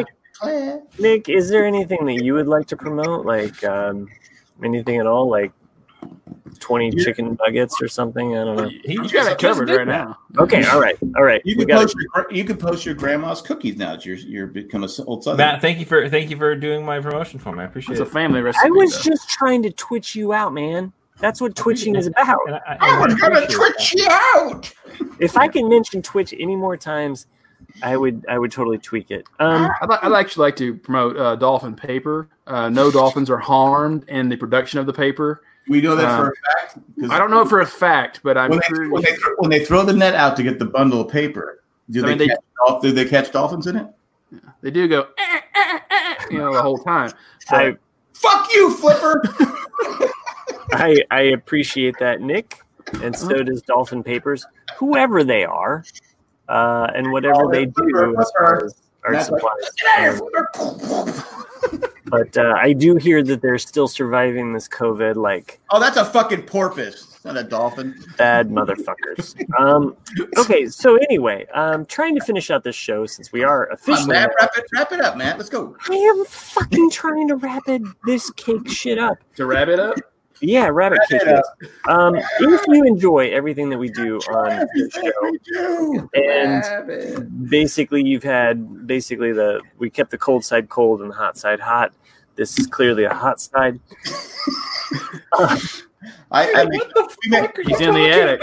Nick, is there anything that you would like to promote? Like um, anything at all? Like twenty chicken nuggets or something? I don't know. He, you got it covered right now. Okay, all right, all right. You We can got post your, you can post your grandma's cookies now. You're you're become a old Southern. Matt, thank you for thank you for doing my promotion for me. I appreciate It's a it. family recipe. I was though. just trying to twitch you out, man. That's what twitching is about. And I, and I was gonna appreciate twitch you out. If I can mention Twitch any more times, I would I would totally tweak it. Um, I'd, li- I'd actually like to promote uh, dolphin paper. Uh, no dolphins are harmed in the production of the paper. We know that Um, for a fact. 'Cause I don't know for a fact, but I'm when they, sure. when, they, throw- when they throw the net out to get the bundle of paper, do I they, mean, they- catch, dolph- do they catch dolphins in it? They do go, eh, eh, eh, you know, the whole time. So, I Fuck you, Flipper. I I appreciate that, Nick, and so does Dolphin Papers, whoever they are, uh, and whatever they do as far as art That's like, supplies. "Get out of Um, here, Flipper." But uh, I do hear that they're still surviving this COVID like Oh, that's a fucking porpoise, not a dolphin. bad motherfuckers. Um, okay, so anyway, I'm trying to finish out this show since we are Come on, officially. Matt, wrap it, wrap it up, Matt. Let's go. I am fucking trying to wrap it, this cake shit up. to wrap it up, Yeah, rabbit Wrap cake. it up. Um, if you enjoy everything that we do on this show, and And basically you've had basically the we kept the cold side cold and the hot side hot. This is clearly a hot side. Uh, I, I make, we, make, he's in the attic.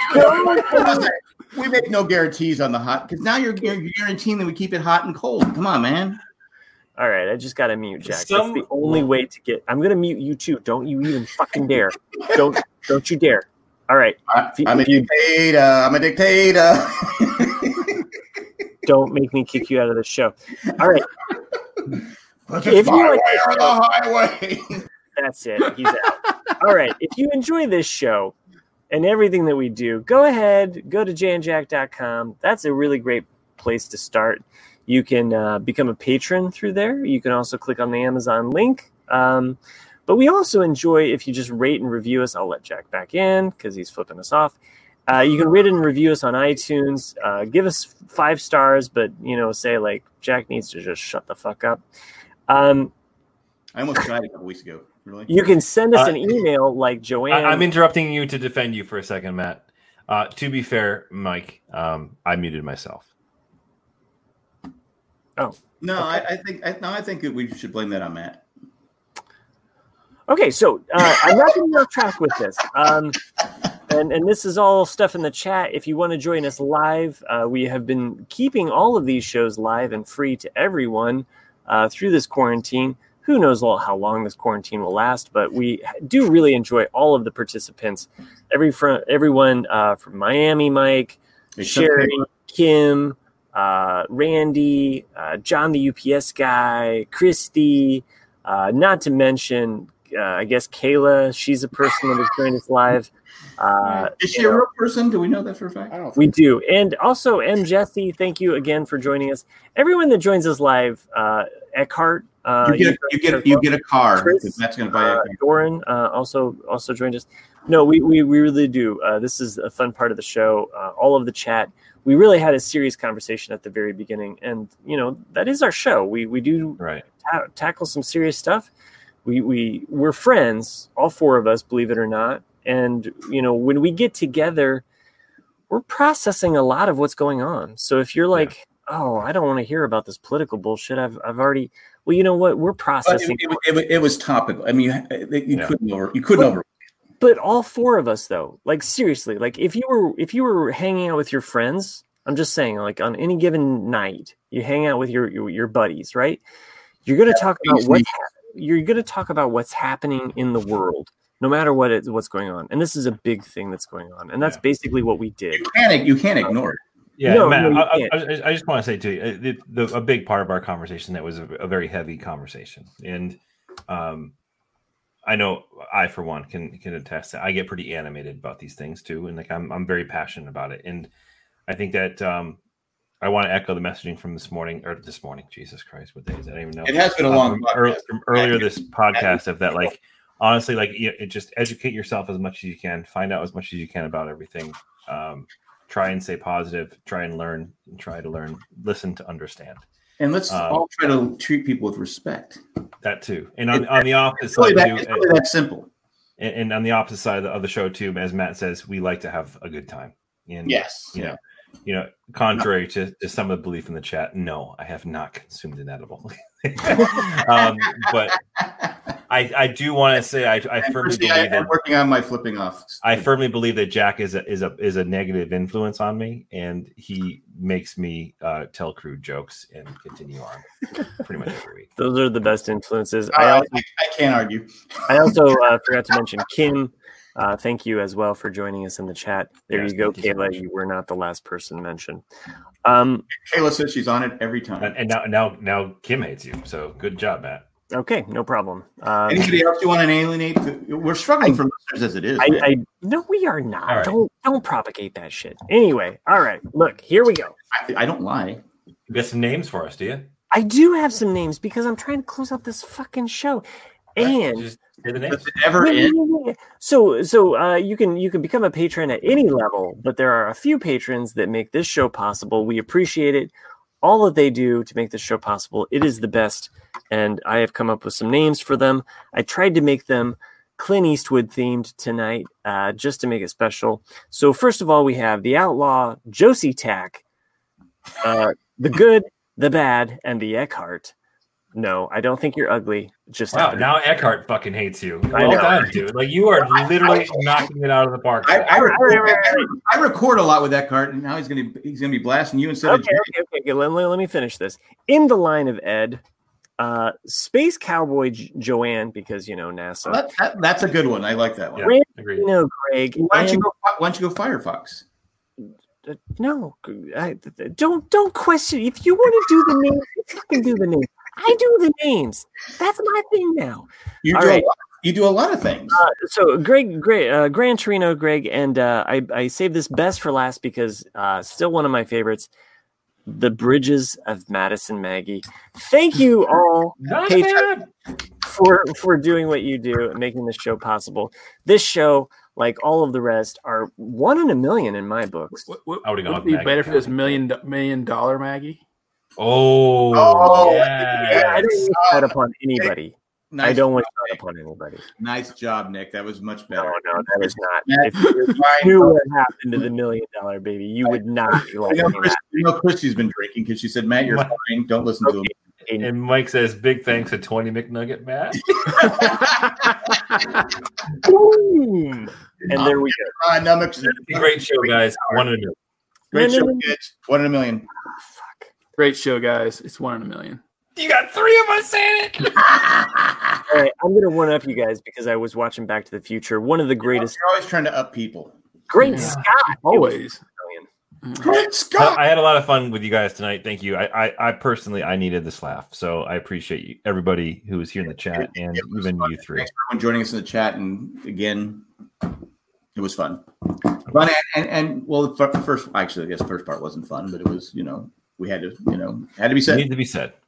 we make no guarantees on the hot because now you're, you're guaranteeing that we keep it hot and cold. Come on, man. all right, I just got to mute Jack. Some- That's the only way to get. I'm gonna mute you too. Don't you even fucking dare. Don't don't you dare. All right. I, If you- I'm a if you- dictator. I'm a dictator. Don't make me kick you out of the show. All right. If If you my like way this or the highway. That's it. He's out. All right. If you enjoy this show and everything that we do, go ahead, go to jay and jack dot com. That's a really great place to start. You can uh, become a patron through there. You can also click on the Amazon link. Um, but we also enjoy if you just rate and review us. I'll let Jack back in because he's flipping us off. Uh, you can rate and review us on iTunes. Uh, give us five stars, but, you know, say like Jack needs to just shut the fuck up. Um, I almost died a couple weeks ago. Really? You can send us Uh, an email like Joanne. I, I'm interrupting you to defend you for a second, Matt. Uh, to be fair, Mike, um, I muted myself. No, I, I think I, no, I think that we should blame that on Matt. Okay, so uh, I'm not going to off track with this. Um, and, and this is all stuff in the chat. If you want to join us live, uh, we have been keeping all of these shows live and free to everyone uh, through this quarantine. Who knows how long this quarantine will last, but we do really enjoy all of the participants. Every fr- Everyone uh, from Miami, Mike, Except Sherry, Peggy. Kim, uh, Randy, uh, John the U P S guy, Christy, uh, not to mention, uh, I guess, Kayla. She's a person that has joined us live. Uh, Is she a real person? Do we know that for a fact? I don't. we do. And also, M. Jesse, thank you again for joining us. Everyone that joins us live, uh, Eckhart, uh, you get a, you get you get a car. Chris, because Matt's going to buy a uh, car. Doran uh, also also joined us. No, we, we, we really do. Uh, this is a fun part of the show. Uh, all of the chat. We really had a serious conversation at the very beginning, and you know that is our show. We we do Right. ta- tackle some serious stuff. We we we're friends, all four of us, believe it or not. And you know when we get together, we're processing a lot of what's going on. So if you're like, oh, I don't want to hear about this political bullshit. I've I've already. Well, you know what? We're But processing. it, it, it, it was topical. I mean, you, you Yeah. couldn't over. You couldn't But- over. But all four of us, though, like seriously, like if you were if you were hanging out with your friends, I'm just saying, like on any given night, you hang out with your your, your buddies, right? You're going to talk about easy. what's hap- you're going to talk about what's happening in the world, no matter what it, what's going on, and this is a big thing that's going on, and that's Yeah. basically what we did. You can't. You can't ignore it. Yeah, No, Matt, no, you I, I, can't. I, I just want to say too, uh, the, the, a big part of our conversation that was a, a very heavy conversation, and um, I know I, for one, can can attest that I get pretty animated about these things too, and like I'm I'm very passionate about it, and I think that um, I want to echo the messaging from this morning or this morning. Jesus Christ, what day is it? I don't even know. It has been a Um, long from, podcast. ear- from earlier this podcast of that, like honestly, like you know, just educate yourself as much as you can, find out as much as you can about everything. Um, try and stay positive, try and learn, and try to learn, listen to understand. And let's Um, all try to treat people with respect. That too, and on, on the opposite It's really, side that, too, it's really that simple. and, and on the opposite side of the, of the show too, as Matt says, we like to have a good time. And Yes. you know, you know, contrary to, to some of the belief in the chat, no, I have not consumed an edible. um, but I, I do want to say I, I firmly Christy, believe I, that I'm working on my flipping off. I firmly believe that Jack is a is a is a negative influence on me, and he makes me uh, tell crude jokes and continue on pretty much every week. Those are the best influences. Uh, I also, I, I can't argue. I also uh, forgot to mention Kim. Uh, thank you as well for joining us in the chat. There Yes, you go, thank you so Kayla. much. You were not the last person mentioned. Um, Kayla says she's on it every time. And, and now now now Kim hates you, so good job, Matt. okay, no problem. Um, Anybody else you want to alienate? We're struggling for listeners as it is. I, man. I no, we are not. All right. Don't don't propagate that shit. Anyway, all right. Look, here we go. I, I don't lie. You got some names for us, do you? I do have some names because I'm trying to close out this fucking show. And Just say the names. Does it ever Yeah, end? yeah, yeah. So, so uh, you can you can become a patron at any level, but there are a few patrons that make this show possible. We appreciate it, all that they do to make this show possible. It is the best, and I have come up with some names for them. I tried to make them Clint Eastwood themed tonight, uh, just to make it special. So, first of all, we have the outlaw Josie Tack, uh, the good, the bad, and the Eckhart. No, I don't think you're ugly. Just Wow, ugly. now Eckhart fucking hates you. I Well know. done, dude. Like you are literally knocking it out of the park. I, I, All right, record, all right, all right. I record a lot with that card, and now he's gonna he's gonna be blasting you instead of Okay, Jay. okay, okay. okay. Let, let, let me finish this. In the line of Ed, uh, Space Cowboy J- Joanne, because, you know, NASA. That, that, that's a good one. I like that one. Yeah, agreed. You know, Greg. Why don't you and- go? Why don't you go Firefox? uh, no, I, don't don't question. If you want to do the name, you fucking do the name. I do the names. That's my thing now. You All do right. a lot, you do a lot of things. Uh, so, Greg, Greg, uh, Gran Torino, Greg, and uh, I, I saved this best for last because uh, still one of my favorites. The Bridges of Madison Maggie. Thank you all, Not patrons, bad. for for doing what you do and making this show possible. This show, like all of the rest, are one in a million in my books. What, what, I would've gone would it with be Maggie. better if it was million million dollar Maggie? Oh, Oh, yeah. I don't wish that upon anybody. Nice, I don't wish that upon anybody. nice job, Nick. That was much No, better. no, that is not. Matt, If you fine. knew what happened to the million dollar baby, you would not be I like know, Chris, I know Christy's been drinking because she said, "Matt, you're What? fine. Don't listen to him." And Mike says, "Big thanks to twenty McNugget Matt." Boom! And there we go. Uh, no, Mc- Great show, guys. One in a million. Great No, no, show, no. kids. One in a million. Fuck. Great show, guys. It's one in a million. You got three of us saying it. All right, I'm gonna one up you guys because I was watching Back to the Future. One of the greatest, You're always trying to up people. great Yeah. Scott. Always. Great Scott. I had a lot of fun with you guys tonight. Thank you. I, I, I personally, I needed this laugh, so I appreciate you, everybody who was here in the chat, and It was even fun. you three. Thanks for everyone joining us in the chat. And again, it was fun. Fun and, and, and well, the fir- first, actually, I guess the first part wasn't fun, but it was, you know, we had to, you know, had to be It said. needs to be said.